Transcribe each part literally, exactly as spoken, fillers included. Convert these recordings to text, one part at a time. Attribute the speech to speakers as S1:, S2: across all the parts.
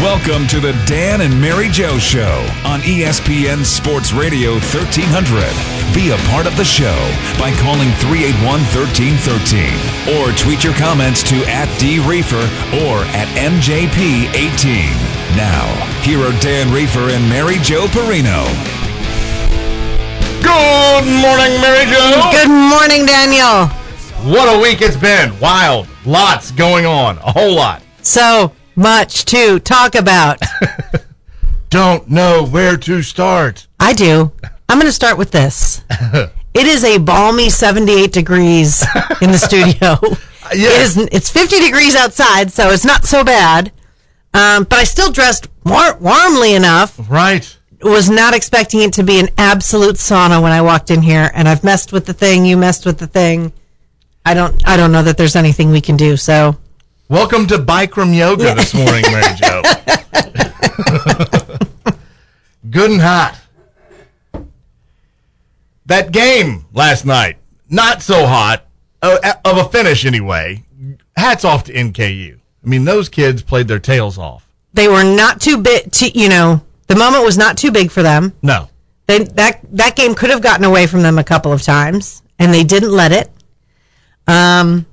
S1: Welcome to the Dan and Mary Jo Show on E S P N Sports Radio thirteen hundred. Be a part of the show by calling three eight one, one three one three or tweet your comments to at D Reefer or at M J P eighteen. Now, here are Dan Reefer and Mary Jo Perino.
S2: Good morning, Mary Jo.
S3: Good morning, Daniel.
S2: What a week it's been. Wild. Lots going on. A whole lot.
S3: So much to talk about.
S2: Don't know where to start.
S3: I do. I'm going to start with this. It is a balmy seventy-eight degrees in the studio.
S2: Yes.
S3: It is, it's fifty degrees outside, so it's not so bad. Um, but I still dressed war- warmly enough.
S2: Right.
S3: Was not expecting it to be an absolute sauna when I walked in here, and I've messed with the thing. You messed with the thing. I don't. I don't know that there's anything we can do. So,
S2: welcome to Bikram Yoga yeah. this morning, Mary Jo. Good and hot. That game last night, not so hot uh, of a finish anyway. Hats off to N K U. I mean, those kids played their tails off.
S3: They were not too big. To, you know, the moment was not too big for them.
S2: No.
S3: They, that that game could have gotten away from them a couple of times, and they didn't let it. Um,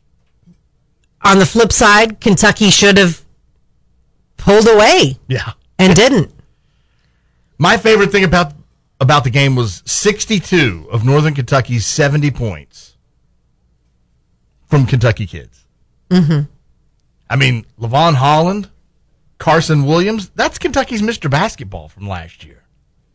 S3: on the flip side, Kentucky should have pulled away.
S2: Yeah.
S3: And didn't.
S2: My favorite thing about about the game was sixty-two of Northern Kentucky's seventy points from Kentucky kids.
S3: Mm-hmm.
S2: I mean, Levon Holland, Carson Williams, that's Kentucky's Mister Basketball from last year.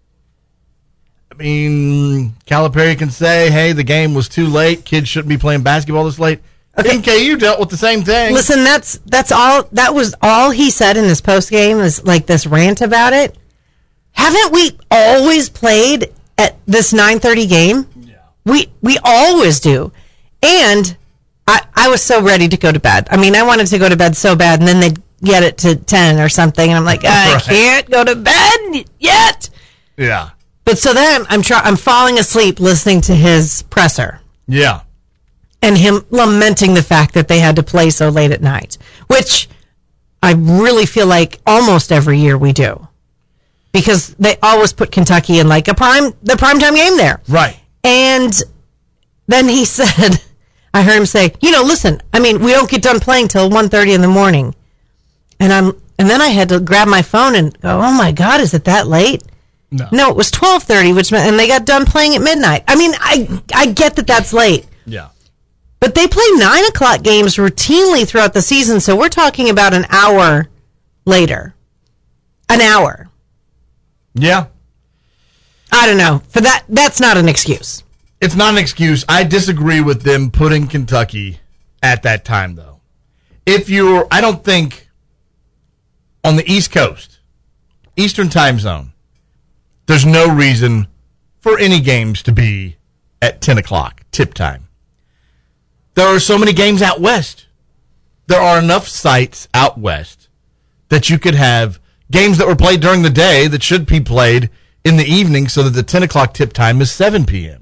S2: I mean, Calipari can say, hey, the game was too late. Kids shouldn't be playing basketball this late. Okay. N K U dealt with the same thing.
S3: Listen, that's that's all. That was all he said in his post game. Is like this rant about it. Haven't we always played at this nine thirty game?
S2: Yeah. We
S3: we always do. And I I was so ready to go to bed. I mean, I wanted to go to bed so bad, and then they'd get it to ten or something, and I'm like, I right. can't go to bed yet.
S2: Yeah.
S3: But so then I'm try- I'm falling asleep listening to his presser.
S2: Yeah.
S3: And him lamenting the fact that they had to play so late at night, which I really feel like almost every year we do. Because they always put Kentucky in like a prime, the primetime game there.
S2: Right.
S3: And then he said, I heard him say, you know, listen, I mean, we don't get done playing till one thirty in the morning. And I'm, and then I had to grab my phone and go, oh my God, is it that late?
S2: No.
S3: No, it was twelve thirty, which meant, and they got done playing at midnight. I mean, I, I get that that's late.
S2: Yeah.
S3: But they play nine o'clock games routinely throughout the season, so we're talking about an hour later. An hour.
S2: Yeah.
S3: I don't know. For that, that's not an excuse.
S2: It's not an excuse. I disagree with them putting Kentucky at that time, though. If you're, I don't think, on the East Coast, Eastern time zone, there's no reason for any games to be at ten o'clock, tip time. There are so many games out west. There are enough sites out west that you could have games that were played during the day that should be played in the evening so that the ten o'clock tip time is seven p.m.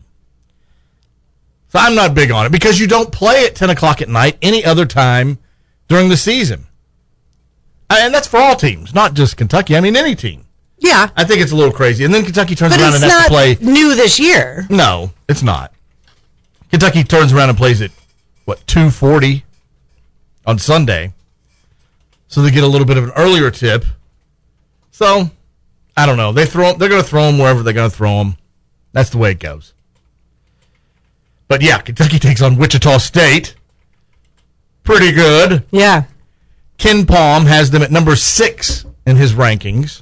S2: So I'm not big on it because you don't play at ten o'clock at night any other time during the season. And that's for all teams, not just Kentucky. I mean, any team.
S3: Yeah.
S2: I think it's a little crazy. And then Kentucky turns
S3: but
S2: around and has to play.
S3: It's not new this year.
S2: No, it's not. Kentucky turns around and plays at, what, two forty on Sunday. So they get a little bit of an earlier tip. So, I don't know. They throw. They're going to throw them wherever they're going to throw them. That's the way it goes. But, yeah, Kentucky takes on Wichita State. Pretty good.
S3: Yeah.
S2: Ken Palm has them at number six in his rankings.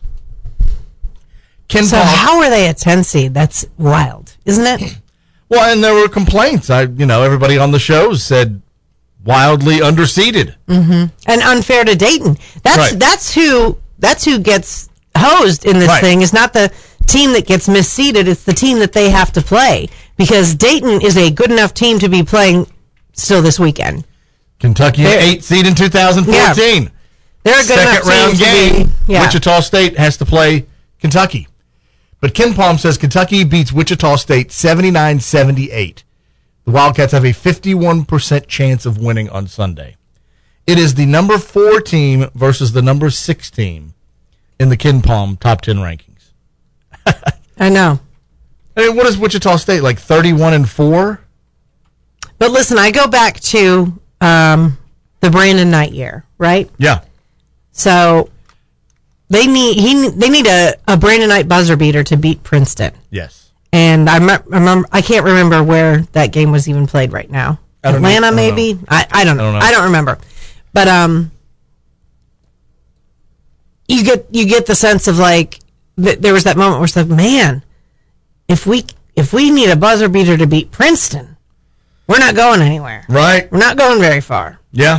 S2: Ken
S3: so
S2: Palm,
S3: how are they a ten seed? That's wild, isn't it?
S2: Well, and there were complaints. I, you know, everybody on the show said wildly underseeded.
S3: Mm-hmm. And unfair to Dayton. That's
S2: right.
S3: that's who that's who gets hosed in this
S2: right.
S3: thing. It's not the team that gets misseeded. It's the team that they have to play because Dayton is a good enough team to be playing still this weekend.
S2: Kentucky
S3: They're,
S2: eight seed in two thousand fourteen.
S3: Yeah. They're a good
S2: Second
S3: enough
S2: round
S3: team
S2: game.
S3: To be, yeah.
S2: Wichita State has to play Kentucky. But Ken Palm says Kentucky beats Wichita State seventy-nine seventy-eight. The Wildcats have a fifty-one percent chance of winning on Sunday. It is the number four team versus the number six team in the Ken Palm top ten rankings.
S3: I know.
S2: I mean, what is Wichita State, like thirty-one and four?
S3: But listen, I go back to um, the Brandon Knight year, right?
S2: Yeah.
S3: So they need he they need a, a Brandon Knight buzzer beater to beat Princeton.
S2: Yes.
S3: And I me- remember I can't remember where that game was even played right now.
S2: I don't
S3: Atlanta,
S2: know. I don't
S3: maybe.
S2: know.
S3: I, I don't know.
S2: I don't know.
S3: I don't remember. But um, you get you get the sense of like th- there was that moment where it's like, man, if we if we need a buzzer beater to beat Princeton, we're not going anywhere.
S2: Right.
S3: We're not going very far.
S2: Yeah.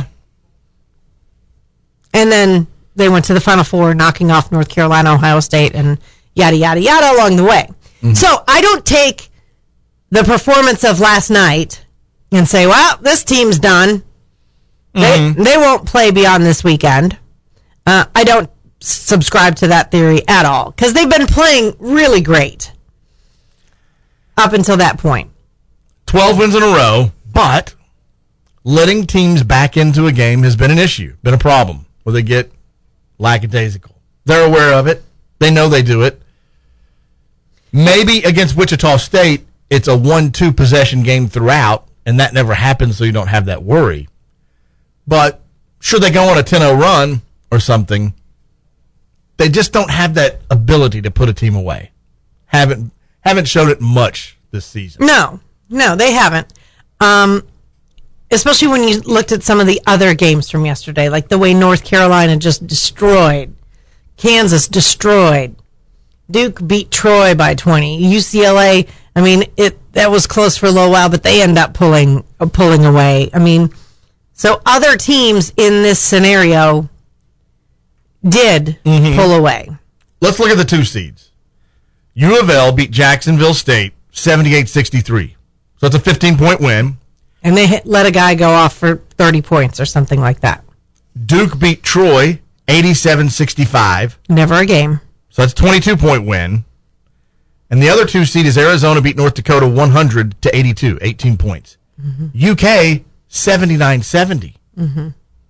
S3: And then they went to the Final Four, knocking off North Carolina, Ohio State, and yada, yada, yada along the way. Mm-hmm. So I don't take the performance of last night and say, well, this team's done. Mm-hmm. They, they won't play beyond this weekend. Uh, I don't subscribe to that theory at all because they've been playing really great up until that point.
S2: twelve wins in a row, but letting teams back into a game has been an issue, been a problem, where they get lackadaisical. They're aware of it. They know they do it. Maybe against Wichita State, it's a one two possession game throughout, and that never happens, so you don't have that worry. But should they go on a ten oh run or something, they just don't have that ability to put a team away. Haven't haven't showed it much this season.
S3: No, no, they haven't. Um, especially when you looked at some of the other games from yesterday, like the way North Carolina just destroyed, Kansas destroyed, Duke beat Troy by twenty, U C L A. I mean, it that was close for a little while, but they end up pulling uh, pulling away. I mean, so other teams in this scenario did mm-hmm. pull away.
S2: Let's look at the two seeds. U of L beat Jacksonville State seventy-eight sixty-three. So that's a fifteen-point win.
S3: And they hit, let a guy go off for thirty points or something like that.
S2: Duke beat Troy eighty-seven sixty-five.
S3: Never a game.
S2: So that's a twenty-two-point win. And the other two seed is Arizona beat North Dakota one hundred to eighty-two, eighteen points. Mm-hmm. U K seventy-nine seventy.
S3: Mm-hmm.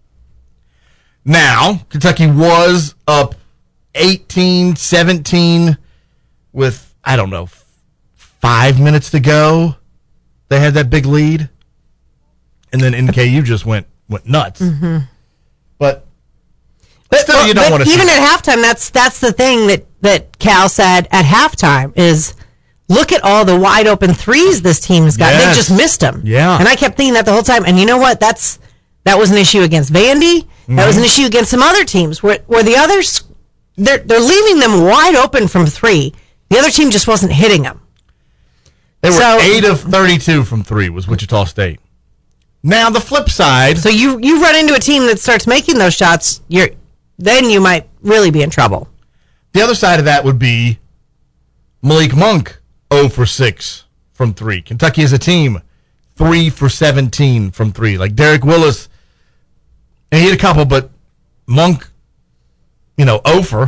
S2: Now, Kentucky was up eighteen seventeen with, I don't know, five minutes to go. They had that big lead. And then N K U just went went nuts.
S3: Mm-hmm.
S2: But,
S3: but
S2: still,
S3: well,
S2: you don't want to see
S3: even
S2: that.
S3: at halftime, that's that's the thing that, that Cal said at halftime is, look at all the wide open threes this team's got.
S2: Yes.
S3: They just missed them.
S2: Yeah.
S3: And I kept thinking that the whole time. And you know what? That's that was an issue against Vandy. Mm-hmm. That was an issue against some other teams where where the others they're they're leaving them wide open from three. The other team just wasn't hitting them.
S2: They were
S3: so,
S2: eight of thirty-two from three was Wichita State. Now, the flip side.
S3: So you, you run into a team that starts making those shots, you're then you might really be in trouble.
S2: The other side of that would be Malik Monk, zero for six from three. Kentucky as a team, three for seventeen from three. Like Derek Willis, and he hit a couple, but Monk, you know, zero for.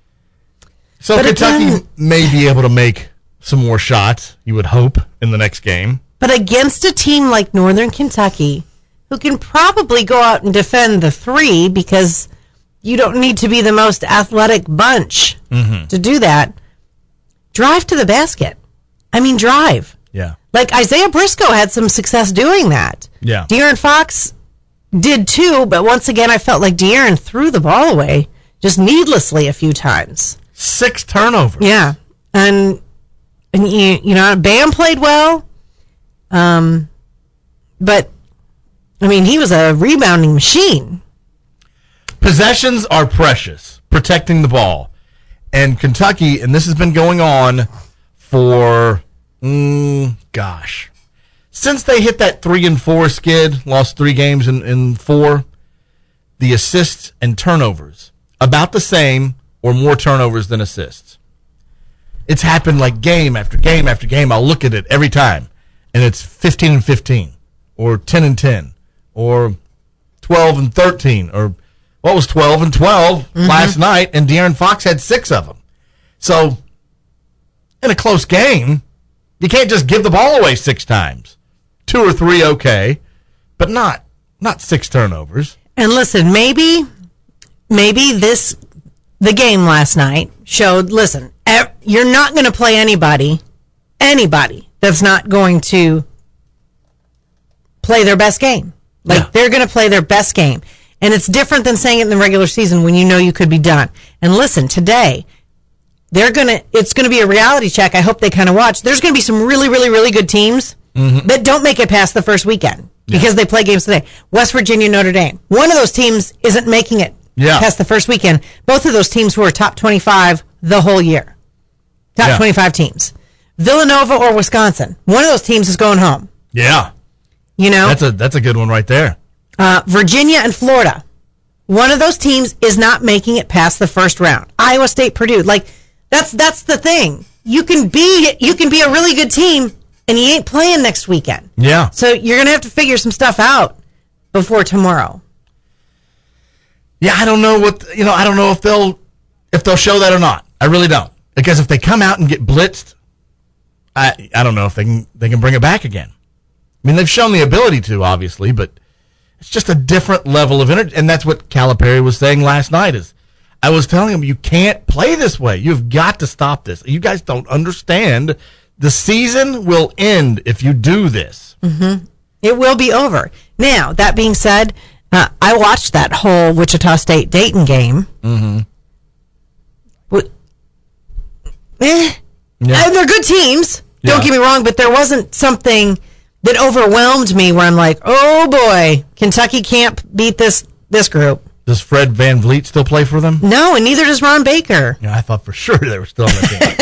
S2: So
S3: but
S2: Kentucky
S3: again,
S2: may be able to make some more shots, you would hope, in the next game.
S3: But against a team like Northern Kentucky, who can probably go out and defend the three because you don't need to be the most athletic bunch mm-hmm. to do that, drive to the basket. I mean, drive.
S2: Yeah.
S3: Like Isaiah Briscoe had some success doing that.
S2: Yeah.
S3: De'Aaron Fox did too, but once again, I felt like De'Aaron threw the ball away just needlessly a few times.
S2: Six turnovers.
S3: Yeah. And, and you, you know, Bam played well. Um, but, I mean, he was a rebounding machine.
S2: Possessions are precious, protecting the ball. And Kentucky, and this has been going on for, mm, gosh, since they hit that three and four skid, lost three games in, in four, the assists and turnovers, about the same or more turnovers than assists. It's happened like game after game after game. I'll look at it every time. And it's fifteen and fifteen, or ten and ten, or twelve and thirteen, or what was twelve and twelve mm-hmm. last night, and De'Aaron Fox had six of them. So, in a close game, you can't just give the ball away six times. Two or three, okay, but not not six turnovers.
S3: And listen, maybe, maybe this, the game last night showed, listen, ev- you're not going to play anybody, anybody that's not going to play their best game. Like,
S2: Yeah.
S3: they're going to play their best game. And it's different than saying it in the regular season when you know you could be done. And listen, today, they're going to, it's going to be a reality check. I hope they kind of watch. There's going to be some really, really, really good teams mm-hmm. that don't make it past the first weekend because yeah. they play games today. West Virginia, Notre Dame. One of those teams isn't making it yeah. past the first weekend. Both of those teams were top twenty-five the whole year. Top yeah. twenty-five teams. Villanova or Wisconsin. One of those teams is going home.
S2: Yeah.
S3: You know?
S2: That's a that's a good one right there.
S3: Uh, Virginia and Florida. One of those teams is not making it past the first round. Iowa State, Purdue. Like, that's that's the thing. You can be you can be a really good team, and you ain't playing next weekend.
S2: Yeah.
S3: So you're gonna have to figure some stuff out before tomorrow.
S2: Yeah, I don't know what you know. I don't know if they'll if they'll show that or not. I really don't. Because if they come out and get blitzed, I I don't know if they can they can bring it back again. I mean, they've shown the ability to, obviously, but it's just a different level of energy. And that's what Calipari was saying last night is, I was telling him, you can't play this way. You've got to stop this. You guys don't understand. The season will end if you do this.
S3: Mm-hmm. It will be over. Now, that being said, uh, I watched that whole Wichita State-Dayton game.
S2: Mm-hmm.
S3: What, eh.
S2: Yeah.
S3: Uh, they're good teams. Don't
S2: Yeah.
S3: get me wrong, but there wasn't something that overwhelmed me where I'm like, oh boy, Kentucky can't beat this this group.
S2: Does Fred Van Vliet still play for them?
S3: No, and neither does Ron Baker.
S2: Yeah, I thought for sure they were still on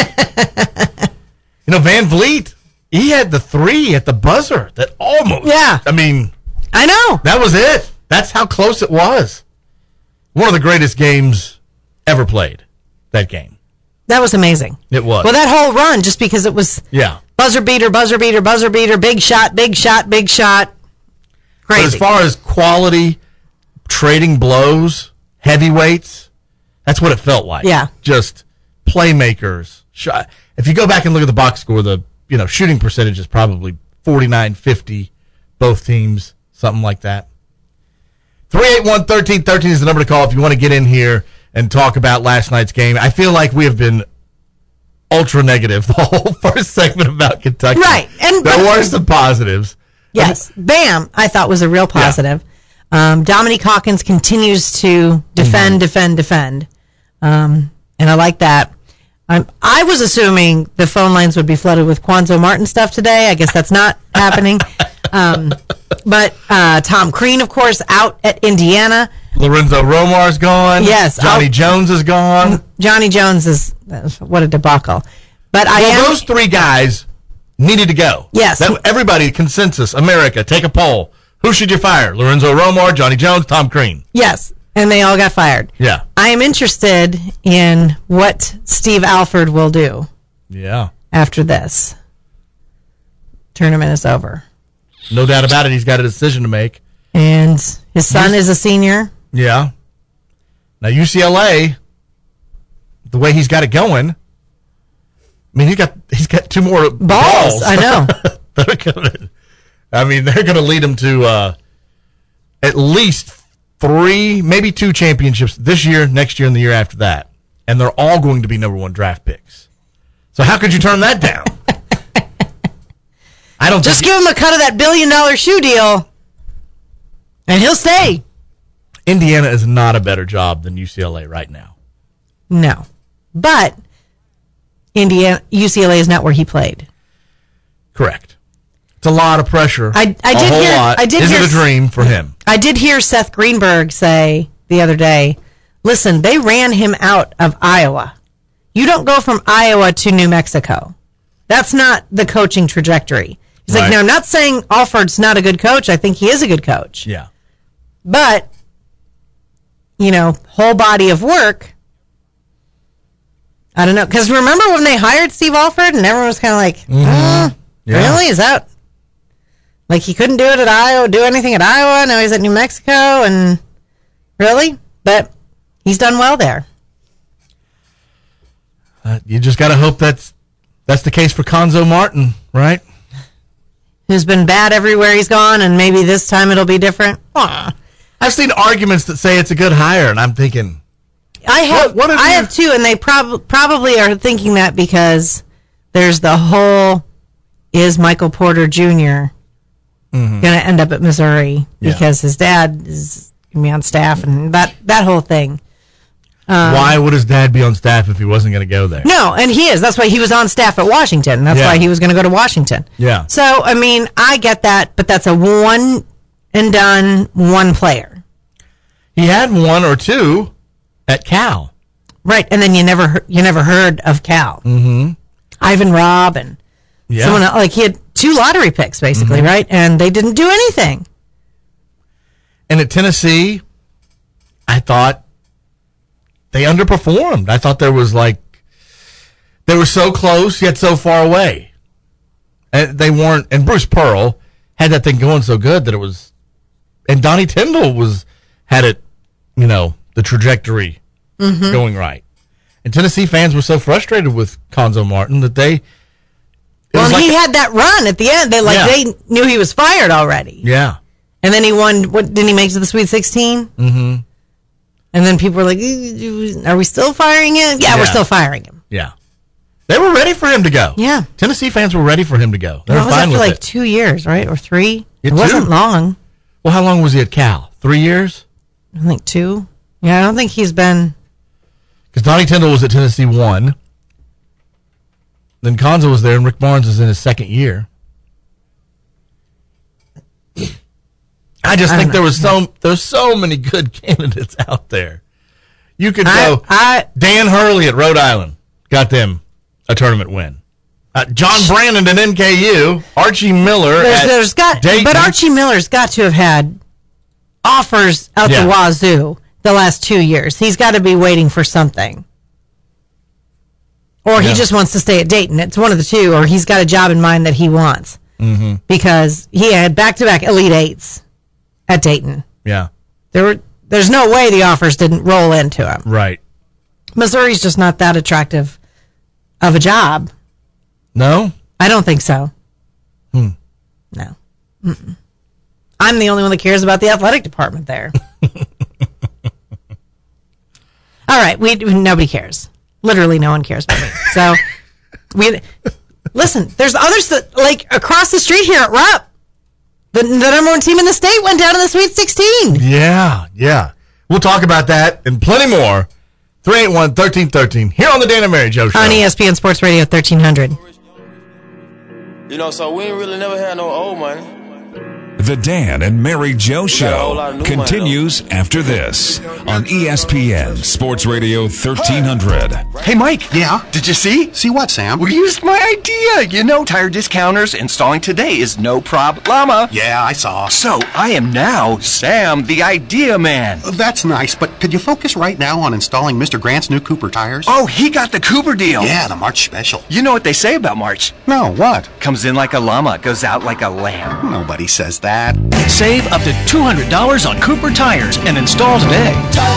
S2: the team. You know, Van Vliet, he had the three at the buzzer that almost.
S3: Yeah.
S2: I mean,
S3: I know.
S2: that was it. That's how close it was. One of the greatest games ever played, that game.
S3: That was amazing.
S2: It was.
S3: Well, that whole run, just because it was
S2: yeah.
S3: buzzer beater, buzzer beater, buzzer beater, big shot, big shot, big shot. Crazy.
S2: But as far as quality, trading blows, heavyweights, that's what it felt like.
S3: Yeah.
S2: Just playmakers. Shot. If you go back and look at the box score, the you know shooting percentage is probably forty-nine fifty, both teams, something like that. three eight one, one three one three is the number to call if you want to get in here and talk about last night's game. I feel like we have been ultra negative the whole first segment about Kentucky.
S3: Right. And
S2: there were some positives.
S3: Yes. Bam, I thought was a real positive. Yeah. Um, Dominique Hawkins continues to defend, mm-hmm. defend, defend. Um, and I like that. Um, I was assuming the phone lines would be flooded with Quanzo Martin stuff today. I guess that's not happening. Um, but uh, Tom Crean, of course, out at Indiana.
S2: Lorenzo Romar's gone.
S3: Yes.
S2: Johnny
S3: I'll,
S2: Jones is gone.
S3: Johnny Jones is, what a debacle. But I
S2: well,
S3: am,
S2: those three guys needed to go.
S3: Yes.
S2: That, everybody, consensus, America, take a poll. Who should you fire? Lorenzo Romar, Johnny Jones, Tom Crean.
S3: Yes. And they all got fired.
S2: Yeah.
S3: I am interested in what Steve Alford will do.
S2: Yeah.
S3: After this. Tournament is over.
S2: No doubt about it. He's got a decision to make.
S3: And his son He's, is a senior.
S2: Yeah. Now, U C L A, the way he's got it going, I mean, he's got he's got two more balls.
S3: balls. I know.
S2: they're gonna, I mean, they're going to lead him to uh, at least three, maybe two championships this year, next year, and the year after that. And they're all going to be number one draft picks. So how could you turn that down? I don't
S3: Just
S2: think
S3: give him a cut of that billion dollar shoe deal, and he'll stay.
S2: Indiana is not a better job than U C L A right now.
S3: No. But Indiana, U C L A is not where he played.
S2: Correct. It's a lot of pressure.
S3: I, I did
S2: a whole
S3: hear.
S2: lot.
S3: I did
S2: Is
S3: hear,
S2: it a dream for him?
S3: I did hear Seth Greenberg say the other day, listen, they ran him out of Iowa. You don't go from Iowa to New Mexico. That's not the coaching trajectory. He's
S2: right.
S3: like, no, I'm not saying Alford's not a good coach. I think he is a good coach.
S2: Yeah.
S3: But, you know, whole body of work, I don't know. Because remember when they hired Steve Alford and everyone was kind of like,
S2: mm-hmm.
S3: uh,
S2: yeah.
S3: really? Is that... Like, he couldn't do it at Iowa, do anything at Iowa. Now he's at New Mexico, and really? But he's done well there.
S2: Uh, you just got to hope that's that's the case for Quanzo Martin, right?
S3: Who's been bad everywhere he's gone, and maybe this time it'll be different. Aww.
S2: I've seen arguments that say it's a good hire, and I'm thinking,
S3: I have,
S2: what, what have
S3: I
S2: you...
S3: have too, and they prob- probably are thinking that because there's the whole, is Michael Porter Junior Mm-hmm. going to end up at Missouri because yeah. his dad is going to be on staff and that, that whole thing. Um,
S2: why would his dad be on staff if he wasn't going to go there?
S3: No, and he is. That's why he was on staff at Washington. That's yeah. why he was going to go to Washington.
S2: Yeah.
S3: So, I mean, I get that, but that's a one and done, one player.
S2: He had one or two at Cal.
S3: Right, and then you never you never heard of Cal.
S2: Mm-hmm.
S3: Ivan Robb and
S2: yeah.
S3: someone else, like he had two lottery picks basically, mm-hmm. right? And they didn't do anything.
S2: And at Tennessee, I thought they underperformed. I thought there was like they were so close yet so far away. And they weren't. And Bruce Pearl had that thing going so good that it was. And Donnie Tyndall was had it, you know, the trajectory mm-hmm. going right. And Tennessee fans were so frustrated with Cuonzo Martin that they.
S3: Well,
S2: like
S3: he
S2: a,
S3: had that run at the end. They like yeah. they knew he was fired already.
S2: Yeah.
S3: And then he won. What didn't he make to the Sweet sixteen?
S2: Mm-hmm.
S3: And then people were like, "Are we still firing him?" Yeah, yeah, we're still firing him.
S2: Yeah. They were ready for him to go.
S3: Yeah.
S2: Tennessee fans were ready for him to go. They
S3: that
S2: were
S3: was
S2: fine
S3: after
S2: with
S3: like
S2: it.
S3: two years, right, or three?
S2: Yeah,
S3: it wasn't
S2: two.
S3: long.
S2: Well, how long was he at Cal? Three years?
S3: I think two. Yeah, I don't think he's been.
S2: Because Donnie Tyndall was at Tennessee one. Then Cuonzo was there, and Rick Barnes is in his second year. I just I think there was so there's so many good candidates out there. You could go.
S3: I, I,
S2: Dan Hurley at Rhode Island got them a tournament win. Uh, John Brandon at N K U, Archie Miller
S3: there's,
S2: at
S3: there's got,
S2: Dayton.
S3: But Archie Miller's got to have had offers out
S2: yeah.
S3: the wazoo the last two years. He's got to be waiting for something. Or yeah. he just wants to stay at Dayton. It's one of the two. Or he's got a job in mind that he wants.
S2: Mm-hmm.
S3: Because he had back-to-back Elite Eights at Dayton.
S2: Yeah.
S3: There were. There's no way the offers didn't roll into him.
S2: Right.
S3: Missouri's just not that attractive of a job.
S2: No?
S3: I don't think so.
S2: Hmm.
S3: No. Mm-mm. I'm the only one that cares about the athletic department there. All right, we nobody cares. Literally, no one cares about me. So, we listen. There's others that like across the street here at Rupp. The, the number one team in the state went down in the Sweet sixteen.
S2: Yeah, yeah. We'll talk about that and plenty more. three eight one, one three one three here on the Dan and Mary Joe Show.
S3: On E S P N Sports Radio thirteen hundred.
S4: You know, so we ain't really never had no old money.
S1: The Dan and Mary Joe Show continues after this on E S P N Sports Radio thirteen hundred.
S5: Hey, Mike. Yeah? Did you see? See what, Sam? We used my idea. You know, Tire Discounters installing today is no problema. Yeah, I saw. So, I am now Sam, the Idea Man. Uh, that's nice, but could you focus right now on installing Mister Grant's new Cooper tires? Oh, he got the Cooper deal. Yeah, the March special. You know what they say about March? No, what? Comes in like a llama, goes out like a lamb. Nobody says that.
S6: Save up to two hundred dollars on Cooper tires and install today.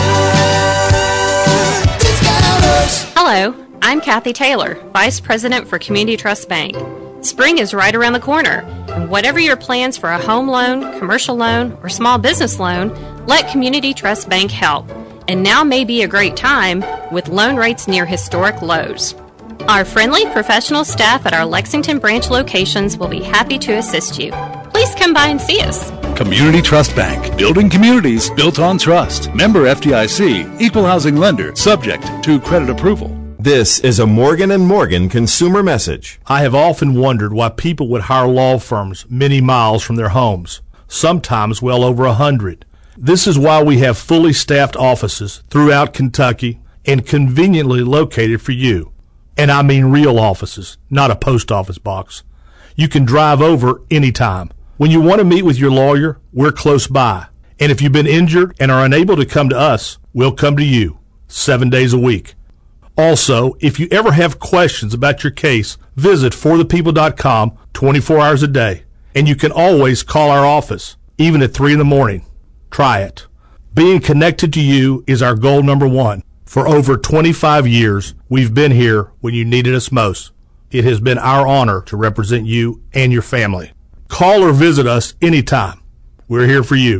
S7: Hello, I'm Kathy Taylor, Vice President for Community Trust Bank. Spring is right around the corner, and whatever your plans for a home loan, commercial loan, or small business loan, let Community Trust Bank help. And now may be a great time with loan rates near historic lows. Our friendly professional staff at our Lexington branch locations will be happy to assist you. Please come by and see us.
S8: Community Trust Bank. Building communities built on trust. Member F D I C. Equal housing lender. Subject to credit approval.
S9: This is a Morgan and Morgan consumer message.
S10: I have often wondered why people would hire law firms many miles from their homes, sometimes well over a hundred. This is why we have fully staffed offices throughout Kentucky and conveniently located for you. And I mean real offices, not a post office box. You can drive over anytime. When you want to meet with your lawyer, we're close by. And if you've been injured and are unable to come to us, we'll come to you seven days a week. Also, if you ever have questions about your case, visit for the people dot com twenty-four hours a day. And you can always call our office, even at three in the morning. Try it. Being connected to you is our goal number one. For over twenty-five years, we've been here when you needed us most. It has been our honor to represent you and your family. Call or visit us anytime. We're here for you.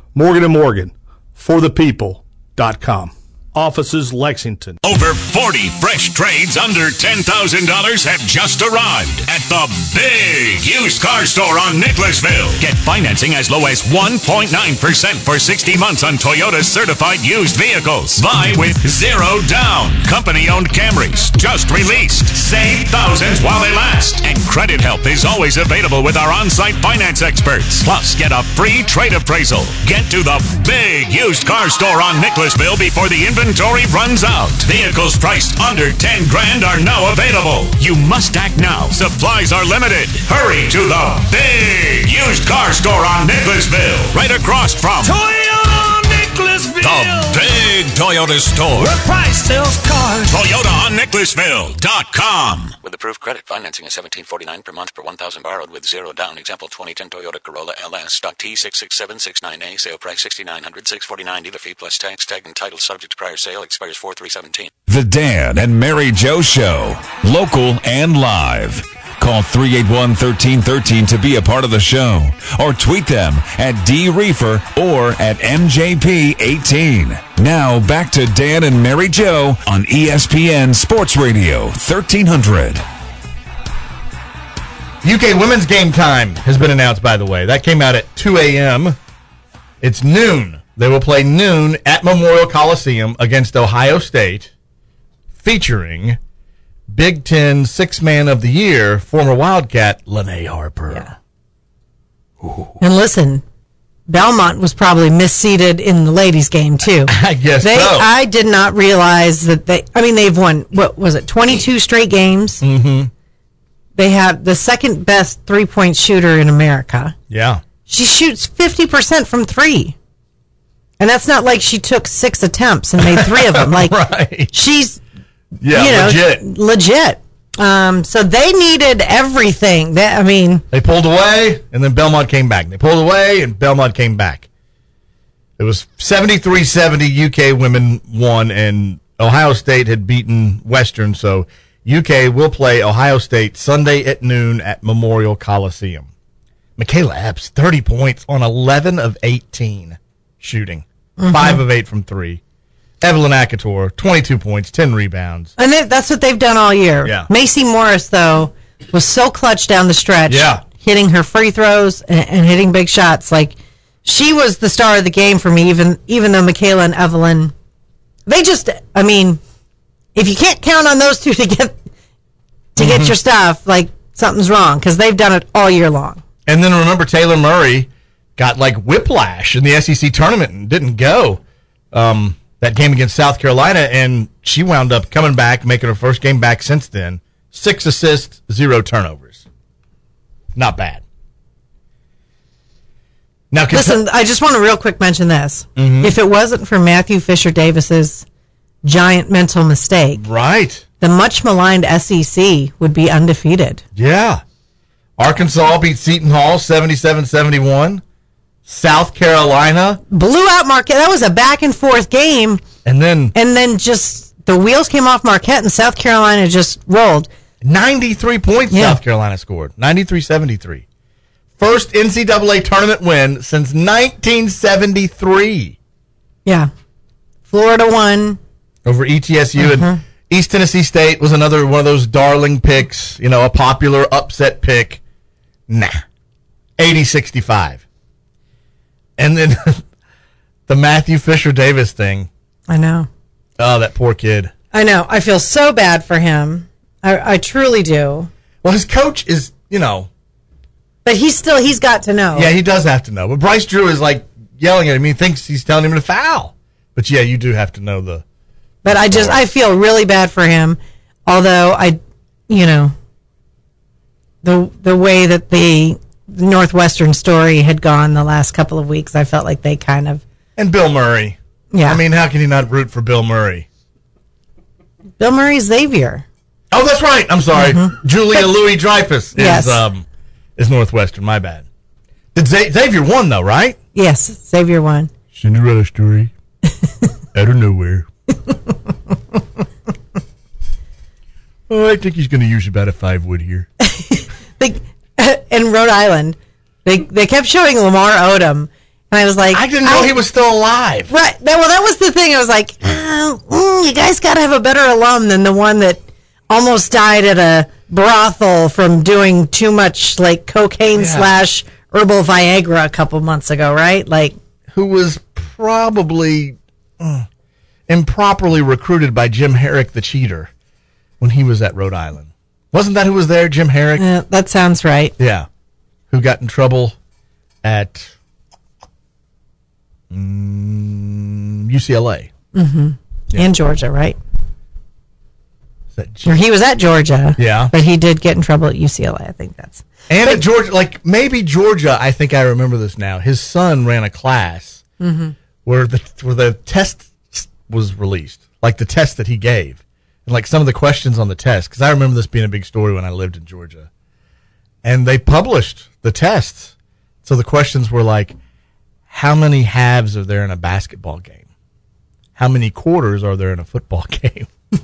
S10: Morgan and Morgan, for the people dot com. Offices, Lexington.
S11: Over forty fresh trades under ten thousand dollars have just arrived at the big used car store on Nicholasville. Get financing as low as one point nine percent for sixty months on Toyota certified used vehicles. Buy with zero down. Company-owned Camrys just released. Save thousands while they last. And credit help is always available with our on-site finance experts. Plus, get a free trade appraisal. Get to the big used car store on Nicholasville before the inventory runs out. Vehicles priced under ten grand are now available. You must act now. Supplies are limited. Hurry to the big used car store on Nicholasville, right across from
S12: Toyota Nicholasville.
S11: The big Toyota store.
S12: Where price sells cars.
S11: Toyota on Nicholasville dot com.
S13: With approved credit, financing is seventeen forty-nine per month per one thousand borrowed with zero down. Example twenty ten Toyota Corolla L S. Stock T six six seven six nine A. Sale price sixty-nine hundred, six forty-nine. Dealer fee plus tax. Tag and title subject to prior sale. Expires four three seventeen.
S1: The Dan and Mary Joe Show. Local and live. Call three eight one, one three one three to be a part of the show. Or tweet them at D Reefer or at M J P eighteen. Now back to Dan and Mary Joe on E S P N Sports Radio thirteen hundred.
S2: U K women's game time has been announced, by the way. That came out at two a.m. It's noon. They will play noon at Memorial Coliseum against Ohio State, featuring Big Ten Six-Man of the Year, former Wildcat, Lene Harper.
S3: Yeah. And listen, Belmont was probably misseeded in the ladies' game, too.
S2: I guess
S3: they,
S2: so.
S3: I did not realize that they, I mean, they've won, what was it, twenty-two straight games?
S2: Mm-hmm.
S3: They have the second best three-point shooter in America.
S2: Yeah.
S3: She shoots fifty percent from three. And that's not like she took six attempts and made three of them. Like,
S2: right.
S3: she's,
S2: yeah,
S3: you know,
S2: legit.
S3: Legit. Um, so they needed everything. They, I mean.
S2: They pulled away, and then Belmont came back. They pulled away, and Belmont came back. It was seventy-three seventy U K women won, and Ohio State had beaten Western, so U K will play Ohio State Sunday at noon at Memorial Coliseum. Michaela Epps, thirty points on eleven of eighteen shooting. Mm-hmm. five of eight from three. Evelyn Akator, twenty-two points, ten rebounds.
S3: And they, that's what they've done all year.
S2: Yeah.
S3: Macy Morris, though, was so clutch down the stretch.
S2: Yeah.
S3: Hitting her free throws and, and hitting big shots. Like, she was the star of the game for me, even even though Michaela and Evelyn, they just, I mean, if you can't count on those two to get to get
S2: mm-hmm. your
S3: stuff, like, something's wrong, because they've done it all year long.
S2: And then remember, Taylor Murray got, like, whiplash in the S E C tournament and didn't go um, that game against South Carolina, and she wound up coming back, making her first game back since then. Six assists, zero turnovers. Not bad. Now,
S3: Listen, I just want to real quick mention this.
S2: Mm-hmm.
S3: If it wasn't for Matthew Fisher-Davis's giant mental mistake,
S2: right,
S3: the much maligned S E C would be undefeated.
S2: Yeah. Arkansas beat Seton Hall seventy-seven seventy-one. South Carolina
S3: blew out Marquette. That was a back and forth game.
S2: And then
S3: and then just the wheels came off Marquette and South Carolina just rolled.
S2: ninety-three points yeah. South Carolina scored. ninety-three seventy-three. First N C double A tournament win since nineteen seventy-three.
S3: Yeah. Florida won.
S2: Over E T S U.
S3: Mm-hmm.
S2: And East Tennessee State was another one of those darling picks, you know, a popular upset pick. Nah. eighty sixty-five. And then the Matthew Fisher-Davis thing.
S3: I know.
S2: Oh, that poor kid.
S3: I know. I feel so bad for him. I, I truly do.
S2: Well, his coach is, you know.
S3: But he's still, he's got to know.
S2: Yeah, he does have to know. But Bryce Drew is like yelling at him. He thinks he's telling him to foul. But yeah, you do have to know the.
S3: But I just, I feel really bad for him. Although I, you know, the the way that the Northwestern story had gone the last couple of weeks, I felt like they kind of.
S2: And Bill Murray.
S3: Yeah.
S2: I mean, how can you not root for Bill Murray?
S3: Bill Murray Xavier.
S2: Oh, that's right. I'm sorry.
S3: Mm-hmm.
S2: Julia Louis-Dreyfus is
S3: yes.
S2: um is Northwestern. My bad. Did Z- Xavier won though, right?
S3: Yes, Xavier won.
S2: Cinderella story. Out of nowhere. Oh, I think he's going to use about a five wood here.
S3: they, in Rhode Island, they they kept showing Lamar Odom, And I was like,
S2: I didn't know
S3: I,
S2: he was still alive.
S3: Right. That, well, that was the thing. I was like, oh, mm, you guys got to have a better alum than the one that almost died at a brothel from doing too much like cocaine yeah. slash herbal Viagra a couple months ago, right? Like,
S2: who was probably uh, improperly recruited by Jim Herrick, the cheater, when he was at Rhode Island. Wasn't that who was there, Jim Herrick?
S3: Uh, that sounds right.
S2: Yeah. Who got in trouble at mm, U C L A.
S3: Mm-hmm. Yeah. And Georgia, right?
S2: G-
S3: or he was at Georgia.
S2: Yeah.
S3: But he did get in trouble at U C L A, I think that's.
S2: And
S3: but,
S2: at Georgia, like maybe Georgia, I think I remember this now. His son ran a class
S3: mm-hmm.
S2: where the where the test was released, like the test that he gave. And like some of the questions on the test, because I remember this being a big story when I lived in Georgia. And they published the tests. So the questions were like, how many halves are there in a basketball game? How many quarters are there in a football game?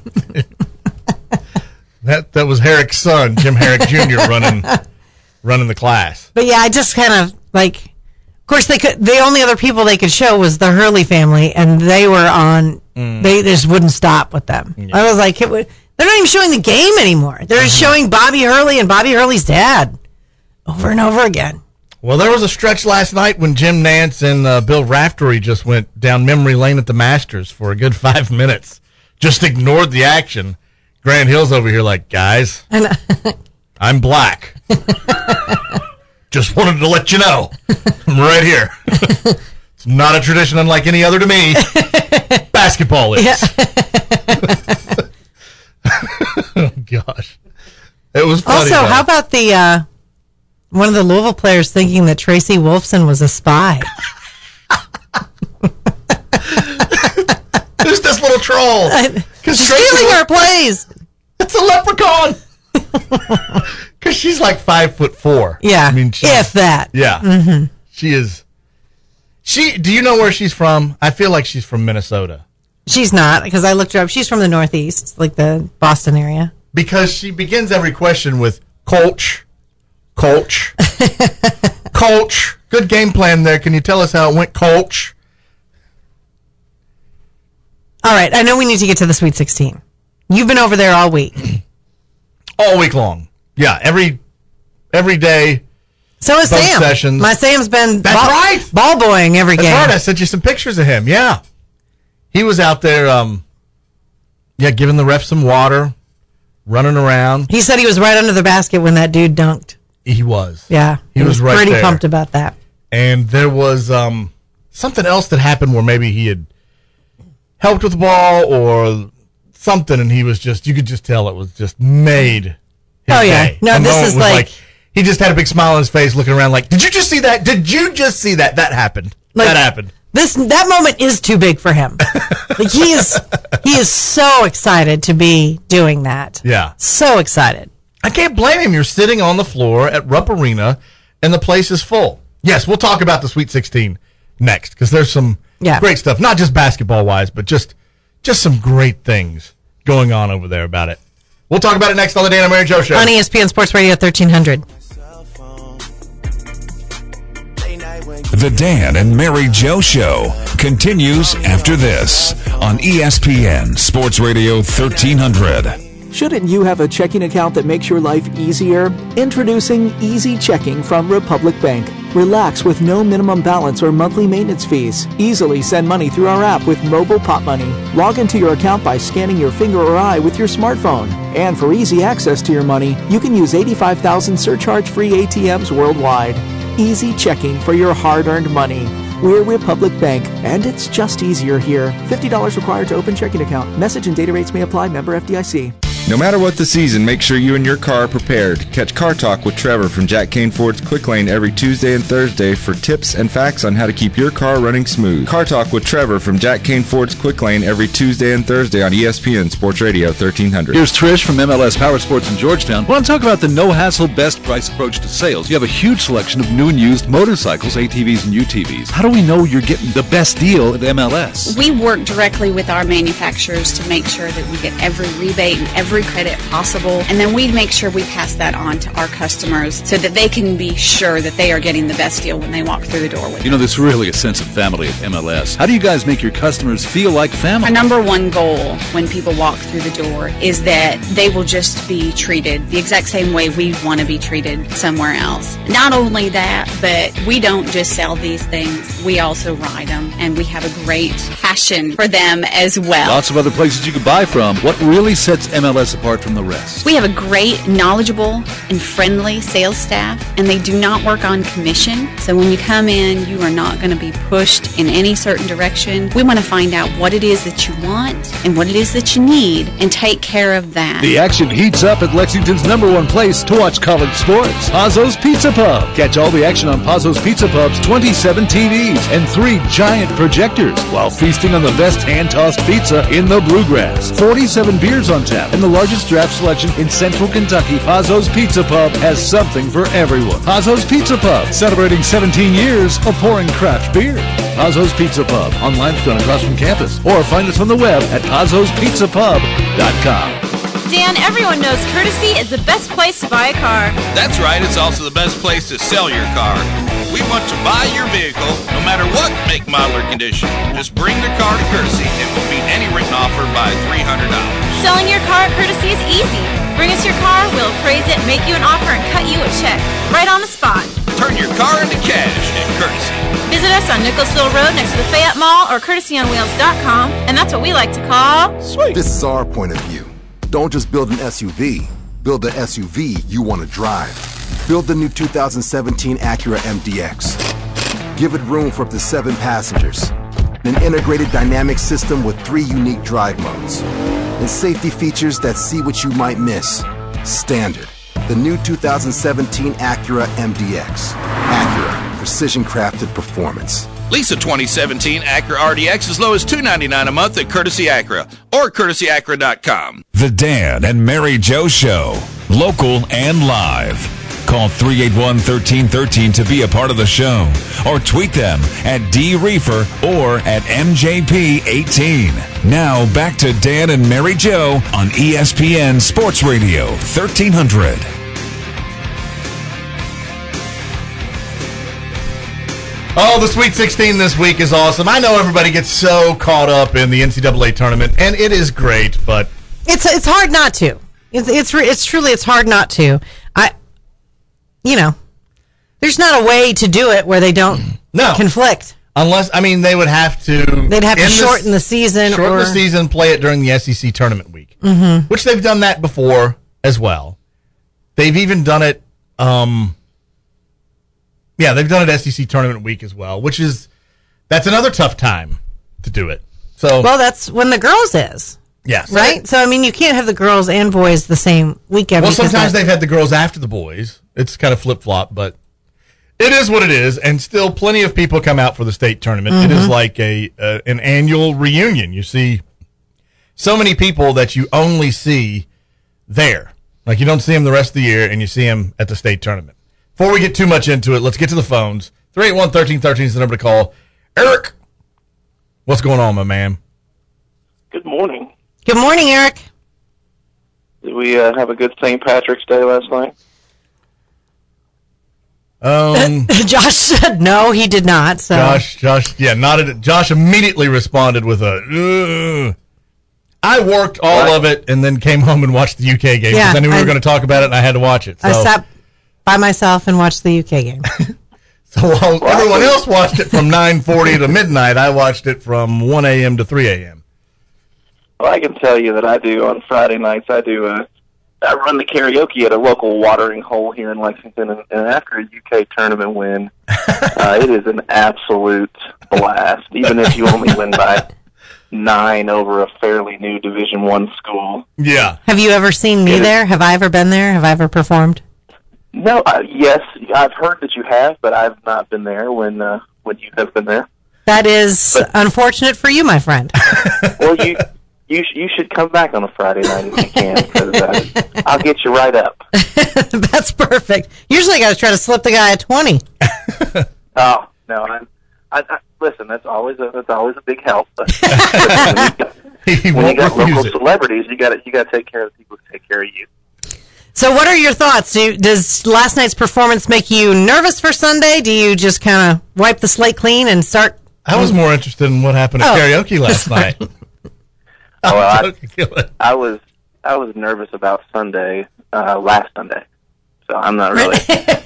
S2: that that was Herrick's son, Jim Herrick Junior running running the class.
S3: But yeah, I just kind of like, of course they could, the only other people they could show was the Hurley family, and they were on, mm. they just wouldn't stop with them. Yeah. I was like, it would, they're not even showing the game anymore. They're just uh-huh. showing Bobby Hurley and Bobby Hurley's dad over and over again.
S2: Well, there was a stretch last night when Jim Nance and uh, Bill Raftery just went down memory lane at the Masters for a good five minutes. Just ignored the action. Grant Hill's over here like, guys, I'm black. Just wanted to let you know. I'm right here. It's not a tradition unlike any other to me. Basketball is. Yeah. Oh, gosh. It was funny.
S3: Also, though. How about the uh, one of the Louisville players thinking that Tracy Wolfson was a spy?
S2: Who's this little troll?
S3: Stealing our plays.
S2: It's a leprechaun. Because she's like five foot four.
S3: Yeah,
S2: I mean,
S3: if that.
S2: Yeah,
S3: mm-hmm.
S2: She is. She. Do you know where she's from? I feel like she's from Minnesota.
S3: She's not, because I looked her up. She's from the Northeast, like the Boston area.
S2: Because she begins every question with Colch, Colch, Colch. Good game plan there. Can you tell us how it went, Colch?
S3: All right, I know we need to get to the Sweet sixteen. You've been over there all week.
S2: All week long. Yeah, every every day.
S3: So is Sam.
S2: Sessions.
S3: My Sam's been
S2: That's
S3: ball,
S2: right.
S3: ball boying every
S2: That's
S3: game.
S2: That's right. I sent you some pictures of him. Yeah. He was out there, um, yeah, giving the ref some water, running around.
S3: He said he was right under the basket when that dude dunked.
S2: He was.
S3: Yeah.
S2: He, he was, was right
S3: pretty
S2: there.
S3: pumped about that.
S2: And there was um, something else that happened where maybe he had helped with the ball or something, and he was just, you could just tell it was just made his
S3: Oh, yeah.
S2: day.
S3: No,
S2: the
S3: this is like,
S2: like, he just had a big smile on his face looking around like, did you just see that? Did you just see that? That happened.
S3: Like,
S2: that happened.
S3: This that moment is too big for him. Like he is he is so excited to be doing that.
S2: Yeah.
S3: So excited.
S2: I can't blame him. You're sitting on the floor at Rupp Arena and the place is full. Yes, we'll talk about the Sweet sixteen next because there's some
S3: yeah.
S2: great stuff, not just basketball wise, but just just some great things going on over there about it. We'll talk about it next on the Dan and Mary Jo Show.
S3: On E S P N Sports Radio thirteen hundred.
S1: The Dan and Mary Jo Show continues after this on E S P N Sports Radio thirteen hundred.
S14: Shouldn't you have a checking account that makes your life easier? Introducing Easy Checking from Republic Bank. Relax with no minimum balance or monthly maintenance fees. Easily send money through our app with Mobile Pop Money. Log into your account by scanning your finger or eye with your smartphone. And for easy access to your money, you can use eighty-five thousand surcharge-free A T Ms worldwide. Easy checking for your hard-earned money. We're Republic Bank, and it's just easier here. fifty dollars required to open checking account. Message and data rates may apply. Member F D I C.
S15: No matter what the season, make sure you and your car are prepared. Catch Car Talk with Trevor from Jack Kane Ford's Quick Lane every Tuesday and Thursday for tips and facts on how to keep your car running smooth. Car Talk with Trevor from Jack Kane Ford's Quick Lane every Tuesday and Thursday on E S P N Sports Radio thirteen hundred.
S8: Here's Trish from M L S Power Sports in Georgetown. I want to talk about the no-hassle, best price approach to sales. You have a huge selection of new and used motorcycles, A T Vs and U T Vs. How do we know you're getting the best deal at M L S?
S16: We work directly with our manufacturers to make sure that we get every rebate and every every credit possible, and then we make sure we pass that on to our customers so that they can be sure that they are getting the best deal when they walk through the door with
S8: You know, there's really a sense of family at M L S. How do you guys make your customers feel like family?
S16: Our number one goal when people walk through the door is that they will just be treated the exact same way we want to be treated somewhere else. Not only that, but we don't just sell these things, we also ride them, and we have a great passion for them as well.
S8: Lots of other places you can buy from. What really sets M L S apart from the rest?
S16: We have a great, knowledgeable, and friendly sales staff, and they do not work on commission. So when you come in, you are not going to be pushed in any certain direction. We want to find out what it is that you want and what it is that you need and take care of that.
S8: The action heats up at Lexington's number one place to watch college sports, Pazzo's Pizza Pub. Catch all the action on Pazzo's Pizza Pub's twenty-seven T Vs and three giant projectors while feasting on the best hand-tossed pizza in the Bluegrass. forty-seven beers on tap and the largest draft selection in Central Kentucky. Pazzo's Pizza Pub has something for everyone. Pazzo's Pizza Pub, celebrating seventeen years of pouring craft beer. Pazzo's Pizza Pub on Limestone across from campus, or find us on the web at pazzos pizza pub dot com.
S17: Dan, everyone knows Courtesy is the best place to buy a car.
S18: That's right, it's also the best place to sell your car. We want to buy your vehicle, no matter what make, model, or condition. Just bring the car to Courtesy and we'll beat any written offer by three hundred dollars.
S17: Selling your car at Courtesy is easy. Bring us your car, we'll appraise it, make you an offer, and cut you a check. Right on the spot.
S18: Turn your car into cash at Courtesy.
S17: Visit us on Nicholasville Road next to the Fayette Mall or courtesy on wheels dot com, and that's what we like to call sweet.
S19: This is our point of view. Don't just build an S U V. Build the S U V you want to drive. Build the new two thousand seventeen Acura M D X. Give it room for up to seven passengers. An integrated dynamic system with three unique drive modes. And safety features that see what you might miss. Standard. The new two thousand seventeen Acura M D X. Acura. Precision-crafted performance.
S18: Lease a twenty seventeen Acura R D X as low as two hundred ninety-nine dollars a month at Courtesy Acura or courtesy acura dot com.
S1: The Dan and Mary Jo Show, local and live. Call three eight one, one three one three to be a part of the show, or tweet them at D Reefer or at M J P eighteen. Now back to Dan and Mary Jo on E S P N Sports Radio thirteen hundred.
S2: Oh, the Sweet sixteen this week is awesome. I know everybody gets so caught up in the N C double A tournament, and it is great, but
S3: it's it's hard not to. It's it's it's truly it's hard not to. I, you know, there's not a way to do it where they don't
S2: no.
S3: conflict.
S2: Unless, I mean, they would have to.
S3: They'd have to shorten the season,
S2: shorten
S3: or
S2: the season, play it during the S E C tournament week,
S3: mm-hmm.
S2: which they've done that before as well. They've even done it. Um, Yeah, they've done it S E C tournament week as well, which is that's another tough time to do it. So
S3: well, that's when the girls is.
S2: Yes.
S3: Right? So I mean, you can't have the girls and boys the same weekend.
S2: Well, sometimes they've had the girls after the boys. It's kind of flip-flop, but it is what it is, and still plenty of people come out for the state tournament. Mm-hmm. It is like a uh, an annual reunion. You see so many people that you only see there. Like you don't see them the rest of the year, and you see them at the state tournament. Before we get too much into it, let's get to the phones. three eight one, one three one three is the number to call. Eric, what's going on, my man?
S20: Good morning.
S3: Good morning, Eric.
S20: Did we uh, have a good Saint Patrick's Day last night?
S3: Um, Josh said no, he did not. So
S2: Josh, Josh, yeah, nodded. Josh immediately responded with a. Ugh. I worked all right. of it and then came home and watched the U K game because yeah, I knew we I, were going to talk about it and I had to watch it. So.
S3: I sat by myself and watched the U K game.
S2: So while well, everyone else watched it from nine forty to midnight, I watched it from one a.m. to three a.m.
S20: Well, I can tell you that I do on Friday nights. I do. Uh, I run the karaoke at a local watering hole here in Lexington, and, and after a U K tournament win, uh, it is an absolute blast. Even if you only win by nine over a fairly new Division One school.
S2: Yeah.
S3: Have you ever seen me it there? Is, Have I ever been there? Have I ever performed?
S20: No. Uh, yes, I've heard that you have, but I've not been there when uh, when you have been there.
S3: That is but, unfortunate for you, my friend.
S20: Well, you. You sh- you should come back on a Friday night if you can, because uh, I'll get you right up.
S3: That's perfect. Usually I got to try to slip the guy at twenty.
S20: Oh, no. I'm, I, I, listen, that's always a, that's always a big help. But, listen, when, you've got,
S2: He
S20: when you
S2: won't
S20: got
S2: refuse
S20: local
S2: it.
S20: celebrities, you got to you got to take care of the people who take care of you.
S3: So what are your thoughts? Do, does last night's performance make you nervous for Sunday? Do you just kind of wipe the slate clean and start?
S2: I was more interested in what happened at
S3: Oh,
S2: karaoke last night.
S20: Oh, well, I, I was I was nervous about Sunday uh, last Sunday, so I'm not really.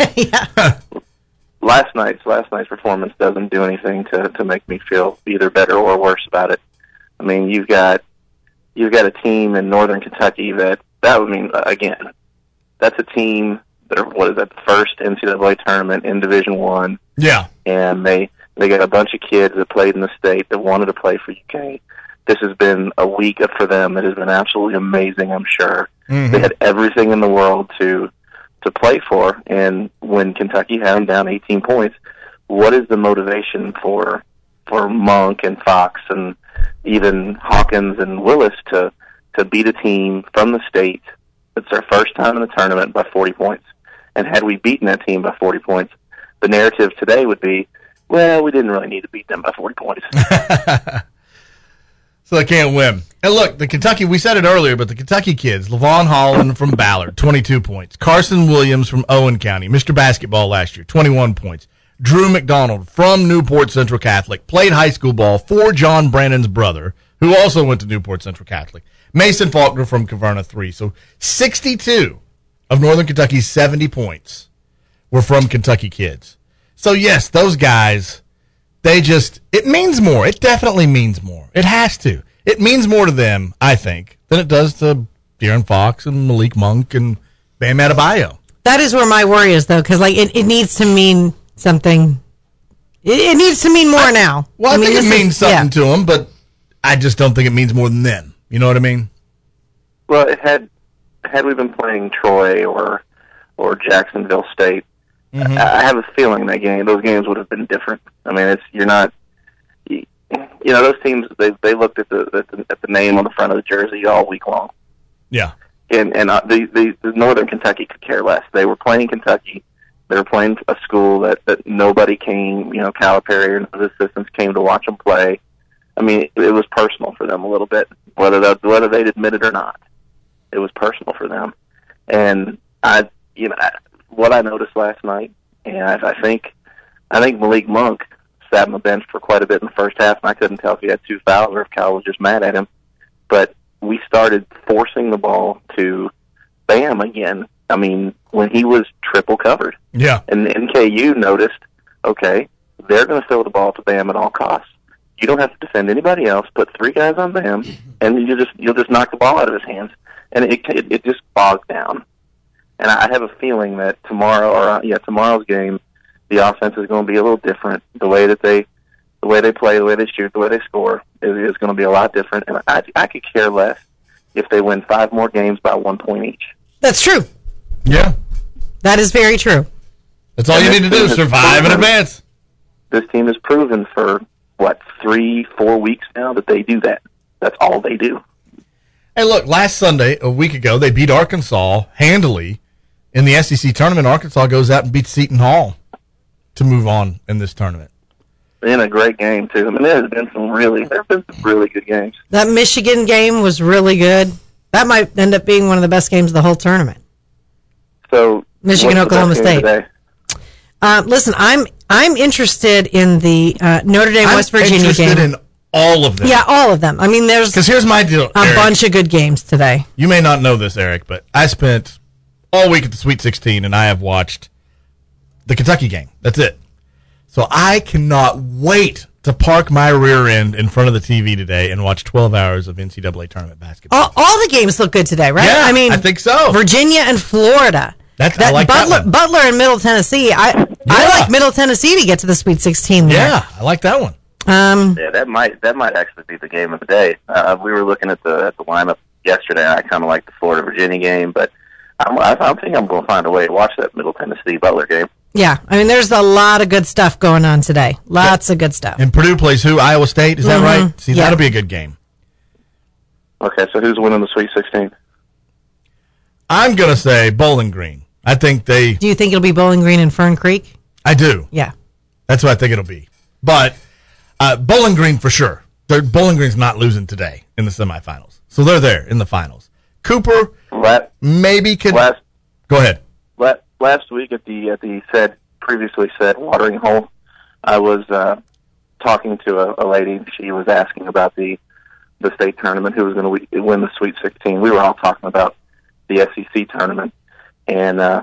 S20: last night's last night's performance doesn't do anything to to make me feel either better or worse about it. I mean, you've got you've got a team in Northern Kentucky that that would mean again. That's a team that are, what is that, the first N C double A tournament in Division One.
S2: Yeah.
S20: And they, they got a bunch of kids that played in the state that wanted to play for U K. This has been a week for them that has been absolutely amazing, I'm sure.
S2: Mm-hmm.
S20: They had everything in the world to to play for, and when Kentucky had them down eighteen points, what is the motivation for for Monk and Fox and even Hawkins and Willis to, to beat a team from the state? It's their first time in the tournament by forty points. And had we beaten that team by forty points, the narrative today would be, well, we didn't really need to beat them by forty points.
S2: So they can't win. And look, the Kentucky, we said it earlier, but the Kentucky kids, Levon Holland from Ballard, twenty-two points. Carson Williams from Owen County, Mister Basketball last year, twenty-one points. Drew McDonald from Newport Central Catholic, played high school ball for John Brannon's brother, who also went to Newport Central Catholic. Mason Faulkner from Caverna, three. So sixty-two of Northern Kentucky's seventy points were from Kentucky kids. So, yes, those guys, they just, it means more. It definitely means more. It has to. It means more to them, I think, than it does to De'Aaron Fox and Malik Monk and Bam Adebayo.
S3: That is where my worry is, though, because like it, it needs to mean something. It, it needs to mean more
S2: I,
S3: now.
S2: Well, I, I
S3: mean,
S2: think it means
S3: is,
S2: something
S3: yeah.
S2: to them, but I just don't think it means more than them. You know what I mean?
S20: Well, it had had we been playing Troy or or Jacksonville State, mm-hmm. I, I have a feeling that game, those games would have been different. I mean, it's you're not, you, you know, those teams they they looked at the, at the at the name on the front of the jersey all week long.
S2: Yeah,
S20: and and uh, the, the the Northern Kentucky could care less. They were playing Kentucky. They were playing a school that that nobody came, you know, Calipari and his assistants came to watch them play. I mean, it, it was personal for them a little bit, whether that, whether they'd admit it or not. It was personal for them, and I, you know, what I noticed last night, and I, I think, I think Malik Monk sat on the bench for quite a bit in the first half, and I couldn't tell if he had two fouls or if Cal was just mad at him. But we started forcing the ball to Bam again. I mean, when he was triple covered,
S2: yeah,
S20: and N K U noticed, okay, they're going to throw the ball to Bam at all costs. You don't have to defend anybody else. Put three guys on Bam, and you just you'll just knock the ball out of his hands, and it it, it just bogs down. And I have a feeling that tomorrow, or uh, yeah, tomorrow's game, the offense is going to be a little different. The way that they, the way they play, the way they shoot, the way they score is, is going to be a lot different. And I I could care less if they win five more games by one point each.
S3: That's true.
S2: Yeah,
S3: that is very true.
S2: That's all and you need to do: survive in advance.
S20: This team has proven for what, three, four weeks now that they do that. That's all they do.
S2: Hey, look, last Sunday, a week ago, they beat Arkansas handily in the S E C tournament. Arkansas goes out and beats Seton Hall to move on in this tournament.
S20: In a great game, too. I mean, there has been some really, there have been some really good games.
S3: That Michigan game was really good. That might end up being one of the best games of the whole tournament.
S20: So,
S3: Michigan, Oklahoma State. Uh, listen, I'm I'm interested in the uh, Notre Dame
S2: I'm
S3: West Virginia
S2: interested
S3: game.
S2: in all of them.
S3: Yeah, all of them. I mean, there's
S2: because here's my deal.
S3: A
S2: Eric.
S3: bunch of good games today.
S2: You may not know this, Eric, but I spent all week at the Sweet sixteen, and I have watched the Kentucky game. That's it. So I cannot wait to park my rear end in front of the T V today and watch twelve hours of N C double A tournament basketball.
S3: All, all the games look good today, right?
S2: Yeah,
S3: I mean,
S2: I think so.
S3: Virginia and Florida.
S2: That's
S3: that,
S2: I like
S3: Butler,
S2: that one.
S3: Butler and Middle Tennessee. I yeah. I like Middle Tennessee to get to the Sweet sixteen. There.
S2: Yeah, I like that one.
S3: Um,
S20: yeah, that might that might actually be the game of the day. Uh, we were looking at the at the lineup yesterday. And I kind of like the Florida Virginia game, but I'm, I, I think I'm going to find a way to watch that Middle Tennessee Butler game.
S3: Yeah, I mean, there's a lot of good stuff going on today. Lots yeah. of good stuff.
S2: And Purdue plays who? Iowa State. Is
S3: mm-hmm.
S2: that right? See,
S3: yeah.
S2: that'll be a good game.
S20: Okay, so who's winning the Sweet sixteen?
S2: I'm going to say Bowling Green. I think they...
S3: Do you think it'll be Bowling Green and Fern Creek?
S2: I do.
S3: Yeah.
S2: That's what I think it'll be. But uh, Bowling Green for sure. They're, Bowling Green's not losing today in the semifinals. So they're there in the finals. Cooper
S20: last,
S2: maybe could
S20: last,
S2: go ahead.
S20: Last, last week at the at the said previously said watering hole, I was uh, talking to a, a lady. She was asking about the the state tournament, who was going to win the Sweet sixteen. We were all talking about the S E C tournament, and uh,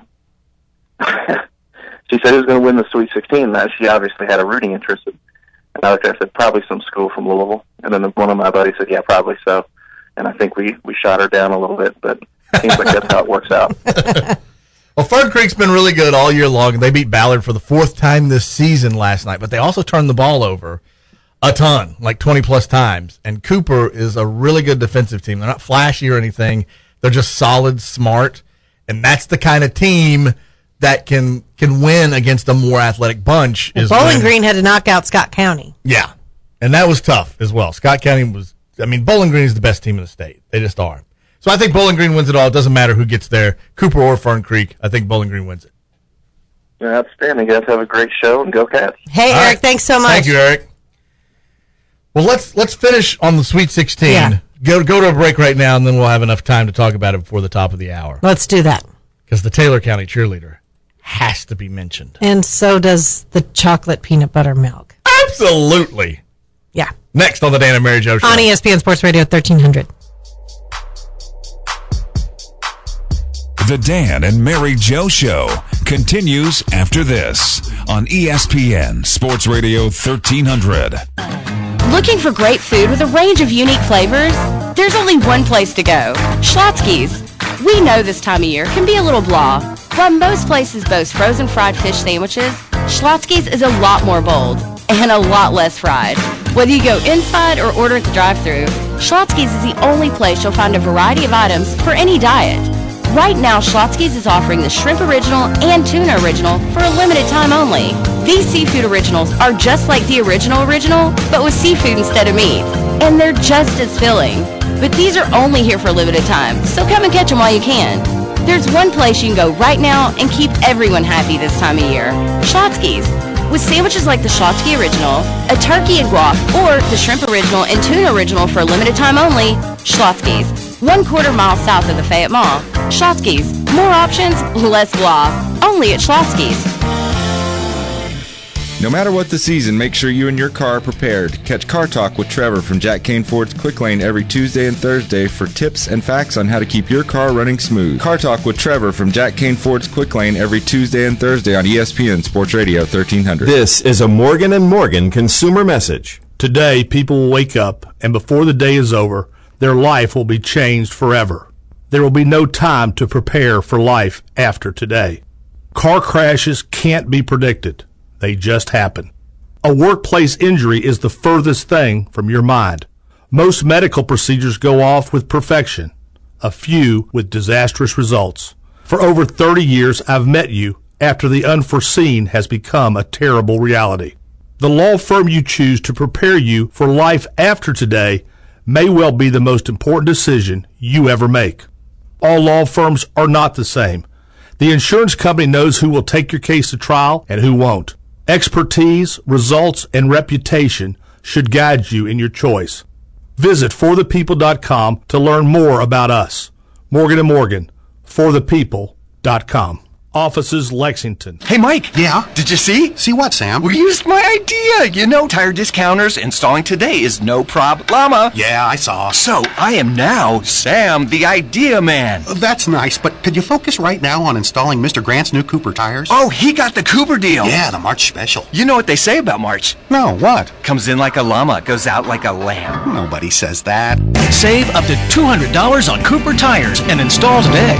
S20: she said who's going to win the Sweet sixteen. Now, she obviously had a rooting interest. And I looked at her, I said, probably some school from Louisville. And then one of my buddies said, yeah, probably so. And I think we, we shot her down a little bit, but it seems like that's how it works out.
S2: Well, Fern Creek's been really good all year long. They beat Ballard for the fourth time this season last night, but they also turned the ball over a ton, like twenty-plus times. And Cooper is a really good defensive team. They're not flashy or anything. They're just solid, smart, and that's the kind of team that can can win against a more athletic bunch.
S3: Well,
S2: is
S3: Bowling
S2: when,
S3: Green had to knock out Scott County.
S2: Yeah, and that was tough as well. Scott County was, I mean, Bowling Green is the best team in the state. They just are. So I think Bowling Green wins it all. It doesn't matter who gets there, Cooper or Fern Creek. I think Bowling Green wins it.
S20: Yeah, outstanding. You guys have a great show, and go Cats.
S3: Hey,
S2: all
S3: Eric,
S2: right.
S3: thanks so much.
S2: Thank you, Eric. Well, let's let's finish on the Sweet sixteen.
S3: Yeah.
S2: Go go to a break right now, and then we'll have enough time to talk about it before the top of the hour.
S3: Let's do that.
S2: Because the Taylor County cheerleader has to be mentioned.
S3: And so does the chocolate peanut butter milk.
S2: Absolutely.
S3: Yeah.
S2: Next on the Dan and Mary Jo Show.
S3: On E S P N Sports Radio thirteen hundred.
S1: The Dan and Mary Jo Show continues after this on E S P N Sports Radio thirteen hundred.
S21: Looking for great food with a range of unique flavors? There's only one place to go, Schlotzsky's. We know this time of year can be a little blah. While most places boast frozen fried fish sandwiches, Schlotzsky's is a lot more bold and a lot less fried. Whether you go inside or order at the drive-thru, Schlotzsky's is the only place you'll find a variety of items for any diet. Right now, Schlotzsky's is offering the Shrimp Original and Tuna Original for a limited time only. These seafood originals are just like the original original, but with seafood instead of meat. And they're just as filling. But these are only here for a limited time, so come and catch them while you can. There's one place you can go right now and keep everyone happy this time of year, Schlotzsky's. With sandwiches like the Schlotzsky Original, a turkey and guac, or the Shrimp Original and Tuna Original for a limited time only, Schlotzsky's. One quarter mile south of the Fayette Mall. Schlotzsky's. More options, less blah. Only at Schlotzsky's.
S15: No matter what the season, make sure you and your car are prepared. Catch Car Talk with Trevor from Jack Kane Ford's Quick Lane every Tuesday and Thursday for tips and facts on how to keep your car running smooth. Car Talk with Trevor from Jack Kane Ford's Quick Lane every Tuesday and Thursday on E S P N Sports Radio thirteen hundred.
S9: This is a Morgan and Morgan consumer message.
S10: Today, people will wake up, and before the day is over, their life will be changed forever. There will be no time to prepare for life after today. Car crashes can't be predicted. They just happen. A workplace injury is the furthest thing from your mind. Most medical procedures go off with perfection, a few with disastrous results. For over thirty years, I've met you after the unforeseen has become a terrible reality. The law firm you choose to prepare you for life after today may well be the most important decision you ever make. All law firms are not the same. The insurance company knows who will take your case to trial and who won't. Expertise, results, and reputation should guide you in your choice. Visit for the people dot com to learn more about us. Morgan and Morgan, for the people dot com. Offices, Lexington.
S5: Hey, Mike. Yeah? Did you see? See what, Sam? We used my idea. You know, Tire Discounters installing today is no problem. Yeah, I saw. So, I am now Sam, the idea man.
S22: Uh, that's nice, but could you focus right now on installing Mister Grant's new Cooper tires?
S5: Oh, he got the Cooper deal.
S22: Yeah, the March special.
S5: You know what they say about March?
S22: No, what?
S5: Comes in like a llama, goes out like a lamb.
S22: Nobody says that.
S6: Save up to two hundred dollars on Cooper tires and install today.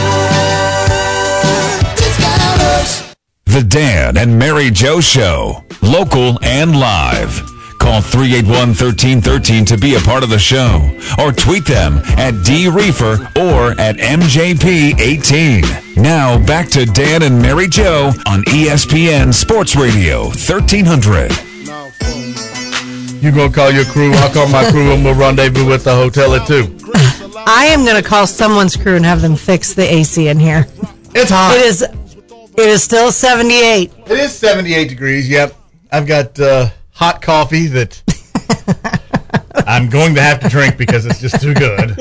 S1: The Dan and Mary Jo Show, local and live. Call three eight one, one three one three to be a part of the show, or tweet them at D Reefer or at M J P eighteen. Now back to Dan and Mary Jo on E S P N Sports Radio thirteen hundred.
S2: You gonna call your crew? I'll call my crew and we'll rendezvous at the hotel at two.
S3: I am going to call someone's crew and have them fix the A C in here.
S2: It's hot.
S3: It is. It is still seventy-eight.
S2: It is seventy-eight degrees. Yep. I've got uh, hot coffee that I'm going to have to drink because it's just too good.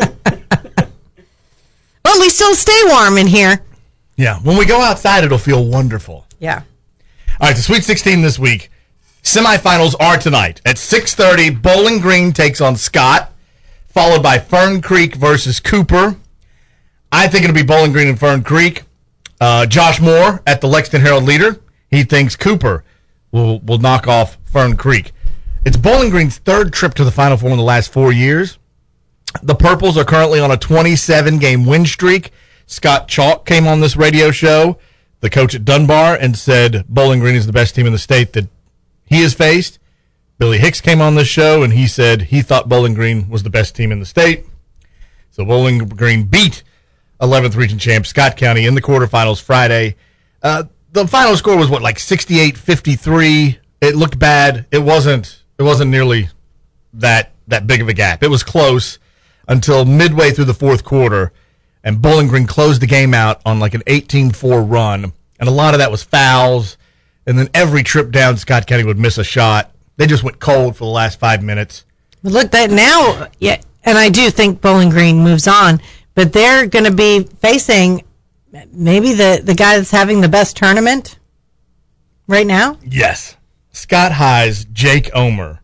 S3: Well, we still stay warm in here.
S2: Yeah, when we go outside, it'll feel wonderful.
S3: Yeah.
S2: All right, the Sweet sixteen this week. Semifinals are tonight. At six thirty, Bowling Green takes on Scott, followed by Fern Creek versus Cooper. I think it'll be Bowling Green and Fern Creek. Uh, Josh Moore at the Lexington Herald Leader. He thinks Cooper will, will knock off Fern Creek. It's Bowling Green's third trip to the Final Four in the last four years. The Purples are currently on a twenty-seven game win streak. Scott Chalk came on this radio show, the coach at Dunbar, and said Bowling Green is the best team in the state that he has faced. Billy Hicks came on this show, and he said he thought Bowling Green was the best team in the state. So Bowling Green beat eleventh region champ Scott County in the quarterfinals Friday. Uh, the final score was, what, like sixty-eight fifty-three? It looked bad. It wasn't It wasn't nearly that that big of a gap. It was close until midway through the fourth quarter, and Bowling Green closed the game out on like an eighteen four run, and a lot of that was fouls, and then every trip down, Scott County would miss a shot. They just went cold for the last five minutes.
S3: But look, that now, yeah, and I do think Bowling Green moves on, but they're going to be facing maybe the, the guy that's having the best tournament right now?
S2: Yes. Scott High's Jake Omer.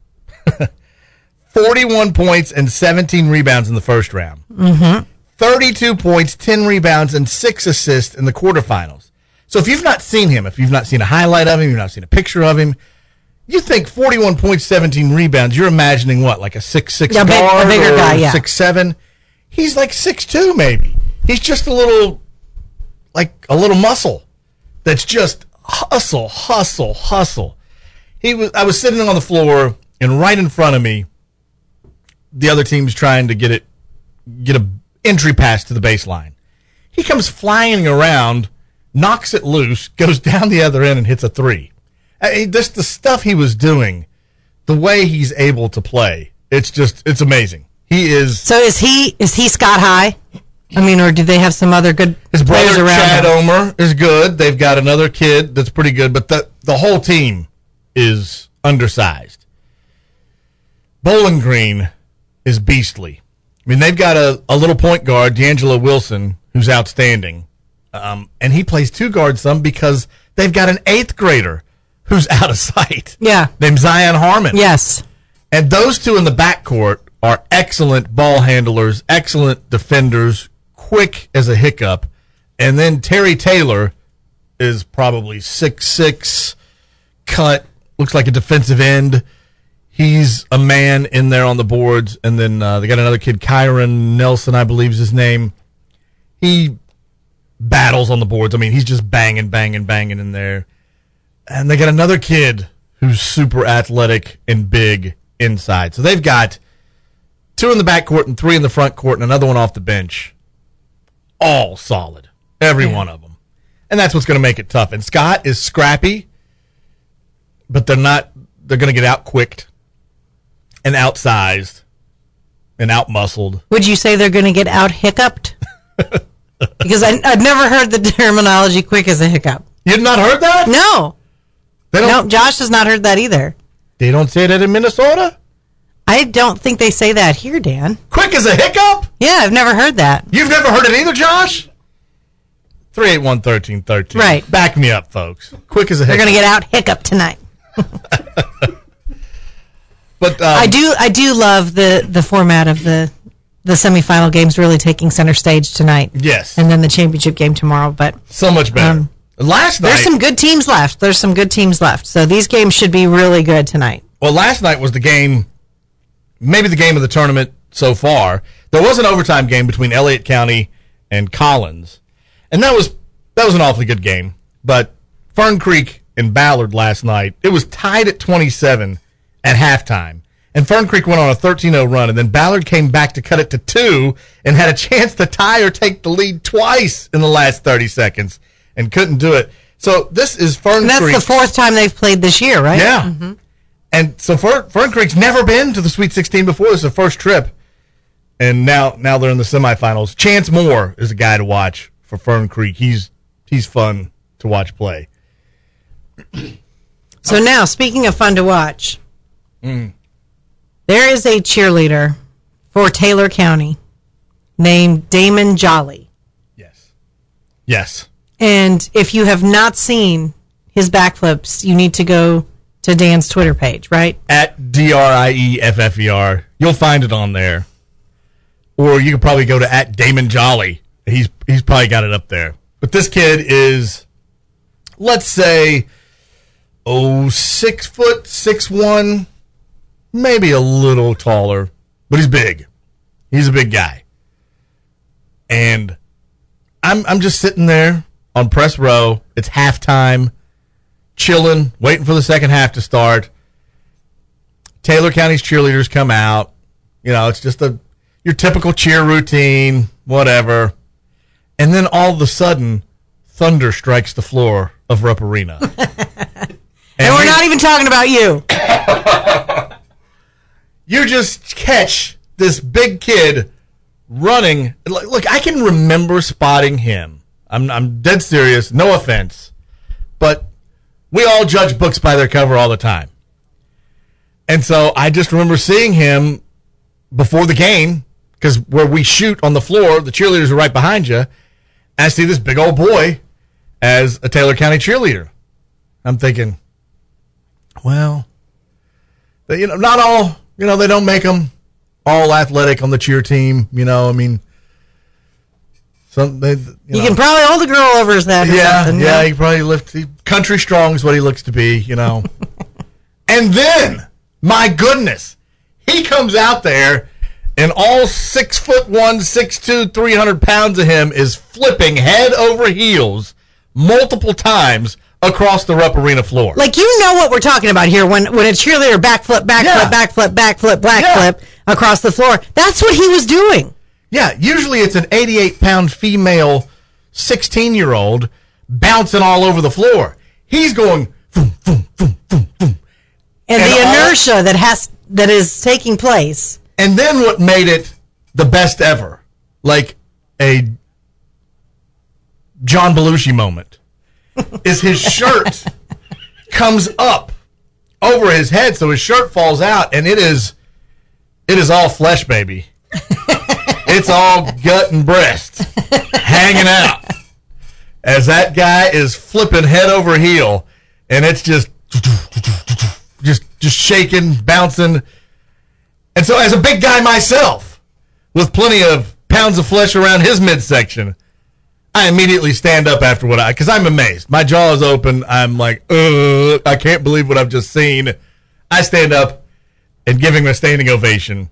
S2: forty-one points and seventeen rebounds in the first round.
S3: Mm-hmm.
S2: thirty-two points, ten rebounds, and six assists in the quarterfinals. So if you've not seen him, if you've not seen a highlight of him, you've not seen a picture of him, you think forty-one points, seventeen rebounds, you're imagining what, like a six six
S3: yeah,
S2: guard
S3: a bigger
S2: or
S3: guy, yeah.
S2: six seven? He's like six two maybe. He's just a little, like a little muscle that's just hustle, hustle, hustle. He was. I was sitting on the floor, and right in front of me, the other team's trying to get it, get a entry pass to the baseline. He comes flying around, knocks it loose, goes down the other end, and hits a three. I mean, just the stuff he was doing, the way he's able to play, it's just, it's amazing. He is.
S3: So is he? Is he Scott High? I mean, or do they have some other good
S2: His
S3: players
S2: brother
S3: around
S2: Chad
S3: him?
S2: Omer is good. They've got another kid that's pretty good, but the the whole team is undersized. Bowling Green is beastly. I mean, they've got a, a little point guard, D'Angelo Wilson, who's outstanding. Um, and he plays two guards some because they've got an eighth grader who's out of sight.
S3: Yeah.
S2: Named Zion Harmon.
S3: Yes.
S2: And those two in the backcourt are excellent ball handlers, excellent defenders, quick as a hiccup. And then Terry Taylor is probably six six, cut, looks like a defensive end. He's a man in there on the boards. And then uh, they got another kid, Kyron Nelson, I believe is his name. He battles on the boards. I mean, he's just banging, banging, banging in there. And they got another kid who's super athletic and big inside. So they've got two in the backcourt and three in the front court and another one off the bench. All solid. Every yeah. one of them. And that's what's going to make it tough. And Scott is scrappy, but they're not, they're going to get out-quicked and outsized and out-muscled.
S3: Would you say they're going to get out-hiccuped? Because I, I've never heard the terminology quick as a hiccup.
S2: You've not heard that?
S3: No.
S2: They don't,
S3: no, Josh has not heard that either.
S2: They don't say that in Minnesota?
S3: I don't think they say that here, Dan.
S2: Quick as a hiccup?
S3: Yeah, I've never heard that.
S2: You've never heard it either, Josh? three eight one, one three one three.
S3: Right.
S2: Back me up, folks. Quick as a
S3: They're
S2: hiccup.
S3: going to get out hiccup tonight.
S2: But um,
S3: I do I do love the, the format of the the semifinal games really taking center stage tonight.
S2: Yes.
S3: And then the championship game tomorrow. But
S2: so much better. Um, last night.
S3: There's some good teams left. There's some good teams left. So these games should be really good tonight.
S2: Well, last night was the game, maybe the game of the tournament so far. There was an overtime game between Elliott County and Collins. And that was that was an awfully good game. But Fern Creek and Ballard last night, it was tied at twenty-seven at halftime. And Fern Creek went on a thirteen oh run, and then Ballard came back to cut it to two and had a chance to tie or take the lead twice in the last thirty seconds and couldn't do it. So this is Fern
S3: and that's
S2: Creek.
S3: That's the fourth time they've played this year, right?
S2: Yeah.
S3: Mm-hmm.
S2: And so Fern, Fern Creek's never been to the Sweet sixteen before. This is the first trip. And now now they're in the semifinals. Chance Moore is a guy to watch for Fern Creek. He's he's fun to watch play.
S3: So now, speaking of fun to watch,
S2: mm.
S3: There is a cheerleader for Taylor County named Damon Jolly.
S2: Yes.
S3: And if you have not seen his backflips, you need to go to Dan's Twitter page, right?
S2: At D R I E F F E R. You'll find it on there. Or you could probably go to at Damon Jolly. He's he's probably got it up there. But this kid is, let's say, oh, six foot, six one, maybe a little taller, but he's big. He's a big guy. And I'm I'm just sitting there on press row. It's halftime, chilling, waiting for the second half to start. Taylor County's cheerleaders come out. You know, it's just a your typical cheer routine, whatever. And then all of a sudden, thunder strikes the floor of Rupp Arena. and,
S3: and we're not even talking about you.
S2: You just catch this big kid running. Look, I can remember spotting him. I'm I'm dead serious, no offense. But we all judge books by their cover all the time. And so I just remember seeing him before the game, because where we shoot on the floor, the cheerleaders are right behind you. And I see this big old boy as a Taylor County cheerleader. I'm thinking, well, you know, not all, you know, they don't make them all athletic on the cheer team. You know, I mean, some they, you,
S3: you
S2: know.
S3: can probably hold the girl over his neck. Or
S2: Yeah,
S3: something,
S2: yeah, he probably lift. He, country strong is what he looks to be, you know. And then, my goodness, he comes out there. And all six foot one, six two, three hundred pounds of him is flipping head over heels multiple times across the Rupp Arena floor.
S3: Like, you know what we're talking about here when when a cheerleader backflip, backflip,
S2: Yeah.
S3: backflip, backflip, backflip
S2: Yeah.
S3: across the floor. That's what he was doing.
S2: Yeah, usually it's an eighty-eight pound female sixteen year old bouncing all over the floor. He's going boom, boom, boom, boom, boom.
S3: And,
S2: And
S3: the
S2: all-
S3: inertia that has that is taking place.
S2: And then what made it the best ever, like a John Belushi moment, is his shirt comes up over his head, so his shirt falls out, and it is it is all flesh, baby. It's all gut and breast hanging out as that guy is flipping head over heel, and it's just just just shaking, bouncing. And so as a big guy myself, with plenty of pounds of flesh around his midsection, I immediately stand up after what I, because I'm amazed. My jaw is open. I'm like, ugh, I can't believe what I've just seen. I stand up and give him a standing ovation.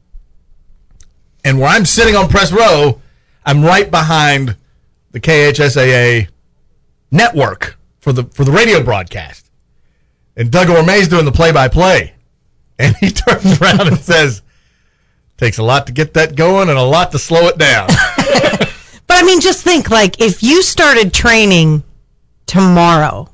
S2: And where I'm sitting on press row, I'm right behind the K H S A A network for the for the radio broadcast. And Doug Ormay's doing the play-by-play. And he turns around and says, takes a lot to get that going and a lot to slow it down.
S3: But I mean, just think, like, if you started training tomorrow,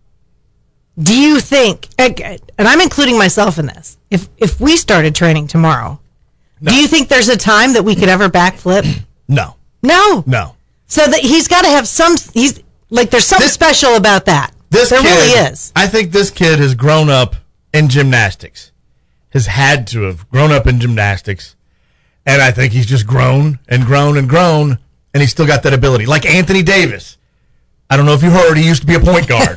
S3: do you think, and I'm including myself in this, if if we started training tomorrow,
S2: no.
S3: do you think there's a time that we could ever backflip?
S2: No.
S3: No.
S2: No.
S3: So that he's got to have some, he's like, there's something
S2: This-
S3: special about that.
S2: This
S3: there
S2: kid,
S3: really is.
S2: I think this kid has grown up in gymnastics. Has had to have grown up in gymnastics. And I think he's just grown and grown and grown, and he's still got that ability. Like Anthony Davis. I don't know if you heard, he used to be a point guard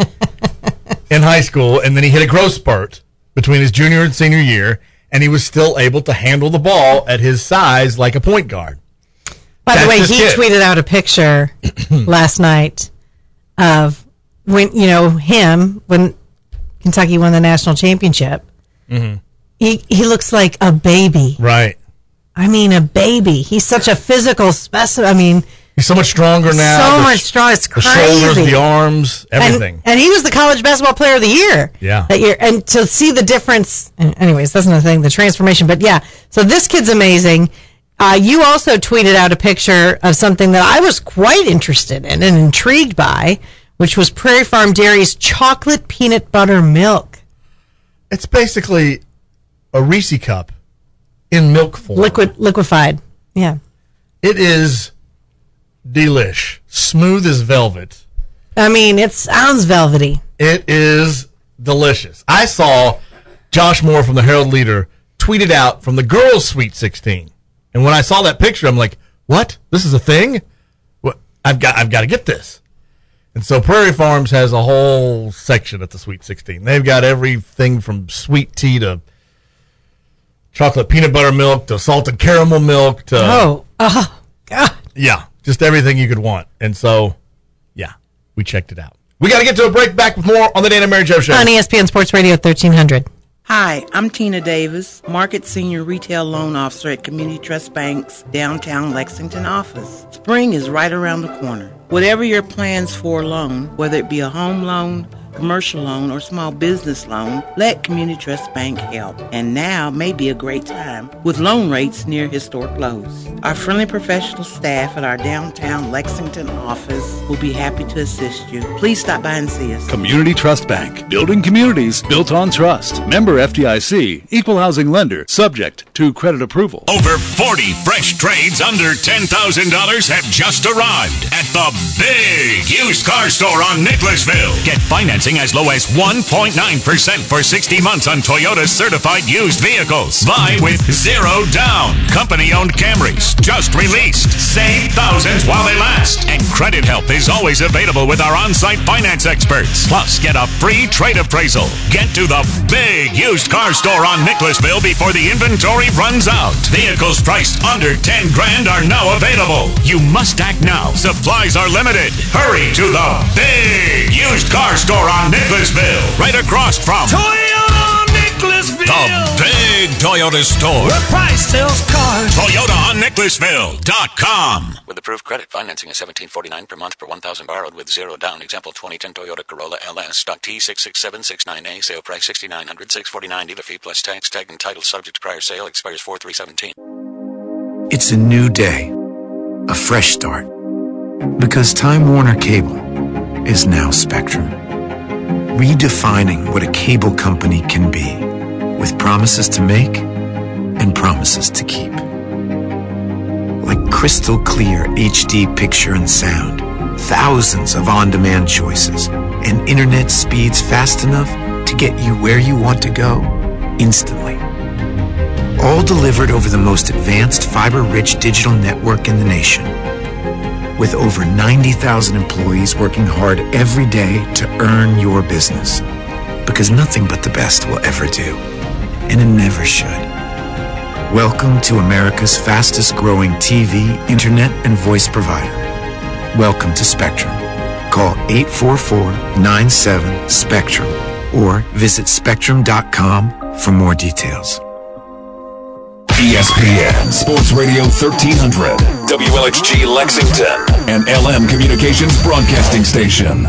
S2: in high school, and then he hit a growth spurt between his junior and senior year, and he was still able to handle the ball at his size like a point guard.
S3: By
S2: That's
S3: the way,
S2: this
S3: he
S2: kid.
S3: tweeted out a picture last night of when, you know, him, when Kentucky won the national championship.
S2: Mm-hmm.
S3: He he looks like a baby.
S2: Right.
S3: I mean, a baby. He's such a physical specimen. I mean,
S2: he's so much stronger now.
S3: So
S2: The
S3: much
S2: sh-
S3: stronger. It's
S2: the
S3: crazy.
S2: shoulders, the arms, everything.
S3: And, and he was the college basketball player of the year.
S2: Yeah.
S3: That year. And to see the difference, anyways, that's another thing, the transformation. But yeah, so this kid's amazing. Uh, you also tweeted out a picture of something that I was quite interested in and intrigued by, which was Prairie Farm Dairy's chocolate peanut butter milk.
S2: It's basically a Reese cup in milk form.
S3: Liquid, liquefied. Yeah.
S2: It is delish. Smooth as velvet.
S3: I mean, it sounds velvety.
S2: It is delicious. I saw Josh Moore from the Herald Leader tweeted out from the girls' Sweet sixteen. And when I saw that picture, I'm like, what? This is a thing? What? I've got I've got to get this. And so Prairie Farms has a whole section at the Sweet sixteen. They've got everything from sweet tea to chocolate peanut butter milk to salted caramel milk to...
S3: Oh, oh, God.
S2: Yeah, just everything you could want. And so, yeah, we checked it out. We got to get to a break. Back with more on the Dan and Mary Jo Show.
S3: On E S P N Sports Radio thirteen hundred.
S4: Hi, I'm Tina Davis, Market Senior Retail Loan Officer at Community Trust Bank's downtown Lexington office. Spring is right around the corner. Whatever your plans for a loan, whether it be a home loan, commercial loan, or small business loan, let Community Trust Bank help. And now may be a great time with loan rates near historic lows. Our friendly professional staff at our downtown Lexington office will be happy to assist you. Please stop by and see us.
S8: Community Trust Bank, building communities built on trust. Member F D I C, equal housing lender, subject to credit approval.
S11: Over forty fresh trades under ten thousand dollars have just arrived at the Big Used Car Store on Nicholasville. Get financing as low as one point nine percent for sixty months on Toyota certified used vehicles. Buy with zero down. Company-owned Camrys just released. Save thousands while they last. And credit help is always available with our on-site finance experts. Plus, get a free trade appraisal. Get to the Big Used Car Store on Nicholasville before the inventory runs out. Vehicles priced under ten grand are now available. You must act now. Supplies are limited. Hurry to the Big Used Car Store on Nicholasville, right across from
S12: Toyota Nicholasville.
S11: The Big Toyota Store.
S12: Where price sells cars.
S11: Toyota on Nicholasville dot com.
S13: With approved credit, financing is seventeen forty-nine per month per one thousand borrowed with zero down. Example twenty ten Toyota Corolla L S. Stock T six six seven six nine A. Sale price sixty-nine hundred, six forty-nine. Dealer fee plus tax, tag and title subject to prior sale. Expires four three seventeen.
S7: It's a new day. A fresh start. Because Time Warner Cable is now Spectrum. Redefining what a cable company can be, with promises to make and promises to keep. Like crystal clear H D picture and sound, thousands of on-demand choices, and internet speeds fast enough to get you where you want to go instantly. All delivered over the most advanced fiber-rich digital network in the nation. With over ninety thousand employees working hard every day to earn your business. Because nothing but the best will ever do. And it never should. Welcome to America's fastest growing T V, internet, and voice provider. Welcome to Spectrum. Call eight four four, nine seven, SPECTRUM or visit spectrum dot com for more details.
S1: E S P N Sports Radio thirteen hundred, W L X G Lexington, and L M Communications Broadcasting Station.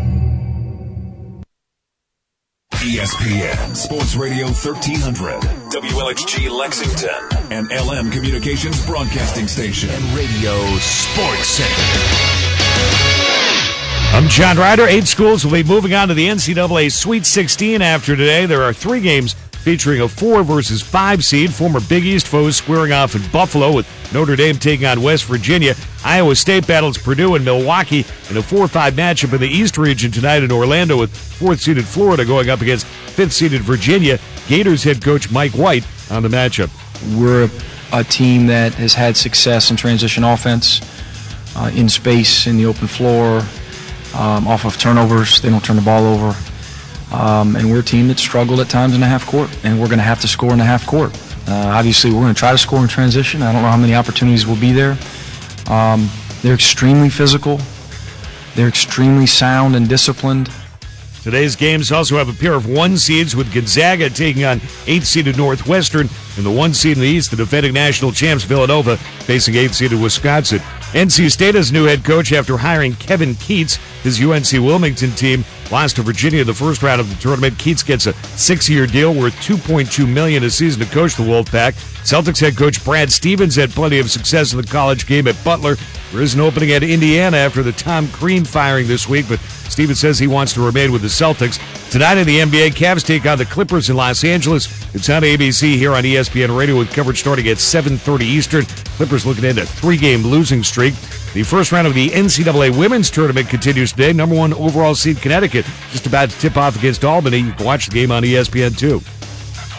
S1: E S P N Sports Radio thirteen hundred, W L X G Lexington, and L M Communications Broadcasting Station.
S6: And Radio Sports Center. I'm John Ryder. Eight schools will be moving on to the N C double A Sweet sixteen after today. There are three games featuring a four versus five seed. Former Big East foes squaring off in Buffalo, with Notre Dame taking on West Virginia. Iowa State battles Purdue and Milwaukee in a four five matchup in the East region tonight in Orlando, with fourth-seeded Florida going up against fifth-seeded Virginia. Gators head coach Mike White on the matchup.
S23: We're a team that has had success in transition offense, uh, in space, in the open floor, um, off of turnovers. They don't turn the ball over. Um, and we're a team that struggled at times in the half court, and we're going to have to score in the half court. Uh, obviously, we're going to try to score in transition. I don't know how many opportunities will be there. Um, they're extremely physical. They're extremely sound and disciplined.
S6: Today's games also have a pair of one seeds, with Gonzaga taking on eighth-seeded Northwestern, and the one seed in the East, the defending national champs Villanova, facing eighth-seeded Wisconsin. N C State has new head coach after hiring Kevin Keatts. His U N C Wilmington team lost to Virginia in the first round of the tournament. Keatts gets a six-year deal worth two point two million dollars a season to coach the Wolfpack. Celtics head coach Brad Stevens had plenty of success in the college game at Butler. There is an opening at Indiana after the Tom Crean firing this week, but Stevens says he wants to remain with the Celtics. Tonight in the N B A, Cavs take on the Clippers in Los Angeles. It's on A B C here on E S P N Radio, with coverage starting at seven thirty Eastern. Clippers looking at a three-game losing streak. The first round of the N C double A women's tournament continues today. Number one overall seed Connecticut just about to tip off against Albany. You can watch the game on E S P N two.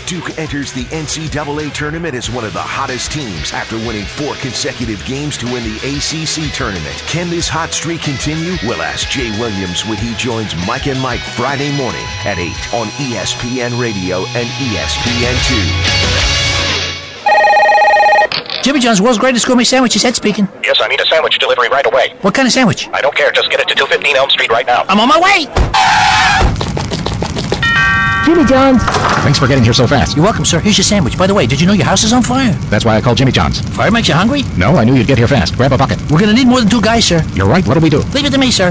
S14: Duke enters the N C double A tournament as one of the hottest teams after winning four consecutive games to win the A C C tournament. Can this hot streak continue? We'll ask Jay Williams when he joins Mike and Mike Friday morning at eight on E S P N Radio and E S P N two.
S16: Jimmy John's, world's greatest gourmet sandwiches, Ed speaking.
S17: Yes, I need a sandwich delivery right away.
S16: What kind of sandwich?
S17: I don't care. Just get it to two fifteen Elm Street right now.
S16: I'm on my way!
S24: Jimmy John's.
S16: Thanks for getting here so fast. You're welcome, sir. Here's your sandwich. By the way, did you know your house is on fire?
S24: That's why I called Jimmy John's.
S16: Fire makes you hungry?
S24: No, I knew you'd get here fast. Grab a bucket.
S16: We're gonna need more than two guys, sir.
S24: You're right. What'll we do?
S16: Leave it to me, sir.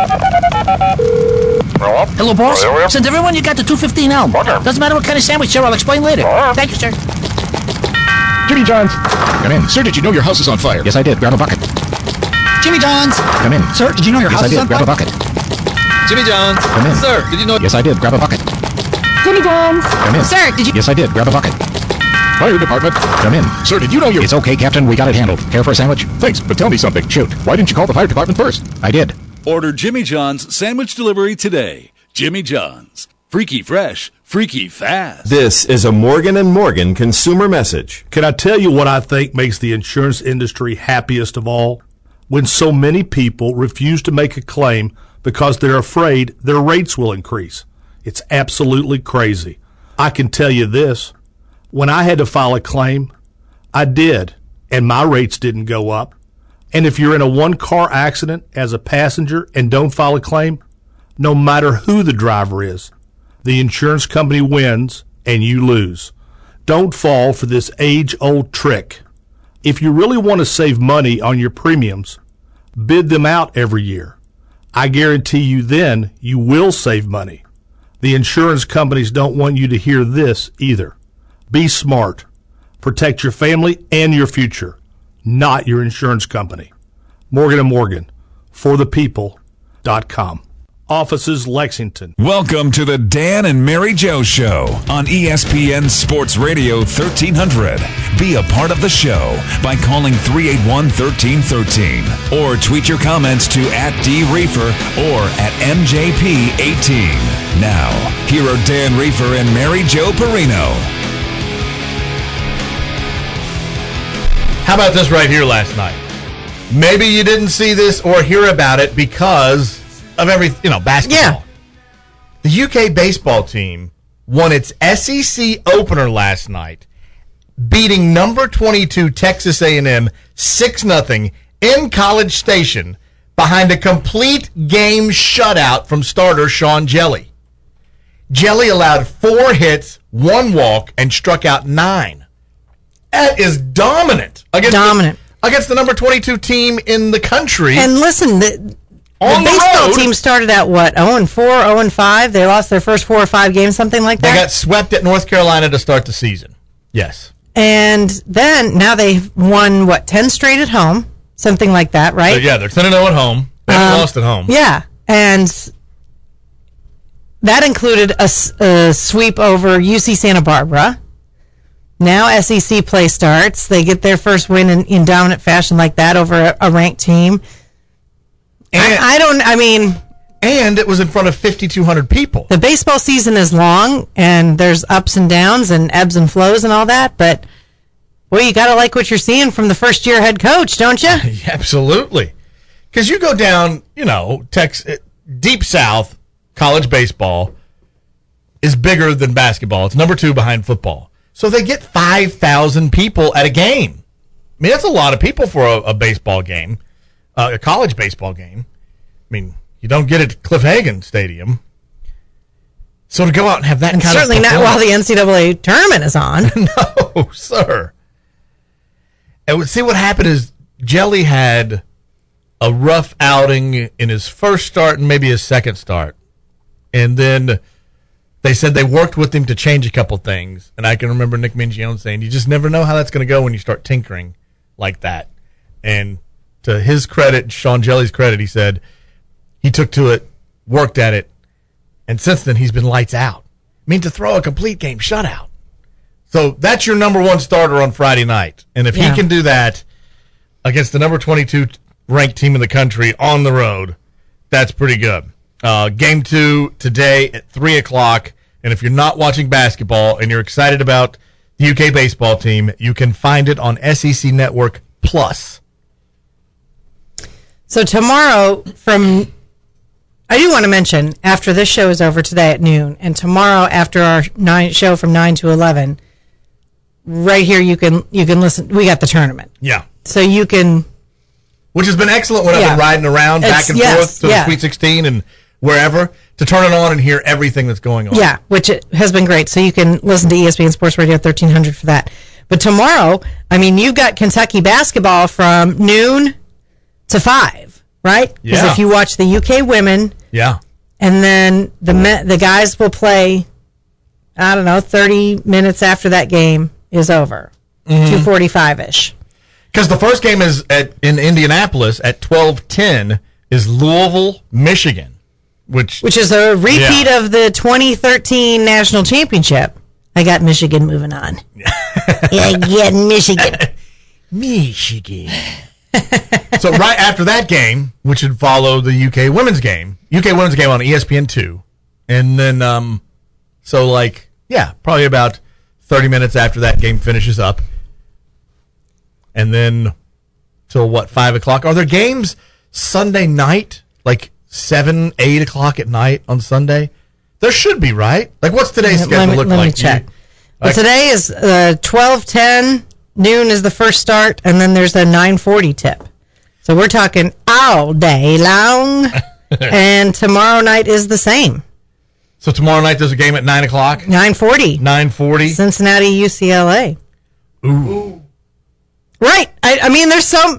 S17: Hello?
S16: Hello, boss.
S17: Hello, hello.
S16: Send everyone you got to two fifteen Elm. Doesn't matter what kind of sandwich, sir. I'll explain later. Thank you, sir.
S24: Jimmy John's. Come in. Sir, did you know your house is on fire? Yes, I did. Grab a bucket.
S16: Jimmy John's.
S24: Come in.
S16: Sir, did you know your
S24: yes,
S16: house
S24: I did.
S16: is on
S24: Grab
S16: fire?
S24: a bucket.
S25: Jimmy John's.
S24: Come in.
S25: Sir, did you know...
S24: Yes, I did. Grab a bucket. Jimmy John's. Come in.
S16: Sir, did you...
S24: Yes, I did. Grab a bucket. Fire department. Come in. Sir, did you know your... It's okay, Captain. We got it handled. Care for a sandwich? Thanks, but tell me something. Shoot. Why didn't you call the fire department first? I did.
S8: Order Jimmy John's sandwich delivery today. Jimmy John's. Freaky fresh. Freaky fast.
S9: This is a Morgan and Morgan consumer message.
S10: Can I tell you what I think makes the insurance industry happiest of all? When so many people refuse to make a claim because they're afraid their rates will increase. It's absolutely crazy. I can tell you this. When I had to file a claim, I did, and my rates didn't go up. And if you're in a one-car accident as a passenger and don't file a claim, no matter who the driver is, the insurance company wins and you lose. Don't fall for this age-old trick. If you really want to save money on your premiums, bid them out every year. I guarantee you then you will save money. The insurance companies don't want you to hear this either. Be smart. Protect your family and your future, not your insurance company. Morgan and Morgan, for the people dot com. Offices, Lexington.
S1: Welcome to the Dan and Mary Joe Show on E S P N Sports Radio thirteen hundred. Be a part of the show by calling three eight one, one three one three or tweet your comments to at D Reefer or at M J P eighteen. Now, here are Dan Reefer and Mary Jo Perino.
S2: How about this right here last night? Maybe you didn't see this or hear about it because of every, you know, basketball. Yeah. The U K baseball team won its S E C opener last night, beating number twenty-two Texas A and M six nothing in College Station behind a complete game shutout from starter Sean Jelly. Jelly allowed four hits, one walk, and struck out nine. That is dominant. Against
S3: Dominant.
S2: The, against the number twenty-two team in the country.
S3: And listen, the,
S2: On
S3: the
S2: the
S3: baseball
S2: road.
S3: team started at what, oh and four, oh and five? They lost their first four or five games, something like
S2: They
S3: that?
S2: got swept at North Carolina to start the season. Yes.
S3: And then, now they've won, what, ten straight at home? Something like that, right?
S2: So, yeah, they're ten and oh at home. They haven't
S3: Um,
S2: lost at home.
S3: Yeah, and that included a, s- a sweep over U C Santa Barbara. Now S E C play starts. They get their first win in, in dominant fashion like that over a, a ranked team.
S2: And,
S3: I, I don't, I mean...
S2: And it was in front of fifty-two hundred people.
S3: The baseball season is long, and there's ups and downs and ebbs and flows and all that, but, well, you got to like what you're seeing from the first-year head coach, don't you?
S2: Absolutely. Because you go down, you know, Tex, deep south, college baseball is bigger than basketball. It's number two behind football. So they get five thousand people at a game. I mean, that's a lot of people for a, a baseball game, uh, a college baseball game. I mean, you don't get it at Cliff Hagan Stadium. So to go out and have that
S3: And
S2: kind
S3: certainly
S2: of
S3: not while the N C double A tournament is on.
S2: No, sir. And see what happened is Jelly had a rough outing in his first start and maybe his second start. And then they said they worked with him to change a couple things. And I can remember Nick Mingione saying, you just never know how that's going to go when you start tinkering like that. And to his credit, Sean Jelly's credit, he said he took to it, worked at it, and since then he's been lights out. I mean, to throw a complete game shutout. So that's your number one starter on Friday night. And if
S3: Yeah.
S2: he can do that against the number twenty-two ranked team in the country on the road, that's pretty good. Uh, game two today at three o'clock And if you're not watching basketball and you're excited about the U K baseball team, you can find it on S E C Network Plus.
S3: So tomorrow from, I do want to mention, after this show is over today at noon, and tomorrow after our nine show from nine to eleven, right here you can you can listen. We got the tournament.
S2: Yeah.
S3: So you can.
S2: Which has been excellent when
S3: Yeah.
S2: I've been riding around
S3: It's-
S2: back and
S3: yes,
S2: forth to
S3: yeah.
S2: the Sweet sixteen and wherever, to turn it on and hear everything that's going on.
S3: Yeah, which it has been great. So you can listen to E S P N Sports Radio thirteen hundred for that. But tomorrow, I mean, you've got Kentucky basketball from noon to five, right? Because
S2: Yeah.
S3: if you watch the U K women,
S2: Yeah.
S3: and then the men, the guys will play, I don't know, thirty minutes after that game is over,
S2: Mhm.
S3: two forty-five ish.
S2: Because the first game is at in Indianapolis at twelve ten is Louisville, Michigan, which
S3: Which is a repeat
S2: Yeah.
S3: of the twenty thirteen national championship. I got Michigan moving on. yeah, yeah, Michigan.
S2: Michigan. So right after that game, which would follow the U K women's game, U K women's game on E S P N two, and then um, so like yeah, probably about thirty minutes after that game finishes up, and then till what five o'clock? Are there games Sunday night, like seven, eight o'clock at night on Sunday? There should be, right? Like, what's today's
S3: Let
S2: schedule
S3: me-
S2: look
S3: let me
S2: like?
S3: check.
S2: You-
S3: Well,
S2: like-
S3: today is uh, twelve ten, noon is the first start, and then there's a nine forty tip. So we're talking all day long, and tomorrow night is the same.
S2: So tomorrow night there's a game at nine o'clock.
S3: nine forty.
S2: Nine forty.
S3: Cincinnati, U C L A.
S2: Ooh.
S3: Right. I, I mean, there's some.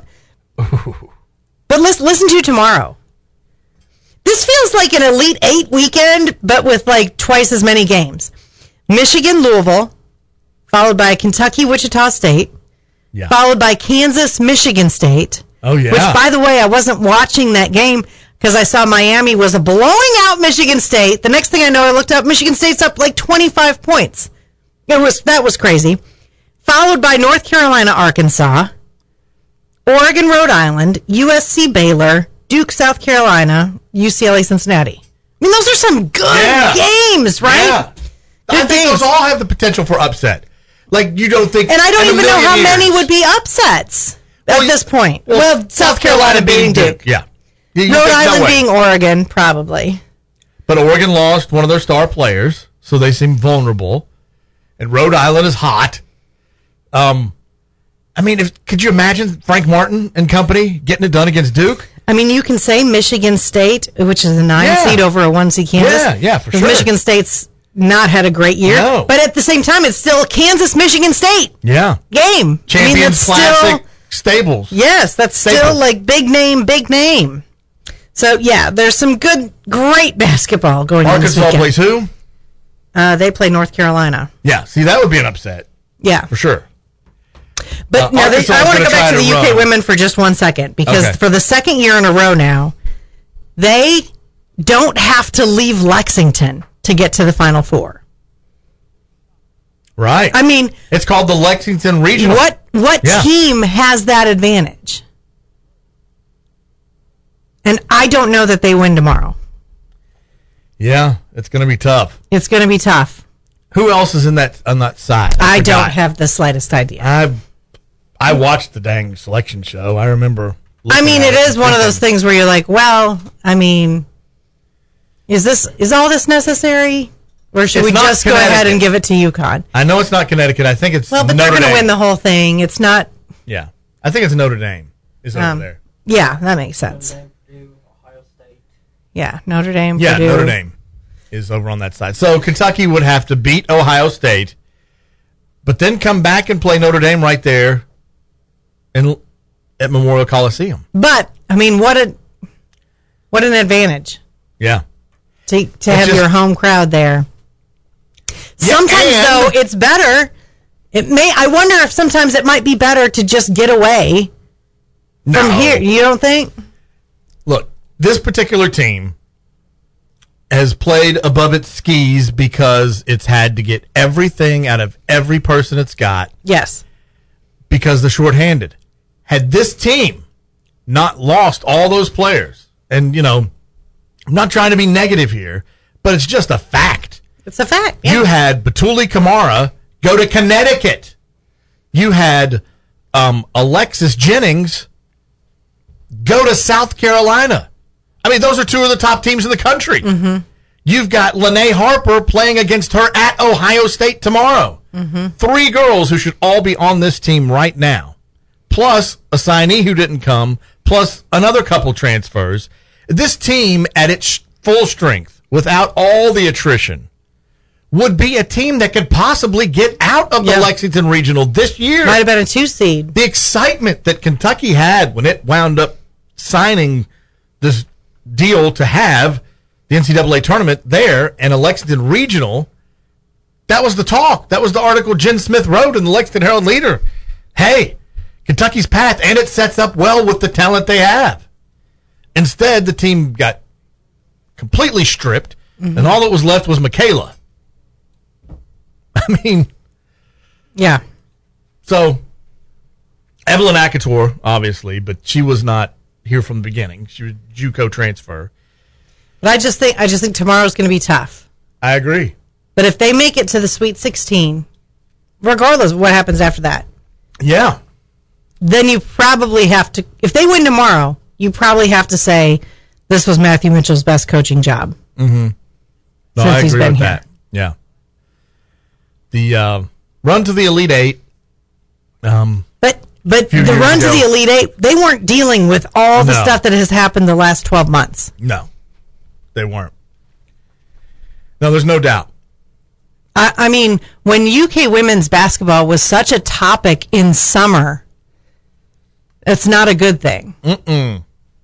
S3: But listen, listen to tomorrow. This feels like an Elite Eight weekend, but with like twice as many games. Michigan, Louisville, followed by Kentucky, Wichita State,
S2: Yeah.
S3: followed by Kansas, Michigan State.
S2: Oh, yeah.
S3: Which, by the way, I wasn't watching that game because I saw Miami was blowing out Michigan State. The next thing I know, I looked up, Michigan State's up like twenty-five points. It was that was crazy. Followed by North Carolina, Arkansas, Oregon, Rhode Island, U S C, Baylor, Duke, South Carolina, U C L A, Cincinnati. I mean, those are some good
S2: Yeah.
S3: games, right?
S2: Yeah. I
S3: Good
S2: think
S3: games.
S2: those all have the potential for upset. Like, you don't think...
S3: And I don't
S2: in a
S3: even know
S2: million
S3: how
S2: years.
S3: many would be upsets at this point.
S2: Well,
S3: Well, South Carolina beating Duke.
S2: Yeah. You- you
S3: Rhode
S2: think, no
S3: Island
S2: way.
S3: being Oregon, probably.
S2: But Oregon lost one of their star players, so they seem vulnerable. And Rhode Island is hot. Um, I mean, if, could you imagine Frank Martin and company getting it done against Duke?
S3: I mean, you can say Michigan State, which is a nine
S2: Yeah.
S3: seed over a one seed Kansas.
S2: Yeah, yeah, for
S3: 'Cause
S2: sure.
S3: Michigan State's not had a great year.
S2: No.
S3: But at the same time, it's still Kansas, Michigan State
S2: Yeah.
S3: game.
S2: Champions
S3: I mean, that's
S2: Classic
S3: still,
S2: Stables.
S3: yes, that's still
S2: Staples.
S3: like big name, big name. So, yeah, there's some good, great basketball going on this
S2: Arkansas
S3: weekend.
S2: plays who?
S3: Uh, they play North Carolina.
S2: Yeah, see, that would be an upset.
S3: Yeah.
S2: For sure.
S3: But
S2: Uh,
S3: now, this,
S2: Arkansas
S3: I
S2: is
S3: want to
S2: gonna
S3: go back
S2: try
S3: to the
S2: to
S3: U K
S2: run.
S3: women for just one second because
S2: Okay.
S3: for the second year in a row now, they don't have to leave Lexington to get to the Final Four.
S2: Right.
S3: I mean,
S2: it's called the Lexington Regional.
S3: What what
S2: Yeah.
S3: team has that advantage? And I don't know that they win tomorrow.
S2: Yeah, it's going to be tough.
S3: It's going to be tough.
S2: Who else is in that on that side?
S3: I don't
S2: forgot.
S3: have the slightest idea.
S2: I I watched the dang selection show. I remember.
S3: I mean,
S2: looking
S3: it
S2: at
S3: is one of those things where you're like, well, I mean, is this is all this necessary, or should
S2: It's
S3: we
S2: not
S3: just go ahead
S2: Connecticut.
S3: and give it to UConn?
S2: I know it's not Connecticut. I think it's
S3: Well, but
S2: Notre
S3: they're going to
S2: Dame.
S3: win the whole thing. It's not.
S2: Yeah, I think it's Notre Dame is over
S3: Um,
S2: there.
S3: Yeah, that makes sense. Yeah, Notre Dame.
S2: Yeah,
S3: Purdue.
S2: Notre Dame is over on that side. So Kentucky would have to beat Ohio State, but then come back and play Notre Dame right there in at Memorial Coliseum.
S3: But I mean, what a what an advantage
S2: Yeah.
S3: to to
S2: It's
S3: have
S2: just-
S3: your home crowd there.
S2: Yeah,
S3: Sometimes
S2: and-
S3: though, it's better. It may. I wonder if sometimes it might be better to just get away from
S2: No.
S3: here. You don't think?
S2: Look, this particular team has played above its skis because it's had to get everything out of every person it's got
S3: Yes.
S2: because they're shorthanded. Had this team not lost all those players, and, you know, I'm not trying to be negative here, but it's just a fact.
S3: It's a fact. Yeah.
S2: You had Batuli Kamara go to Connecticut. You had um, Alexis Jennings go to South Carolina. I mean, those are two of the top teams in the country.
S3: Mm-hmm.
S2: You've got Lene Harper playing against her at Ohio State tomorrow.
S3: Mm-hmm.
S2: Three girls who should all be on this team right now, plus a signee who didn't come, plus another couple transfers. This team at its full strength, without all the attrition, would be a team that could possibly get out of the
S3: Yeah.
S2: Lexington Regional this year.
S3: Might have been a two seed.
S2: The excitement that Kentucky had when it wound up signing this deal to have the N C double A tournament there and a Lexington Regional, that was the talk. That was the article Jen Smith wrote in the Lexington Herald Leader. Hey, Kentucky's path, and it sets up well with the talent they have. Instead, the team got completely stripped,
S3: Mm-hmm.
S2: and all that was left was Michaela. I mean,
S3: yeah.
S2: So, Evelyn Akator, obviously, but she was not here from the beginning. She was JUCO transfer.
S3: But I just think I just think tomorrow's going to be tough.
S2: I agree.
S3: But if they make it to the Sweet sixteen, regardless of what happens after that,
S2: yeah,
S3: then you probably have to. If they win tomorrow, you probably have to say this was Matthew Mitchell's best coaching job.
S2: Mm-hmm. No,
S3: since
S2: I
S3: he's
S2: agree
S3: been
S2: with
S3: here.
S2: that. Yeah. The uh, run to the Elite Eight. Um,
S3: But but
S2: few
S3: the
S2: years
S3: run
S2: ago-
S3: to the Elite Eight, they weren't dealing with all the
S2: No.
S3: stuff that has happened the last twelve months.
S2: No, they weren't. No, there's no doubt.
S3: I, I mean, when U K women's basketball was such a topic in summer, it's not a good thing.
S2: Mm-mm.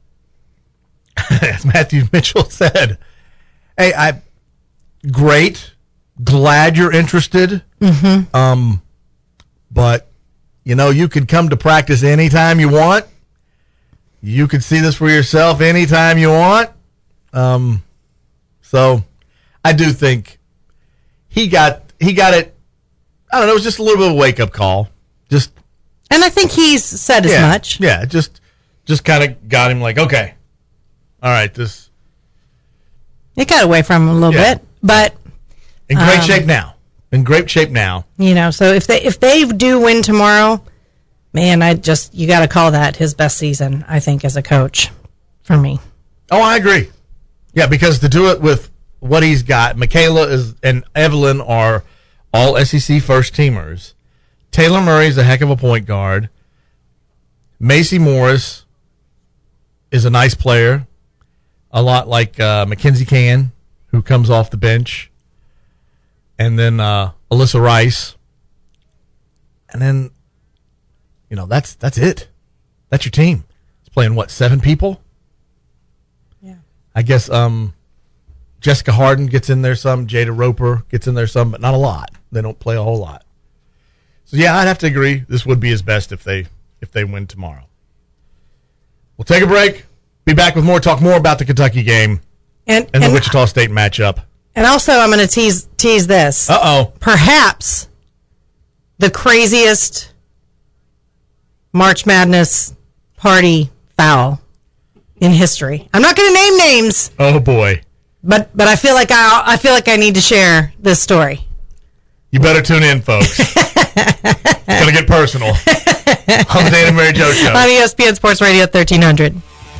S2: As Matthew Mitchell said, hey, I great, glad you're interested.
S3: Mm-hmm.
S2: Um, but you know, you could come to practice anytime you want. You could see this for yourself anytime you want. Um, so I do think he got he got it. I don't know. It was just a little bit of a wake up call. Just
S3: And I think he's said as
S2: yeah,
S3: much.
S2: Yeah, just just kind of got him like, okay, all right, this
S3: It got away from him a little
S2: Yeah.
S3: bit, but
S2: in great
S3: um,
S2: shape now. In great shape now.
S3: You know, so if they if they do win tomorrow, man, I just you got to call that his best season. I think as a coach, for me.
S2: Oh, I agree. Yeah, because to do it with what he's got, Michaela is and Evelyn are all S E C first teamers. Taylor Murray's a heck of a point guard. Macy Morris is a nice player, a lot like uh, Mackenzie Can, who comes off the bench. And then uh, Alyssa Rice. And then, you know, that's that's it. That's your team. It's playing, what, seven people?
S3: Yeah.
S2: I guess um, Jessica Harden gets in there some. Jada Roper gets in there some, but not a lot. They don't play a whole lot. So, yeah, I'd have to agree. This would be his best if they if they win tomorrow. We'll take a break. Be back with more. Talk more about the Kentucky game
S3: And
S2: and the
S3: and,
S2: Wichita State matchup.
S3: and also, I'm going to tease tease this.
S2: Uh oh.
S3: Perhaps the craziest March Madness party foul in history. I'm not going to name names,
S2: Oh boy.
S3: but but I feel like I I feel like I need to share this story.
S2: You better tune in, folks. It's going to get personal. On the Dan and Mary Jo Show.
S3: On E S P N Sports Radio thirteen hundred.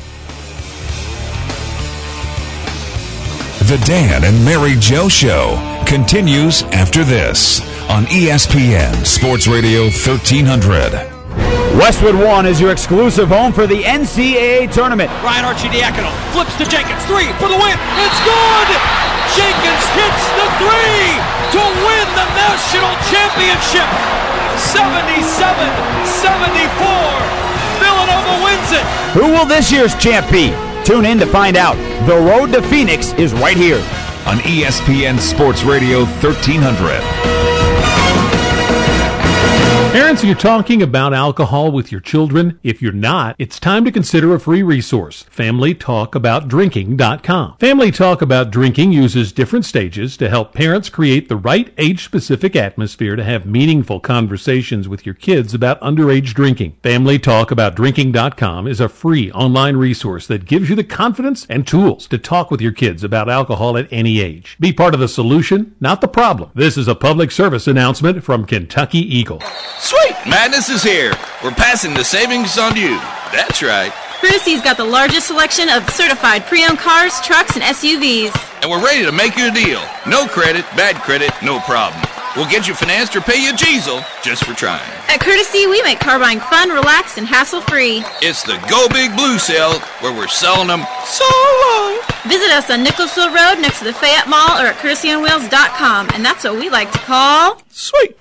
S1: The Dan and Mary Jo Show continues after this on E S P N Sports Radio thirteen hundred.
S18: Westwood One is your exclusive home for the N C double A tournament.
S12: Ryan Arcidiacono flips to Jenkins. Three for the win. It's good! Jenkins hits the three to win the national championship. seventy-seven seventy-four. Villanova wins it.
S18: Who will this year's champ be? Tune in to find out. The road to Phoenix is right here
S1: on E S P N Sports Radio thirteen hundred.
S15: Parents, are you talking about alcohol with your children? If you're not, it's time to consider a free resource, family talk about drinking dot com. Family Talk About Drinking uses different stages to help parents create the right age-specific atmosphere to have meaningful conversations with your kids about underage drinking. family talk about drinking dot com is a free online resource that gives you the confidence and tools to talk with your kids about alcohol at any age. Be part of the solution, not the problem. This is a public service announcement from Kentucky Eagle.
S19: Sweet! Madness is here. We're passing the savings on you. That's right.
S20: Courtesy's got the largest selection of certified pre-owned cars, trucks, and S U Vs.
S19: And we're ready to make you a deal. No credit, bad credit, no problem. We'll get you financed or pay you a diesel just for trying.
S20: At Courtesy, we make car buying fun, relaxed, and hassle-free.
S19: It's the Go Big Blue sale where we're selling them so low.
S20: Visit us on Nicholasville Road next to the Fayette Mall or at courtesy on wheels dot com. And that's what we like to call...
S19: Sweet.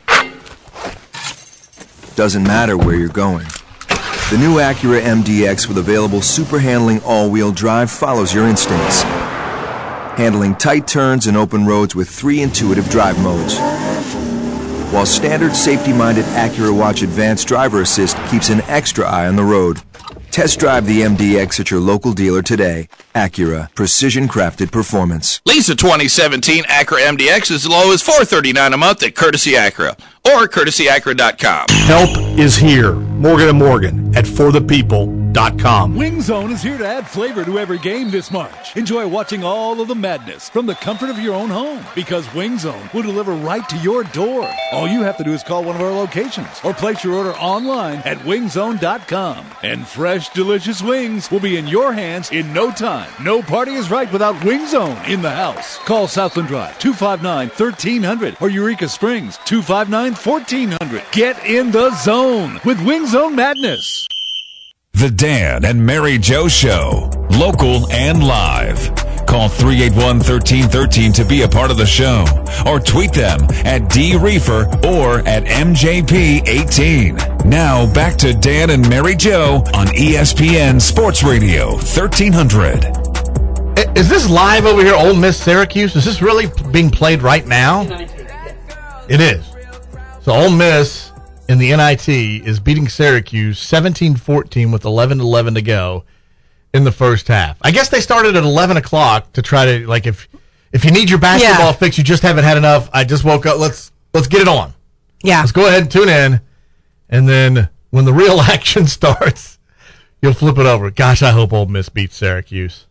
S21: Doesn't matter where you're going. The new Acura M D X with available super handling all-wheel drive follows your instincts, handling tight turns and open roads with three intuitive drive modes. While standard safety-minded Acura Watch Advanced Driver Assist keeps an extra eye on the road. Test drive the M D X at your local dealer today. Acura, precision-crafted performance.
S19: Lease a twenty seventeen Acura M D X as low as four hundred thirty-nine dollars a month at Courtesy Acura or courtesy acura dot com.
S10: Help is here. Morgan and Morgan at for the people dot com.
S8: Wing Zone is here to add flavor to every game this March. Enjoy watching all of the madness from the comfort of your own home because Wing Zone will deliver right to your door. All you have to do is call one of our locations or place your order online at wing zone dot com. And fresh, delicious wings will be in your hands in no time. No party is right without Wing Zone in the house. Call Southland Drive two five nine, one three zero zero or Eureka Springs two five nine, one four zero zero. Get in the zone with Wing Zone Madness.
S1: The Dan and Mary Jo Show, local and live. Call three eight one, one three one three to be a part of the show, or tweet them at D Reefer or at M J P eighteen. Now back to Dan and Mary Jo on E S P N Sports Radio thirteen hundred.
S2: Is this live over here, Ole Miss Syracuse? Is this really being played right now? It is. So Ole Miss in the N I T is beating Syracuse seventeen fourteen with eleven eleven to go in the first half. I guess they started at eleven o'clock to try to, like, if if you need your basketball
S3: Yeah.
S2: fix, you just haven't had enough. I just woke up. Let's let's get it on.
S3: Yeah.
S2: Let's go ahead and tune in. And then when the real action starts, you'll flip it over. Gosh, I hope Ole Miss beats Syracuse.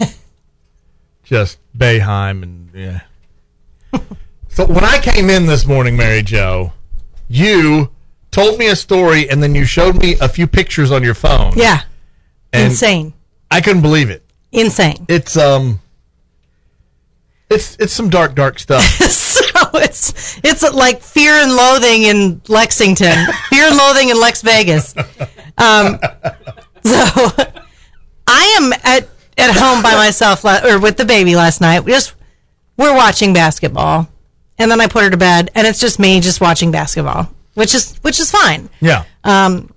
S2: Just Boeheim and, yeah. So when I came in this morning, Mary Jo, you told me a story, and then you showed me a few pictures on your phone.
S3: Yeah.
S2: And
S3: Insane.
S2: I couldn't believe it.
S3: Insane.
S2: It's um, it's it's some dark, dark stuff.
S3: So it's it's like Fear and Loathing in Lexington, Fear and Loathing in Lex Vegas. Um, so I am at at home by myself, la- or with the baby last night. We just we're watching basketball, and then I put her to bed, and it's just me just watching basketball, which is which is fine.
S2: Yeah.
S3: Um,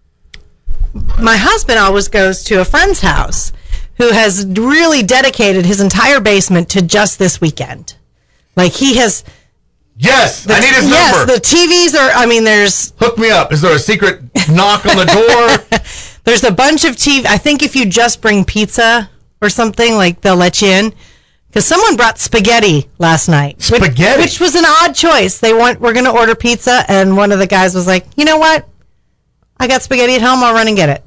S3: my husband always goes to a friend's house who has really dedicated his entire basement to just this weekend. Like he has.
S2: Yes,
S3: the,
S2: I need his
S3: yes,
S2: number.
S3: the T Vs are. I mean, there's.
S2: Hook me up. Is there a secret knock on the door?
S3: There's a bunch of T V. I think if you just bring pizza or something, like they'll let you in. Because someone brought spaghetti last night.
S2: Spaghetti?
S3: Which, which was an odd choice. They want, we're going to order pizza, and one of the guys was like, you know what? I got spaghetti at home. I'll run and get it.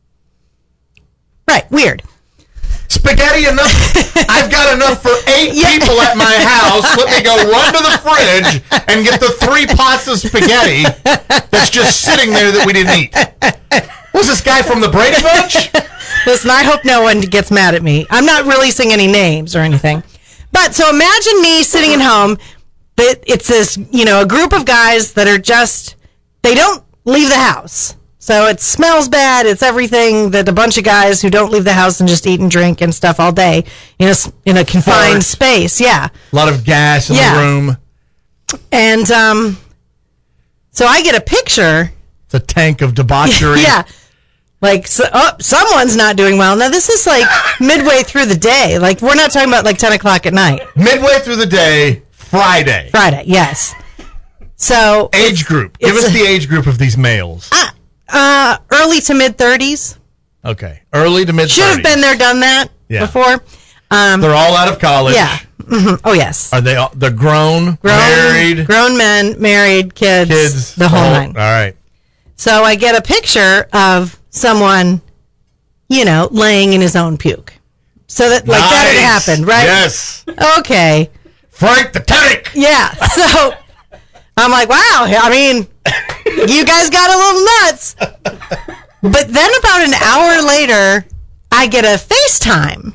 S3: Right. Weird.
S2: Spaghetti enough. I've got enough for eight yeah. people at my house. Let me go run to the fridge and get the three pots of spaghetti that's just sitting there that we didn't eat. Was this guy from the Brady Bunch?
S3: Listen, I hope no one gets mad at me. I'm not releasing any names or anything. But so imagine me sitting at home. It's this, you know, a group of guys that are just, they don't leave the house. So it smells bad. It's everything that a bunch of guys who don't leave the house and just eat and drink and stuff all day in a, in a confined Fart. space. Yeah.
S2: A lot of gas in
S3: yeah.
S2: the room.
S3: And um, so I get a picture.
S2: It's a tank of debauchery.
S3: Yeah. Like, so, oh, someone's not doing well. Now, this is like midway through the day. Like, we're not talking about like ten o'clock at night.
S2: Midway through the day, Friday.
S3: Friday, yes. So
S2: age group. Give us a, the age group of these males.
S3: Uh, uh, early to mid thirties.
S2: Okay, early to mid thirties.
S3: Should have been there, done that yeah. before. Um,
S2: They're all out of college.
S3: Yeah. Mm-hmm. Oh yes.
S2: Are they? All, they're grown,
S3: grown,
S2: married,
S3: grown men, married, kids,
S2: kids,
S3: the whole
S2: all,
S3: nine.
S2: All right.
S3: So I get a picture of someone, you know, laying in his own puke. So that like nice. that had happened, right?
S2: Yes.
S3: Okay.
S2: Frank the Tank.
S3: Yeah. So I'm like, wow. I mean, you guys got a little nuts. But then about an hour later, I get a FaceTime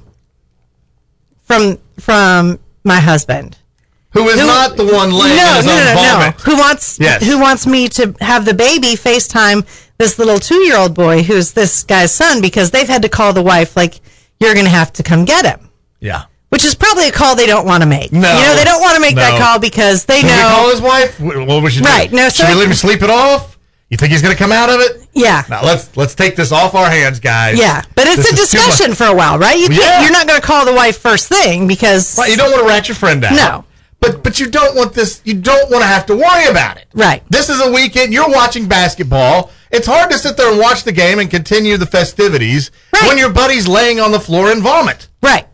S3: from from my husband,
S2: who is who, not the one laying
S3: no,
S2: in his
S3: no,
S2: own
S3: no,
S2: vomit.
S3: No, who wants
S2: yes.
S3: who wants me to have the baby FaceTime this little two-year-old boy who's this guy's son, because they've had to call the wife, like, you're going to have to come get him.
S2: Yeah.
S3: Which is probably a call they don't want to make.
S2: No.
S3: You know, they don't want to make
S2: no.
S3: that call because they
S2: should
S3: know.
S2: Should we call his wife? What we should do?
S3: Right. No, so
S2: should we leave him sleep it off? You think he's going to come out of it?
S3: Yeah.
S2: Now, let's let's take this off our hands, guys.
S3: Yeah. But it's
S2: this
S3: a discussion for a while, right? You can't, yeah. You're not going to call the wife first thing because.
S2: Right, you don't want to rat your friend out.
S3: No.
S2: But but you don't want this. You don't want to have to worry about it.
S3: Right.
S2: This is a weekend. You're watching basketball. It's hard to sit there and watch the game and continue the festivities right. when your buddy's laying on the floor in vomit.
S3: Right.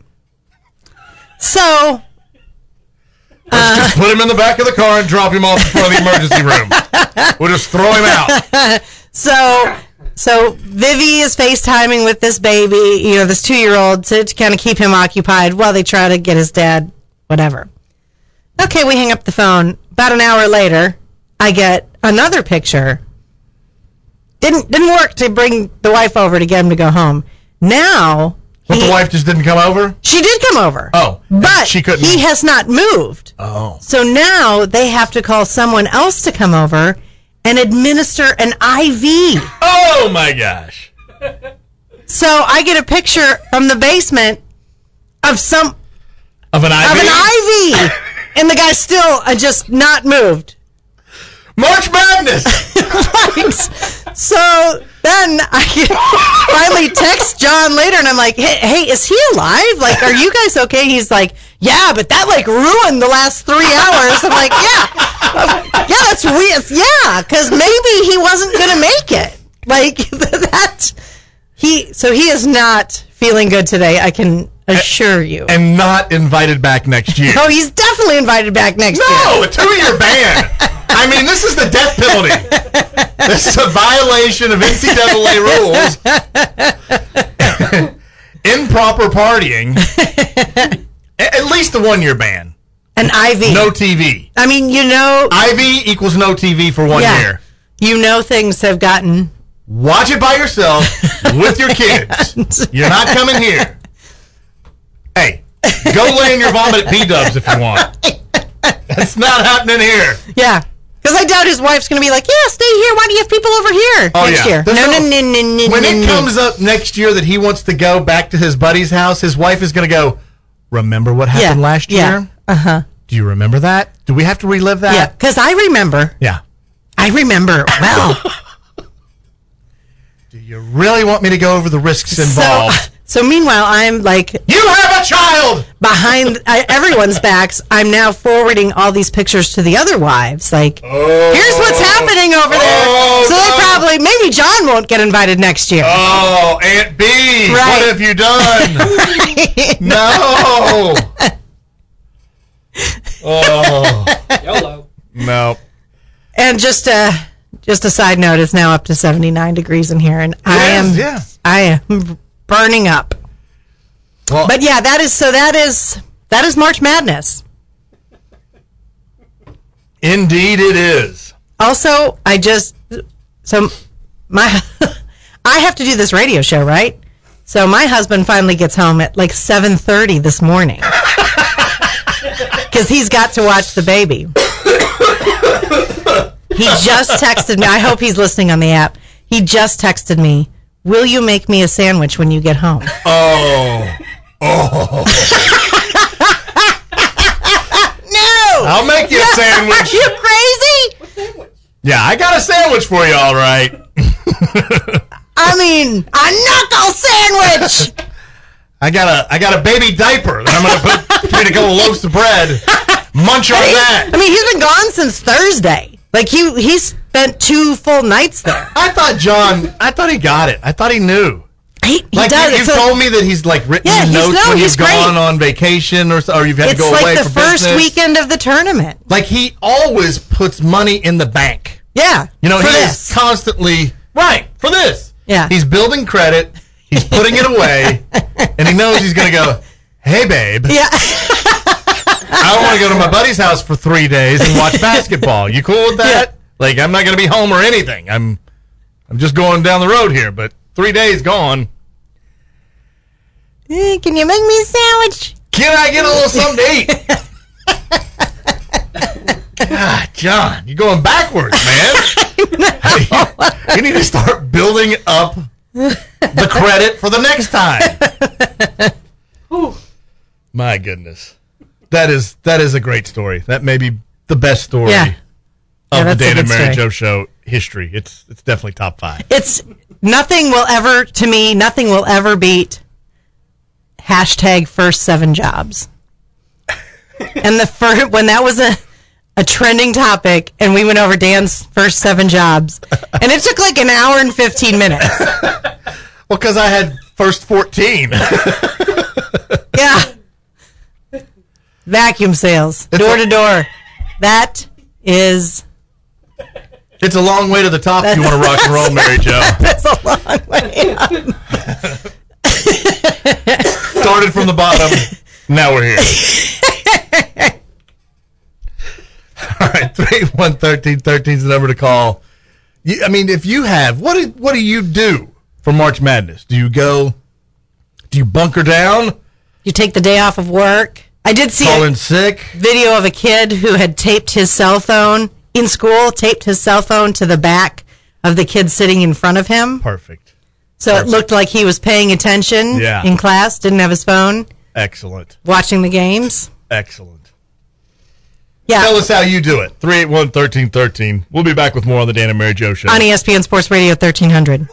S3: So.
S2: Let's uh, just put him in the back of the car and drop him off in front of the emergency room. We'll just throw him out.
S3: So. So Vivi is FaceTiming with this baby, you know, this two-year-old, to, to kind of keep him occupied while they try to get his dad, whatever. Okay, we hang up the phone. About an hour later, I get another picture. Didn't didn't work to bring the wife over to get him to go home. Now,
S2: but
S3: he,
S2: the wife just didn't come over?
S3: She did come over.
S2: Oh,
S3: but
S2: she couldn't.
S3: He has not moved.
S2: Oh,
S3: so now they have to call someone else to come over and administer an I V.
S2: Oh my gosh!
S3: So I get a picture from the basement of some
S2: of an I V.
S3: Of an I V. And the guy's still uh, just not moved.
S2: March Madness!
S3: Right. So then I finally text John later, and I'm like, hey, hey, is he alive? Like, are you guys okay? He's like, yeah, but that, like, ruined the last three hours. I'm like, yeah. Yeah, that's weird. Yeah, because maybe he wasn't going to make it. Like, that. He, so he is not feeling good today, I can assure you.
S2: And not invited back next year.
S3: Oh, he's definitely invited back next
S2: no,
S3: year.
S2: No, a two-year ban. I mean, this is the death penalty. This is a violation of N C double A rules. Improper partying. At least a one-year ban.
S3: An I V.
S2: No T V.
S3: I mean, you know.
S2: I V equals no T V for one
S3: yeah,
S2: year.
S3: You know things have gotten.
S2: Watch it by yourself with your kids. You're not coming here. Hey, go lay in your vomit at B-Dubs if you want. That's not happening here.
S3: Yeah. Because I doubt his wife's going to be like, yeah, stay here. Why do you have people over here
S2: oh,
S3: next
S2: yeah.
S3: year?
S2: No,
S3: no,
S2: no,
S3: no, no, no, no.
S2: When
S3: no,
S2: it
S3: no.
S2: comes up next year that he wants to go back to his buddy's house, his wife is going to go, remember what happened
S3: yeah.
S2: last
S3: yeah.
S2: year?
S3: Uh-huh.
S2: Do you remember that? Do we have to relive that?
S3: Yeah, because I remember.
S2: Yeah.
S3: I remember well.
S2: Do you really want me to go over the risks involved?
S3: So, so meanwhile, I'm like...
S2: You have a child!
S3: Behind I, everyone's backs, I'm now forwarding all these pictures to the other wives. Like,
S2: oh,
S3: here's what's happening over there.
S2: Oh,
S3: so
S2: no.
S3: they probably... Maybe John won't get invited next year.
S2: Oh, Aunt B!
S3: Right.
S2: What have you done? No! Oh.
S12: YOLO.
S2: No.
S3: And just a... Just a side note, it's now up to seventy-nine degrees in here, and
S2: it
S3: I am
S2: is, yeah.
S3: I am burning up.
S2: Well,
S3: but yeah, that is so that is that is March Madness.
S2: Indeed it is.
S3: Also, I just so my I have to do this radio show, right? So my husband finally gets home at like seven thirty this morning. Cuz he's got to watch the baby. He just texted me. I hope he's listening on the app. He just texted me, will you make me a sandwich when you get home?
S2: Oh. Oh.
S3: No.
S2: I'll make you a sandwich.
S3: Are you crazy?
S2: Yeah, I got a sandwich for you, all right.
S3: I mean, a knuckle sandwich.
S2: I got a I got a baby diaper that I'm going to put between a couple loaves of bread. Munch on
S3: I mean,
S2: that.
S3: I mean, he's been gone since Thursday. Like he he spent two full nights there.
S2: I thought John, I thought he got it. I thought he knew.
S3: He, he
S2: like
S3: does.
S2: you, you've told me that he's like written
S3: yeah,
S2: notes
S3: no,
S2: when
S3: he's
S2: you've gone
S3: great.
S2: on vacation or, or you've had
S3: it's
S2: to go
S3: like
S2: away
S3: the
S2: for
S3: first
S2: business.
S3: weekend of the tournament.
S2: Like he always puts money in the bank.
S3: Yeah,
S2: you know
S3: for
S2: he
S3: this.
S2: is constantly right for this.
S3: Yeah,
S2: he's building credit. He's putting it away, and he knows he's going to go. Hey, babe.
S3: Yeah.
S2: I want to go to my buddy's house for three days and watch basketball. You cool with that? Yeah. Like I'm not going to be home or anything. I'm, I'm just going down the road here. But three days gone.
S3: Hey, can you make me a sandwich?
S2: Can I get a little something to eat? God, John, you're going backwards, man. You need to start building up the credit for the next time. My goodness. That is that is a great story. That may be the best story
S3: yeah.
S2: of
S3: yeah,
S2: the Dan and Mary
S3: story.
S2: Jo Show history. It's it's definitely top five.
S3: It's nothing will ever, to me, nothing will ever beat hashtag first seven jobs. And the first, when that was a, a trending topic, and we went over Dan's first seven jobs, and it took like an hour and fifteen minutes.
S2: Well, because I had first fourteen.
S3: Yeah. Vacuum sales,
S2: It's
S3: door
S2: a-
S3: to door. That is...
S2: It's a long way to the top if you want to rock and roll, Mary Jo.
S3: That's a long way up.
S2: Started from the bottom. Now we're here. All right, three one thirteen thirteen is the number to call. You, I mean, if you have, what do, what do you do for March Madness? Do you go, do you bunker down?
S3: You take the day off of work. I did see
S2: Call
S3: a
S2: in sick.
S3: video of a kid who had taped his cell phone in school, taped his cell phone to the back of the kid sitting in front of him.
S2: Perfect.
S3: So
S2: Perfect.
S3: it looked like he was paying attention
S2: Yeah.
S3: in class, didn't have his phone,
S2: Excellent.
S3: watching the games.
S2: Excellent.
S3: Yeah.
S2: Tell us how you do it. three eight one, one three one three. We'll be back with more on the Dan and Mary Jo Show.
S3: On E S P N Sports Radio thirteen hundred.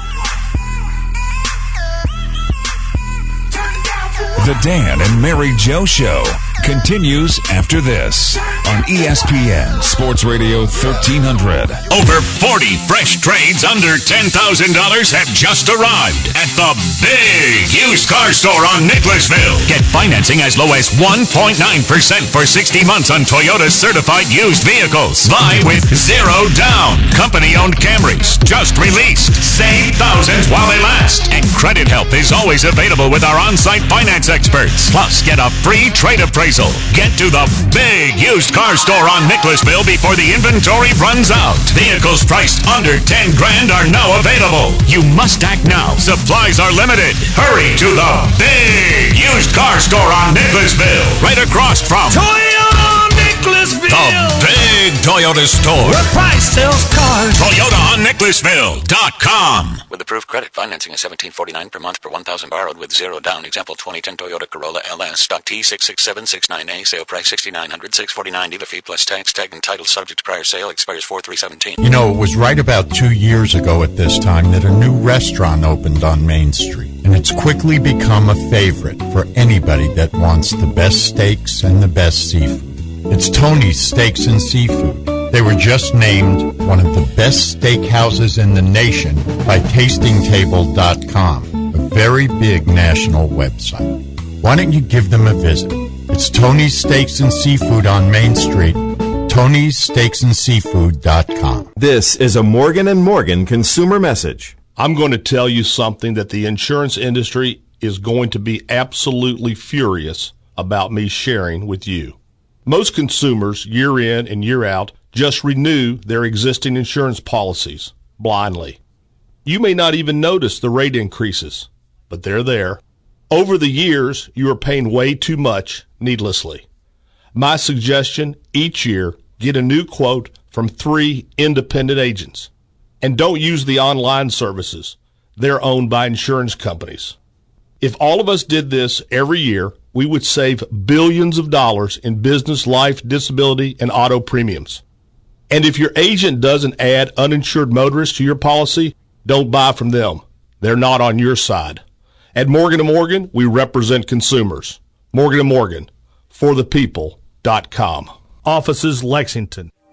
S1: The Dan and Mary Jo Show continues after this on E S P N Sports Radio thirteen hundred.
S4: Over forty fresh trades under ten thousand dollars have just arrived at the big used car store on Nicholasville. Get financing as low as one point nine percent for sixty months on Toyota certified used vehicles. Buy with zero down. Company-owned Camrys just released. Save thousands while they last. And credit help is always available with our on-site finance experts. Plus, get a free trade appraisal. Get to the big used car store on Nicholasville before the inventory runs out. Vehicles priced under ten grand are now available. You must act now. Supplies are limited. Hurry to the big used car store on Nicholasville. Right across from
S12: Toyota Nicholasville.
S4: the big Toyota store.
S12: Where price sells cars.
S4: Toyota on Nicholasville dot com.
S13: With approved credit, financing is seventeen forty-nine per month per one thousand borrowed with zero down. Example twenty ten Toyota Corolla L S. Stock T six six seven six nine A. Sale price sixty-nine hundred, six forty-nine. Dealer fee plus tax. Tag and title subject to prior sale. Expires four three seventeen.
S5: You know, it was right about two years ago at this time that a new restaurant opened on Main Street. And it's quickly become a favorite for anybody that wants the best steaks and the best seafood. It's Tony's Steaks and Seafood. They were just named one of the best steakhouses in the nation by tasting table dot com, a very big national website. Why don't you give them a visit? It's Tony's Steaks and Seafood on Main Street, tonys steaks and seafood dot com.
S9: This is a Morgan and Morgan consumer message.
S10: I'm going to tell you something that the insurance industry is going to be absolutely furious about me sharing with you. Most consumers, year in and year out, just renew their existing insurance policies blindly. You may not even notice the rate increases, but they're there. Over the years, you are paying way too much needlessly. My suggestion, each year, get a new quote from three independent agents. And don't use the online services. They're owned by insurance companies. If all of us did this every year, we would save billions of dollars in business, life, disability, and auto premiums. And if your agent doesn't add uninsured motorists to your policy, don't buy from them. They're not on your side. At Morgan and Morgan, we represent consumers. Morgan and Morgan, for the people dot com. Offices Lexington.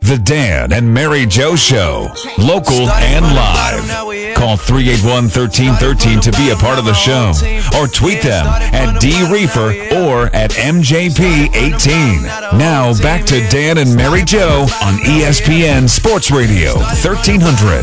S1: The Dan and Mary Joe Show, local and live. Call three eight one, one three one three to be a part of the show, or tweet them at D Reefer or at M J P eighteen. Now back to Dan and Mary Joe on E S P N Sports Radio thirteen hundred.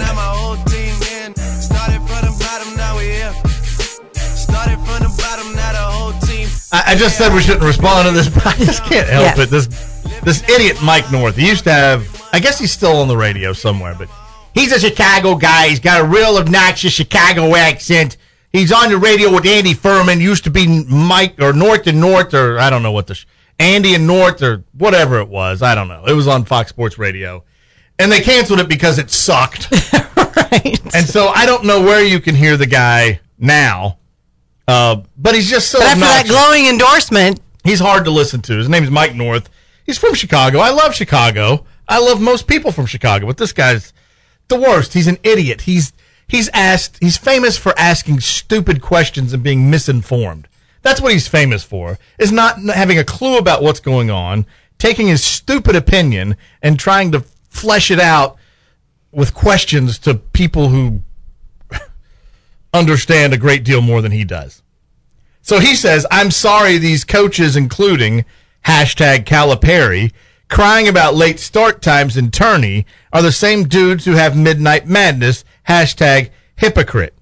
S2: I, I just said we shouldn't respond to this, but I just can't help
S3: Yeah.
S2: it. This this idiot Mike North. He used to have, I guess he's still on the radio somewhere, but he's a Chicago guy. He's got a real obnoxious Chicago accent. He's on the radio with Andy Furman. Used to be Mike or North and North, or I don't know what the sh- Andy and North or whatever it was. I don't know. It was on Fox Sports Radio, and they canceled it because it sucked.
S3: Right.
S2: And so I don't know where you can hear the guy now, uh, but he's just so
S3: But after
S2: obnoxious.
S3: that glowing endorsement,
S2: He's hard to listen to. His name is Mike North. He's from Chicago. I love Chicago. I love most people from Chicago, but this guy's the worst. He's an idiot. He's he's asked. He's famous for asking stupid questions and being misinformed. That's what he's famous for. Is not having a clue about what's going on, taking his stupid opinion and trying to flesh it out with questions to people who understand a great deal more than he does. So he says, I'm sorry these coaches, including hashtag Calipari, crying about late start times in tourney, are the same dudes who have Midnight Madness, hashtag hypocrite.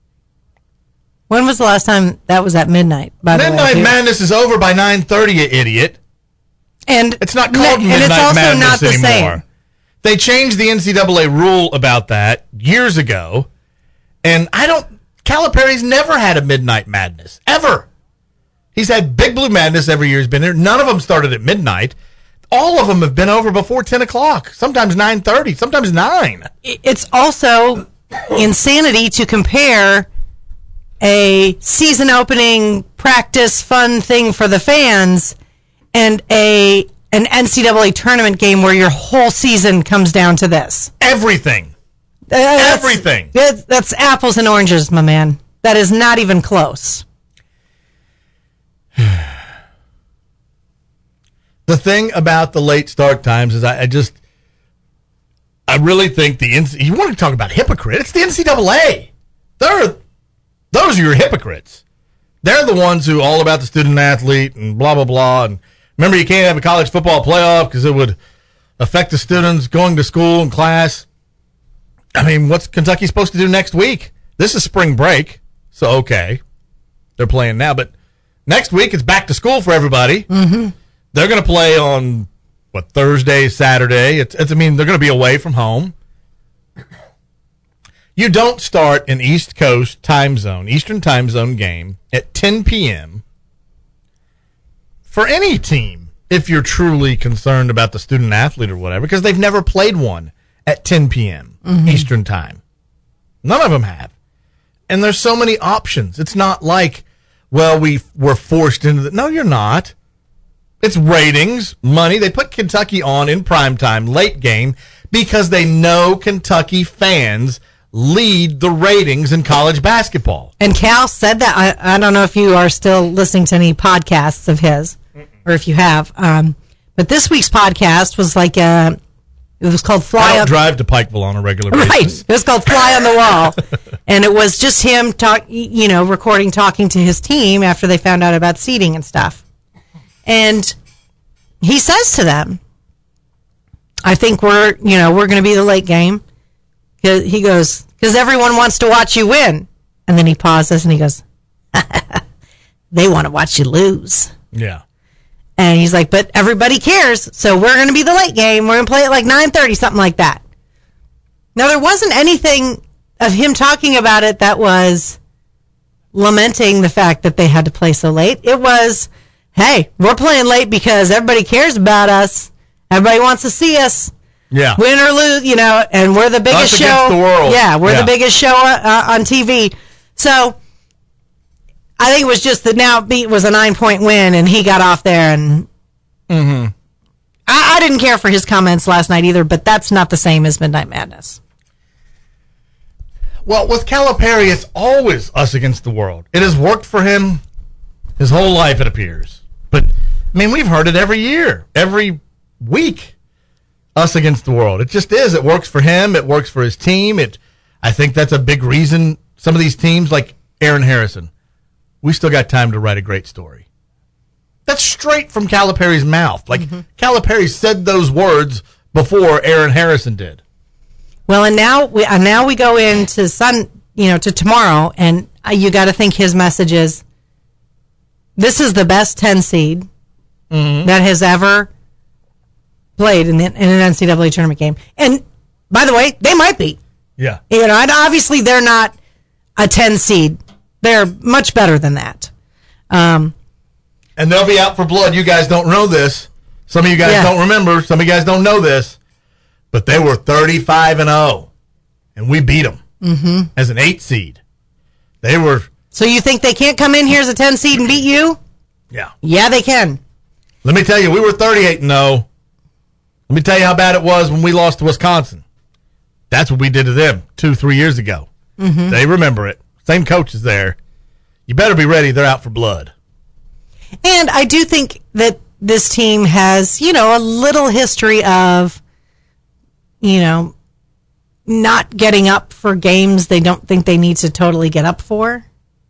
S3: when was the last time that was at midnight? By the way,
S2: Midnight
S3: too?
S2: Madness is over by nine thirty, you idiot.
S3: And
S2: it's not called
S3: and
S2: Midnight
S3: it's also
S2: Madness
S3: not the
S2: anymore.
S3: same.
S2: They changed the N C double A rule about that years ago, and I don't. Calipari's never had a Midnight Madness ever. He's had Big Blue Madness every year he's been there. None of them started at midnight. All of them have been over before ten o'clock. Sometimes nine thirty. Sometimes nine.
S3: It's also insanity to compare a season opening practice fun thing for the fans and a an N C double A tournament game where your whole season comes down to this.
S2: Everything.
S3: Uh, that's-
S2: Everything.
S3: That's, that's apples and oranges, my man. That is not even close.
S2: The thing about the late start times is I, I just, I really think the, N C, you want to talk about hypocrite, it's the N C double A. They're, those are your hypocrites. They're the ones who all about the student athlete and blah, blah, blah. And remember, you can't have a college football playoff because it would affect the students going to school and class. I mean, what's Kentucky supposed to do next week? This is spring break, so okay. They're playing now, but next week it's back to school for everybody.
S3: Mm-hmm.
S2: They're going to play on, what, Thursday, Saturday. It's, it's, I mean, they're going to be away from home. You don't start an East Coast time zone, Eastern time zone game at ten p.m. for any team if you're truly concerned about the student athlete or whatever, because they've never played one at ten p.m.
S3: Mm-hmm.
S2: Eastern time. None of them have. And there's so many options. It's not like, well, we were forced into the... No, you're not. It's ratings, money. They put Kentucky on in primetime, late game, because they know Kentucky fans lead the ratings in college basketball.
S3: And Cal said that. I, I don't know if you are still listening to any podcasts of his, or if you have. Um, but this week's podcast was like a... It was called Fly
S2: I don't
S3: Up...
S2: drive to Pikeville on a regular basis.
S3: Right. It was called Fly on the Wall. And it was just him talk, you know, recording, talking to his team after they found out about seeding and stuff. And he says to them, I think we're, you know, we're going to be the late game. He goes, because everyone wants to watch you win. And then he pauses and he goes, they want to watch you lose.
S2: Yeah.
S3: And he's like, but everybody cares, so we're going to be the late game. We're going to play at like nine thirty, something like that. Now, there wasn't anything of him talking about it that was lamenting the fact that they had to play so late. It was, hey, we're playing late because everybody cares about us. Everybody wants to see us.
S2: Yeah.
S3: Win or lose, you know, and we're the biggest
S2: Us
S3: show.
S2: against the world.
S3: Yeah, we're
S2: Yeah.
S3: the biggest show uh, on T V. So I think it was just that now beat was a nine point win, and he got off there, and
S2: Mm-hmm.
S3: I, I didn't care for his comments last night either. But that's not the same as Midnight Madness.
S2: Well, with Calipari, it's always us against the world. It has worked for him his whole life, it appears. But, I mean, we've heard it every year, every week. us against the world. It just is. It works for him. It works for his team. It. I think that's a big reason some of these teams, like Aaron Harrison, we still got time to write a great story. That's straight from Calipari's mouth. Like, mm-hmm. Calipari said those words before Aaron Harrison did.
S3: Well, and now we uh, now we go into sun, you know, to tomorrow, and uh, you got to think his message is, this is the best ten seed mm-hmm. that has ever played in, the, in an N C double A tournament game. And by the way, they might be.
S2: Yeah.
S3: You know, and obviously they're not a ten seed. They're much better than that. Um,
S2: and they'll be out for blood. You guys don't know this. Some of you guys yeah. don't remember. Some of you guys don't know this. But they were thirty-five and oh, and we beat them
S3: mm-hmm.
S2: as an eight seed. They were.
S3: So you think they can't come in here as a ten seed and beat you?
S2: Yeah.
S3: Yeah, they can.
S2: Let me tell you, we were thirty-eight and oh. Let me tell you how bad it was when we lost to Wisconsin. That's what we did to them two, three years ago.
S3: Mm-hmm.
S2: They remember it. Same coach is there. You better be ready. They're out for blood.
S3: And I do think that this team has, you know, a little history of, you know, not getting up for games they don't think they need to totally get up for.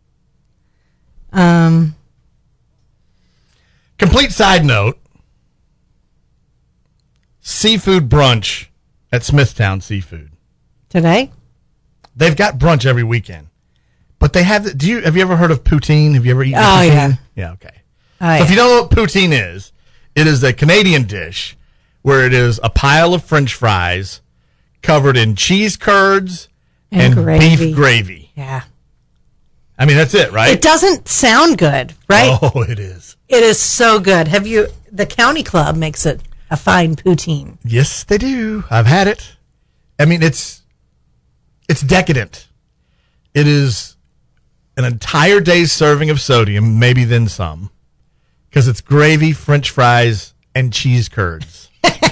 S3: Um,
S2: Complete side note, seafood brunch at Smithtown Seafood.
S3: Today?
S2: They've got brunch every weekend. But they have, the, do you, have you ever heard of poutine? Have you ever eaten
S3: oh,
S2: poutine?
S3: Yeah.
S2: Yeah, okay.
S3: Oh,
S2: so
S3: yeah.
S2: if you don't know what poutine is, it is a Canadian dish where it is a pile of French fries covered in cheese curds and,
S3: and gravy.
S2: beef gravy.
S3: Yeah.
S2: I mean, that's it, right?
S3: It doesn't sound good, right?
S2: Oh, it is.
S3: It is so good. Have you, the County Club makes it a fine poutine.
S2: Yes, they do. I've had it. I mean, it's it's decadent. It is an entire day's serving of sodium, maybe then some, because it's gravy, French fries, and cheese curds.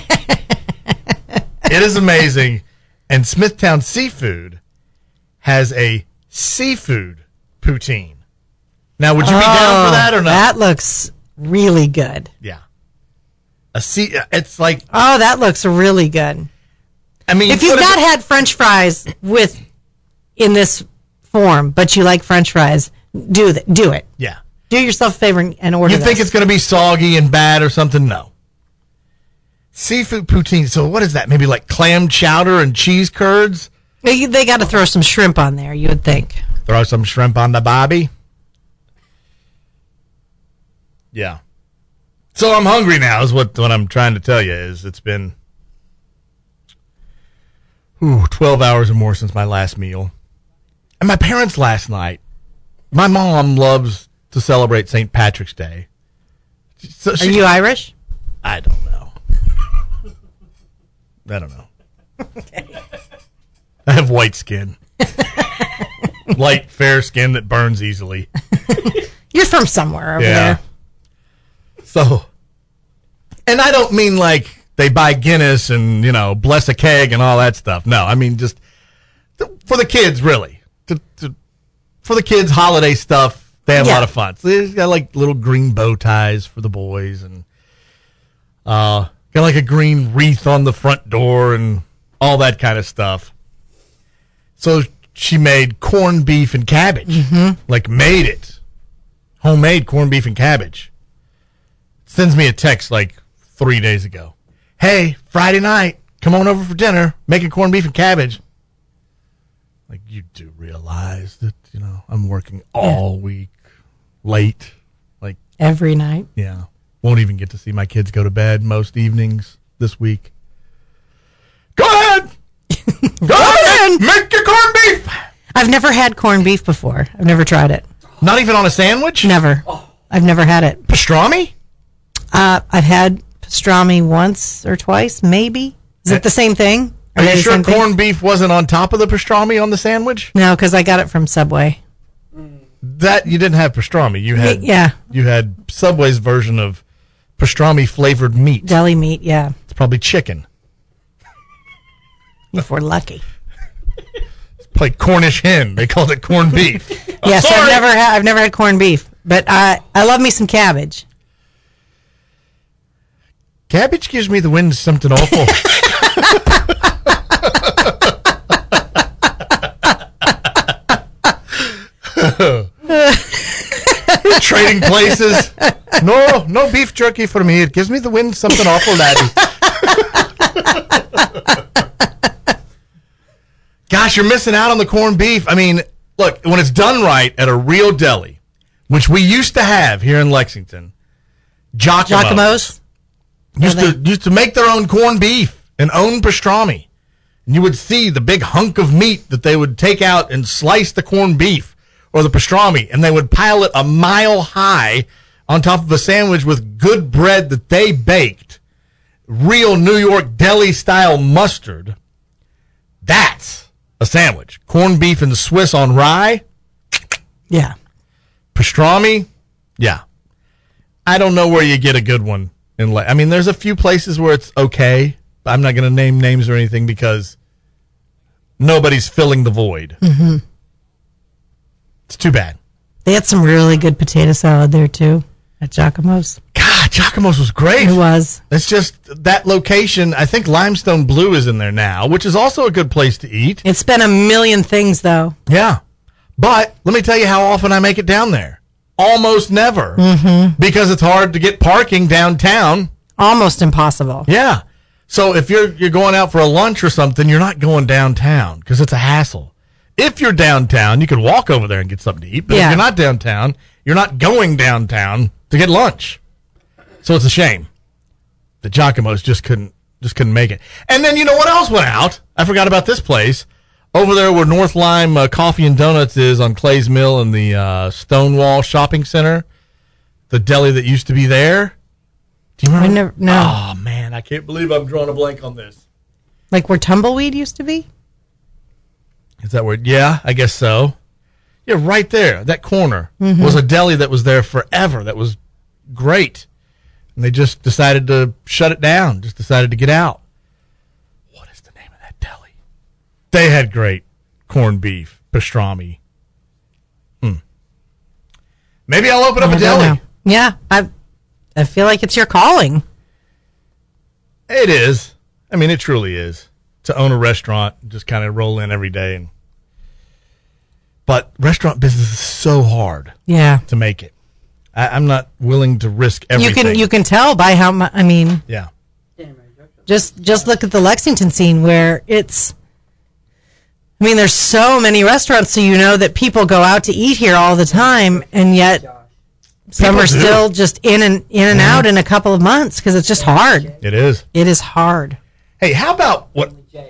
S2: It is amazing. And Smithtown Seafood has a seafood poutine. Now, would you
S3: oh,
S2: be down for that or not?
S3: That looks really good.
S2: Yeah. A sea, it's like...
S3: Oh, that looks really good.
S2: I mean,
S3: if you've not had French fries with in this form, but you like French fries, do th- do it.
S2: Yeah.
S3: Do yourself a favor and order
S2: You think
S3: this.
S2: it's going to be soggy and bad or something? No. Seafood poutine. So what is that? Maybe like clam chowder and cheese curds?
S3: They, they got to throw some shrimp on there, you would think.
S2: Throw some shrimp on the bobby? Yeah. So I'm hungry now is what, what I'm trying to tell you is it's been ooh, twelve hours or more since my last meal. And my parents last night, my mom loves to celebrate Saint Patrick's Day. So
S3: she, Are you Irish?
S2: I don't know. I don't know.
S3: Okay.
S2: I have white skin. Light, fair skin that burns easily.
S3: You're from somewhere over
S2: yeah.
S3: there.
S2: So, and I don't mean like they buy Guinness and, you know, bless a keg and all that stuff. No, I mean just for the kids, really. To, to, for the kids, holiday stuff, they have yeah. a lot of fun. So they've got like little green bow ties for the boys and uh, got like a green wreath on the front door and all that kind of stuff. So she made corned beef and cabbage.
S3: Mm-hmm.
S2: Like made it. Homemade corned beef and cabbage. Sends me a text like three days ago. Hey, Friday night, come on over for dinner, making corned beef and cabbage. Like, you do realize that, you know, I'm working all yeah. week, late. Like
S3: every night.
S2: Yeah. Won't even get to see my kids go to bed most evenings this week. Go ahead! Go ahead! Make your corned beef!
S3: I've never had corned beef before. I've never tried it.
S2: Not even on a sandwich?
S3: Never. Oh. I've never had it.
S2: Pastrami?
S3: Uh, I've had pastrami once or twice, maybe. Is it the same thing?
S2: Are, Are you sure corned beef wasn't on top of the pastrami on the sandwich?
S3: No, because I got it from Subway.
S2: That you didn't have pastrami. You had
S3: yeah.
S2: You had Subway's version of pastrami flavored meat.
S3: Deli meat, yeah.
S2: It's probably chicken.
S3: If we're lucky.
S2: It's like Cornish hen. They called it corned beef.
S3: Yes, I've never had I've never had corned beef, but I I love me some cabbage.
S2: Cabbage gives me the wind something awful. Trading places. No, no beef jerky for me. It gives me the wind something awful, laddie. Gosh, you're missing out on the corned beef. I mean, look, when it's done right at a real deli, which we used to have here in Lexington, Giacomo's,
S3: Giacomo's?
S2: Used to used to make their own corned beef and own pastrami. And you would see the big hunk of meat that they would take out and slice the corned beef or the pastrami, and they would pile it a mile high on top of a sandwich with good bread that they baked, real New York deli-style mustard. That's a sandwich. Corned beef and the Swiss on rye.
S3: Yeah.
S2: Pastrami. Yeah. I don't know where you get a good one. In Le- I mean, there's a few places where it's okay. But I'm not going to name names or anything because nobody's filling the void.
S3: Mm-hmm.
S2: It's too bad.
S3: They had some really good potato salad there, too, at Giacomo's.
S2: God, Giacomo's was great.
S3: It was.
S2: It's just that location. I think Limestone Blue is in there now, which is also a good place to eat.
S3: It's been a million things, though.
S2: Yeah. But let me tell you how often I make it down there. Almost never.
S3: Mm-hmm.
S2: Because it's hard to get parking downtown.
S3: Almost impossible.
S2: Yeah. So if you're you're going out for a lunch or something, you're not going downtown because it's a hassle. If you're downtown, you could walk over there and get something to eat. But
S3: yeah.
S2: if you're not downtown, you're not going downtown to get lunch. So it's a shame that Giacomo's just couldn't just couldn't make it. And then you know what else went out? I forgot about this place. Over there where North Lime uh, Coffee and Donuts is on Clay's Mill in the uh, Stonewall Shopping Center, the deli that used to be there. Do you remember?
S3: I never, no.
S2: Oh, man, I can't believe I'm drawing a blank on this.
S3: Like where Tumbleweed used to be?
S2: Is that where? Yeah, I guess so. Yeah, right there. That corner
S3: Mhm.
S2: was a deli that was there forever. That was great. And they just decided to shut it down, just decided to get out. What is the name of that deli? They had great corned beef, pastrami. Hmm. Maybe I'll open up
S3: I
S2: a
S3: don't
S2: deli.
S3: know. Yeah, I I feel like it's your calling.
S2: It is. I mean, it truly is. To own a restaurant, just kind of roll in every day. And, but restaurant business is so hard
S3: Yeah.
S2: to make it. I, I'm not willing to risk everything.
S3: You can you can tell by how much. I mean,
S2: Yeah.
S3: just just look at the Lexington scene where it's. I mean, there's so many restaurants, so you know that people go out to eat here all the time, and yet some
S2: People
S3: are
S2: do.
S3: still just in and in and out in a couple of months because it's just hard.
S2: It is.
S3: It is hard.
S2: Hey, how about what?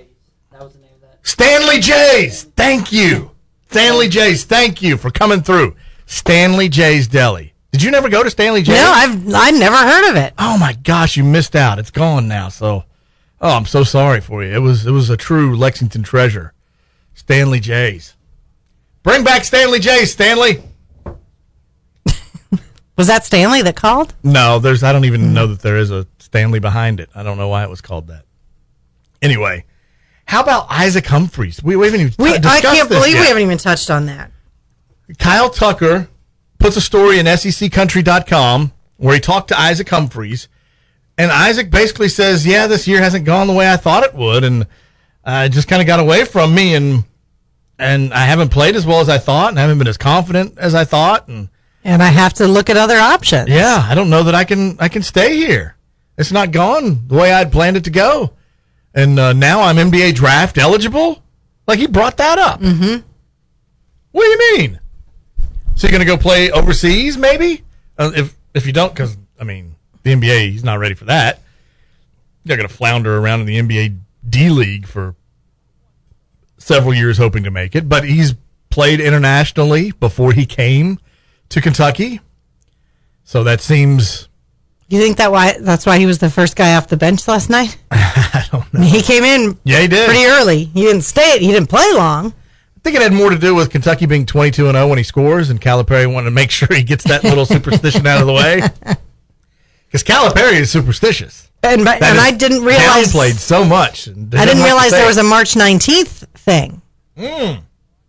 S2: Stanley J's. Thank you. Stanley J's. Thank you for coming through. Stanley J's Deli. Did you never go to Stanley J's?
S3: No, I've I never heard of it.
S2: Oh my gosh, you missed out. It's gone now. So, oh, I'm so sorry for you. It was it was a true Lexington treasure. Stanley J's. Bring back Stanley J's, Stanley.
S3: Was that Stanley that called?
S2: No, there's. I don't even know that there is a Stanley behind it. I don't know why it was called that. Anyway, how about Isaac Humphries? We, we haven't even
S3: We,
S2: discussed
S3: I can't
S2: this
S3: believe
S2: yet.
S3: we haven't even touched on that.
S2: Kyle Tucker puts a story in S E C country dot com where he talked to Isaac Humphries, and Isaac basically says, yeah, this year hasn't gone the way I thought it would, and uh, it just kind of got away from me, and and I haven't played as well as I thought, and I haven't been as confident as I thought, and
S3: And I have to look at other options.
S2: yeah, I don't know that I can I can stay here. It's not gone the way I'd planned it to go, and uh, now I'm N B A draft eligible. Like, he brought that up.
S3: Mm-hmm.
S2: What do you mean? So you're going to go play overseas, maybe? Uh, if if you don't, because, I mean, the N B A, he's not ready for that. You're going to flounder around in the N B A D-League for several years hoping to make it. But he's played internationally before he came to Kentucky. So that seems...
S3: You think that why that's why he was the first guy off the bench last night?
S2: I don't know.
S3: He came in
S2: Yeah, he did.
S3: pretty early. He didn't stay. He didn't play long.
S2: I think it had more to do with Kentucky being twenty-two and oh when he scores, and Calipari wanted to make sure he gets that little superstition out of the way. Because Calipari is superstitious.
S3: And by,
S2: That
S3: and
S2: is
S3: I didn't realize
S2: downplayed so much. and
S3: I didn't
S2: doesn't have to
S3: realize
S2: say
S3: there
S2: it.
S3: was a March nineteenth thing.
S2: Mm.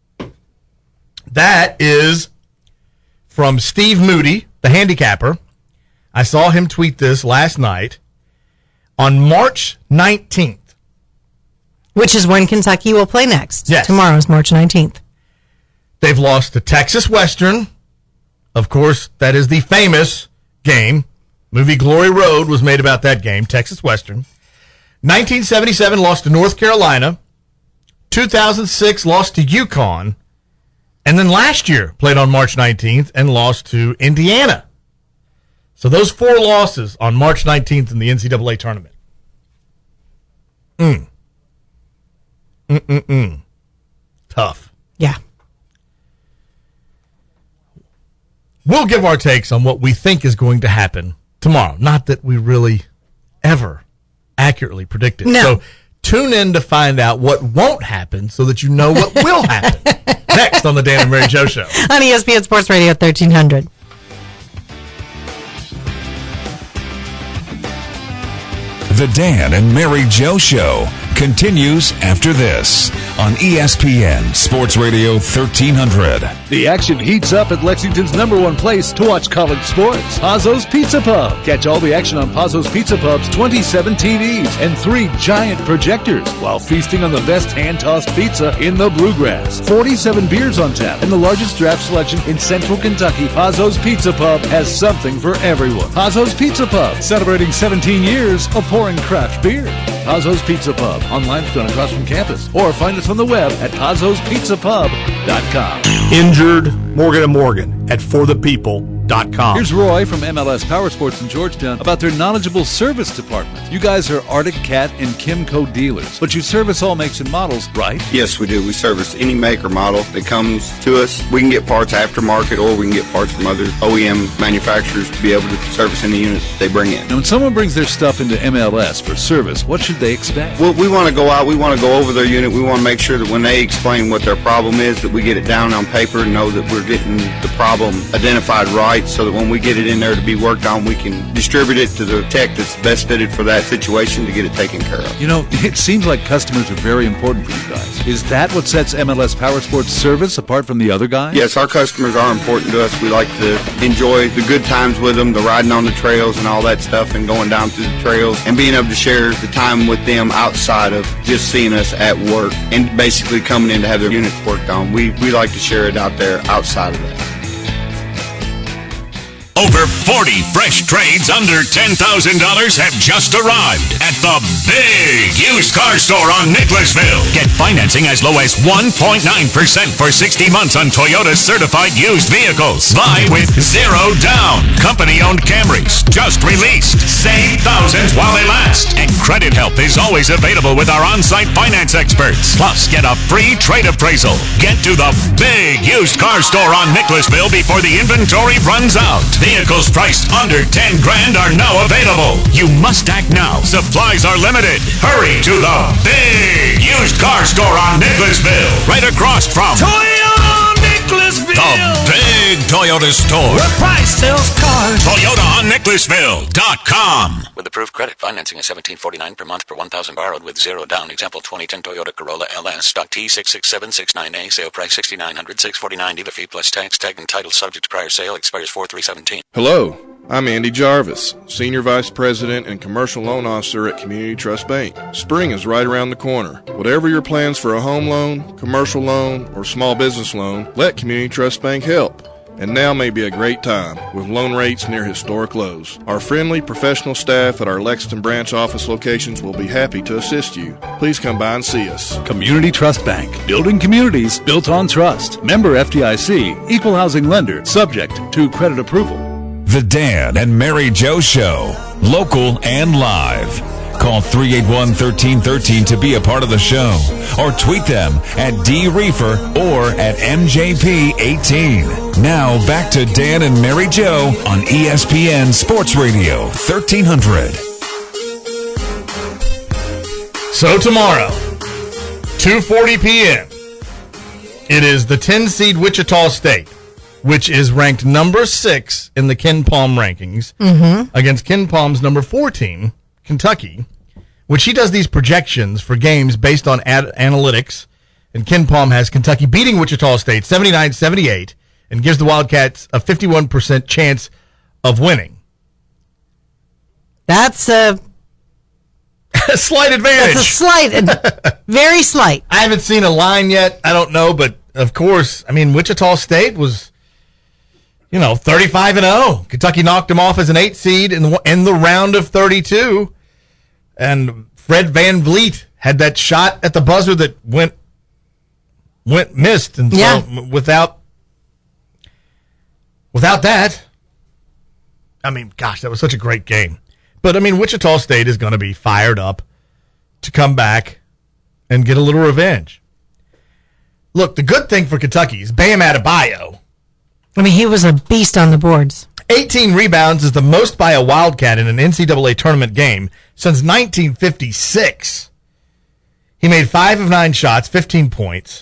S2: That is from Steve Moody, the handicapper. I saw him tweet this last night. On March nineteenth,
S3: Which is when Kentucky will play next.
S2: Yes.
S3: Tomorrow is March nineteenth.
S2: They've lost to Texas Western. Of course, that is the famous game. Movie Glory Road was made about that game, Texas Western. nineteen seventy-seven lost to North Carolina. two thousand six lost to UConn. And then last year played on March nineteenth and lost to Indiana. So those four losses on March nineteenth in the N C double A tournament. Mm. Mm-mm-mm. Tough.
S3: Yeah.
S2: We'll give our takes on what we think is going to happen tomorrow. Not that we really ever accurately predict it.
S3: No.
S2: So tune in to find out what won't happen so that you know what will happen. Next on the Dan and Mary Jo Show.
S3: On E S P N Sports Radio thirteen hundred.
S1: The Dan and Mary Jo Show continues after this on E S P N Sports Radio thirteen hundred.
S8: The action heats up at Lexington's number one place to watch college sports, Pazzo's Pizza Pub. Catch all the action on Pazzo's Pizza Pub's twenty-seven T Vs and three giant projectors while feasting on the best hand-tossed pizza in the Bluegrass. forty-seven beers on tap and the largest draft selection in Central Kentucky. Pazzo's Pizza Pub has something for everyone. Pazzo's Pizza Pub, celebrating seventeen years of pouring craft beer. Pazzo's Pizza Pub on Limestone across from campus, or find us on the web at pazzos pizza pub dot com.
S10: Injured Morgan and Morgan at for the people dot com.
S8: Here's Roy from M L S Power Sports in Georgetown about their knowledgeable service department. You guys are Arctic Cat and Kimco dealers, but you service all makes and models, right?
S7: Yes, we do. We service any make or model that comes to us. We can get parts aftermarket, or we can get parts from other O E M manufacturers to be able to service any units they bring in.
S8: Now, when someone brings their stuff into M L S for service, what should they expect?
S7: Well, we want to go out. We want to go over their unit. We want to make sure that when they explain what their problem is, that we get it down on paper and know that we're getting the problem identified right, so that when we get it in there to be worked on, we can distribute it to the tech that's best fitted for that situation to get it taken care of.
S8: You know, it seems like customers are very important for you guys. Is that what sets M L S Power Sports service apart from the other guys?
S7: Yes, our customers are important to us. We like to enjoy the good times with them, the riding on the trails and all that stuff, and going down through the trails and being able to share the time with them outside of just seeing us at work and basically coming in to have their units worked on. We, we like to share it out there outside of that.
S4: Over forty fresh trades under ten thousand dollars have just arrived at the Big Used Car Store on Nicholasville. Get financing as low as one point nine percent for sixty months on Toyota certified used vehicles. Buy with zero down. Company-owned Camrys just released. Save thousands while they last. And credit help is always available with our on-site finance experts. Plus, get a free trade appraisal. Get to the Big Used Car Store on Nicholasville before the inventory runs out. Vehicles priced under ten grand are now available. You must act now. Supplies are limited. Hurry to the Big Used Car Store on Nicholasville. Right across from
S12: Toyota Nicholasville.
S4: The Big Toyota Store.
S12: Where price sells cars.
S4: Toyota on Nicholasville dot com.
S13: With approved credit, financing is seventeen forty-nine per month per one thousand borrowed with zero down. Example twenty ten Toyota Corolla L S. Stock T six six seven six nine A. Sale price sixty-nine hundred, six forty-nine. Dealer fee plus tax. Tag and title subject to prior sale. Expires four three seventeen.
S11: Hello, I'm Andy Jarvis, Senior Vice President and Commercial Loan Officer at Community Trust Bank. Spring is right around the corner. Whatever your plans for a home loan, commercial loan, or small business loan, let Community Trust Bank help. And now may be a great time, with loan rates near historic lows. Our friendly professional staff at our Lexington branch office locations will be happy to assist you. Please come by and see us.
S8: Community Trust Bank. Building communities built on trust. Member F D I C. Equal housing lender. Subject to credit approval.
S1: The Dan and Mary Jo Show. Local and live. Call three eight one, one three one three to be a part of the show. Or tweet them at D Reefer or at M J P eighteen. Now back to Dan and Mary Jo on E S P N Sports Radio thirteen hundred.
S2: So tomorrow, two forty p.m., it is the ten seed Wichita State, which is ranked number six in the Ken Palm rankings,
S3: Mm-hmm.
S2: against Ken Palm's number fourteen, Kentucky, which he does these projections for games based on ad- analytics. And Ken Palm has Kentucky beating Wichita State seventy-nine seventy-eight and gives the Wildcats a fifty-one percent chance of winning.
S3: That's a,
S2: a slight advantage.
S3: That's a slight, very slight.
S2: I haven't seen a line yet. I don't know, but of course, I mean, Wichita State was, you know, thirty-five and oh. Kentucky knocked them off as an eight seed in the, in the round of thirty-two. And Fred Van Vliet had that shot at the buzzer that went went missed. And
S3: yeah.
S2: so without without that, I mean, gosh, that was such a great game. But, I mean, Wichita State is going to be fired up to come back and get a little revenge. Look, the good thing for Kentucky is Bam Adebayo.
S3: I mean, he was a beast on the boards.
S2: eighteen rebounds is the most by a Wildcat in an N C double A tournament game since nineteen fifty-six. He made five of nine shots, fifteen points.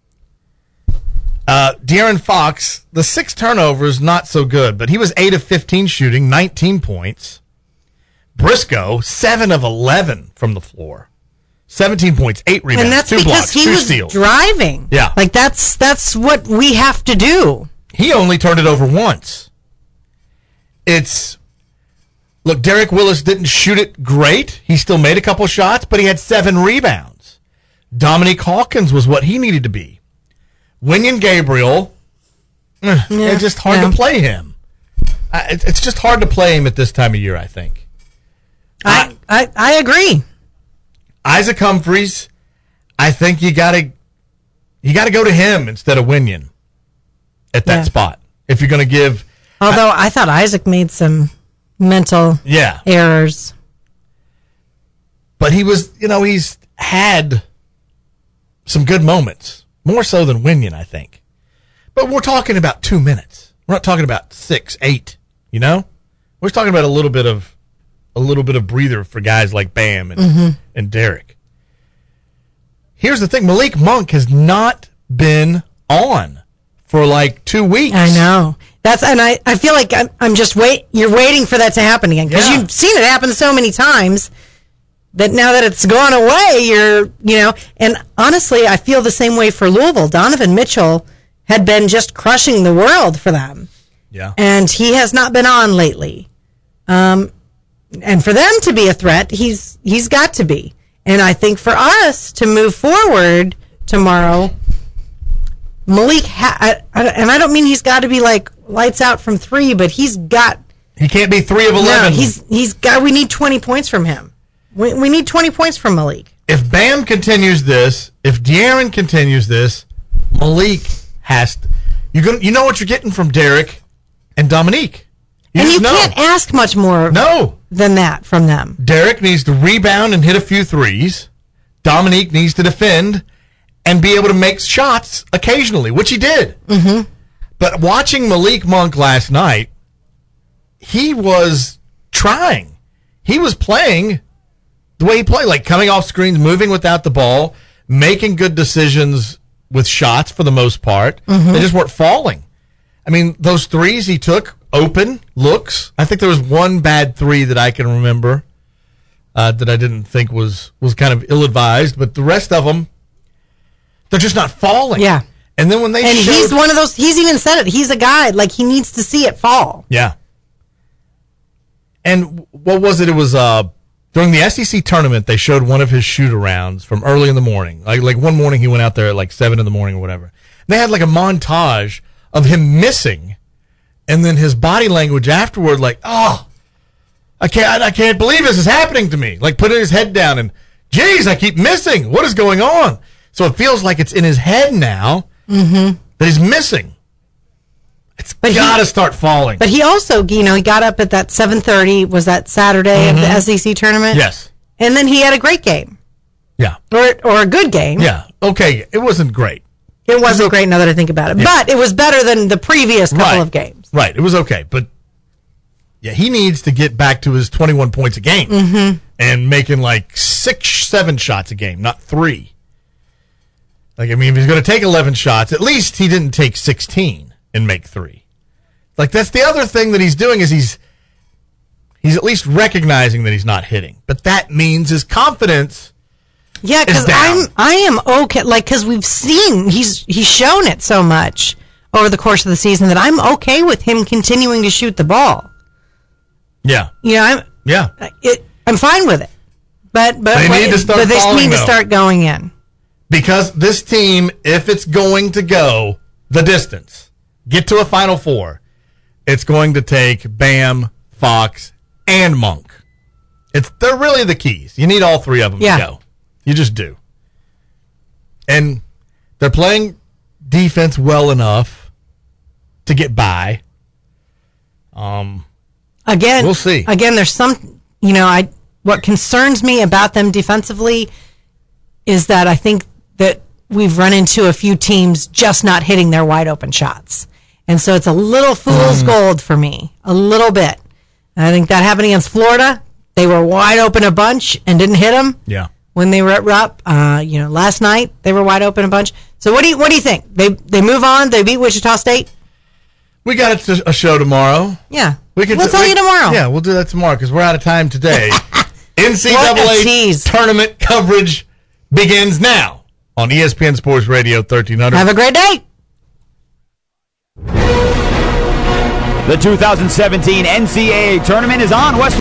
S2: Uh, De'Aaron Fox, the six turnovers, not so good, but he was eight of fifteen shooting, nineteen points. Briscoe, seven of eleven from the floor. seventeen points, eight rebounds,
S3: and that's
S2: two
S3: because
S2: blocks,
S3: he
S2: two
S3: was
S2: steals.
S3: driving.
S2: Yeah.
S3: Like, that's that's what we have to do.
S2: He only turned it over once. It's, look, Derek Willis didn't shoot it great. He still made a couple shots, but he had seven rebounds. Dominique Hawkins was what he needed to be. Winion Gabriel, eh,
S3: Yeah,
S2: it's just hard
S3: yeah.
S2: to play him. Uh, it's, it's just hard to play him at this time of year, I think.
S3: I I, I agree.
S2: Isaac Humphries, I think you gotta you gotta go to him instead of Winion at that
S3: Yeah.
S2: spot. If you're gonna give
S3: Although I, I thought Isaac made some mental
S2: Yeah.
S3: errors.
S2: But he was, you know, he's had some good moments. More so than Winion, I think. But we're talking about two minutes. We're not talking about six, eight, you know? We're talking about a little bit of a little bit of breather for guys like Bam and,
S3: Mhm.
S2: and Derek. Here's the thing, Malik Monk has not been on for like two weeks.
S3: I know. That's and I, I feel like I'm, I'm just wait. You're waiting for that to happen again because
S2: Yeah.
S3: you've seen it happen so many times that now that it's gone away, you're you know. And honestly, I feel the same way for Louisville. Donovan Mitchell had been just crushing the world for them,
S2: Yeah.
S3: and he has not been on lately. Um, and for them to be a threat, he's he's got to be. And I think for us to move forward tomorrow, Malik, ha- I, I, and I don't mean he's got to be like lights out from three, but he's got.
S2: He can't be three of eleven.
S3: No, he's he's got. We need twenty points from him. We we need twenty points from Malik.
S2: If Bam continues this, if De'Aaron continues this, Malik has to. You're gonna, you know what you're getting from Derek and Dominique. You
S3: and you
S2: just know.
S3: can't ask much more
S2: no.
S3: than that from them.
S2: Derek needs to rebound and hit a few threes. Dominique needs to defend and be able to make shots occasionally, which he did.
S3: Mm-hmm.
S2: But watching Malik Monk last night, he was trying. He was playing the way he played, like coming off screens, moving without the ball, making good decisions with shots for the most part.
S3: Mhm.
S2: They just weren't falling. I mean, those threes he took, open looks. I think there was one bad three that I can remember uh, that I didn't think was, was kind of ill-advised, but the rest of them, they're just not falling.
S3: Yeah.
S2: And then when they
S3: And
S2: showed,
S3: he's one of those. He's even said it. He's a guy like he needs to see it fall.
S2: Yeah. And what was it? It was uh, during the S E C tournament, they showed one of his shoot-arounds from early in the morning. Like like one morning he went out there at like seven in the morning or whatever. And they had like a montage of him missing, and then his body language afterward, like, oh, I can't, I can't believe this is happening to me. Like putting his head down and, geez, I keep missing. What is going on? So it feels like it's in his head now
S3: Mm-hmm.
S2: that he's missing. It's got to start falling.
S3: But he also, you know, he got up at that seven thirty. Was that Saturday of the
S2: Mhm.
S3: S E C tournament?
S2: Yes.
S3: And then he had a great game.
S2: Yeah.
S3: Or or a good game.
S2: Yeah. Okay. It wasn't great.
S3: It wasn't great now that I think about it.
S2: Yeah.
S3: But it was better than the previous couple
S2: Right.
S3: of games.
S2: Right. It was okay. But yeah, he needs to get back to his twenty-one points a game
S3: Mhm.
S2: and making like six, seven shots a game, not three. Like, I mean, if he's going to take eleven shots, at least he didn't take sixteen and make three. Like, that's the other thing that he's doing is he's he's at least recognizing that he's not hitting. But that means his confidence
S3: Yeah, because I'm I am okay. Like because we've seen he's he's shown it so much over the course of the season that I'm okay with him continuing to shoot the ball.
S2: Yeah.
S3: You know, I'm
S2: Yeah.
S3: it, I'm fine with it. But but
S2: They
S3: but,
S2: need to start
S3: but they
S2: falling,
S3: need to
S2: though.
S3: start going in.
S2: Because this team, if it's going to go the distance, get to a Final Four, it's going to take Bam, Fox, and Monk. It's they're really the keys. You need all three of them
S3: yeah.
S2: to go. You just do. And they're playing defense well enough to get by. Um,
S3: again,
S2: we'll see.
S3: Again, there's some, you know, I what concerns me about them defensively is that I think that we've run into a few teams just not hitting their wide open shots. And so it's a little fool's mm. gold for me, a little bit. And I think that happened against Florida. They were wide open a bunch and didn't hit them.
S2: Yeah.
S3: When they were at Rupp, uh, you know, last night they were wide open a bunch. So what do you what do you think? They they move on. They beat Wichita State.
S2: We got a show tomorrow.
S3: Yeah,
S2: we can
S3: we'll
S2: t-
S3: tell
S2: we,
S3: you tomorrow.
S2: Yeah, we'll do that tomorrow because we're out of time today. N C double A tournament coverage begins now on E S P N Sports Radio thirteen hundred.
S3: Have a great day.
S18: The two thousand seventeen N C double A tournament is on. West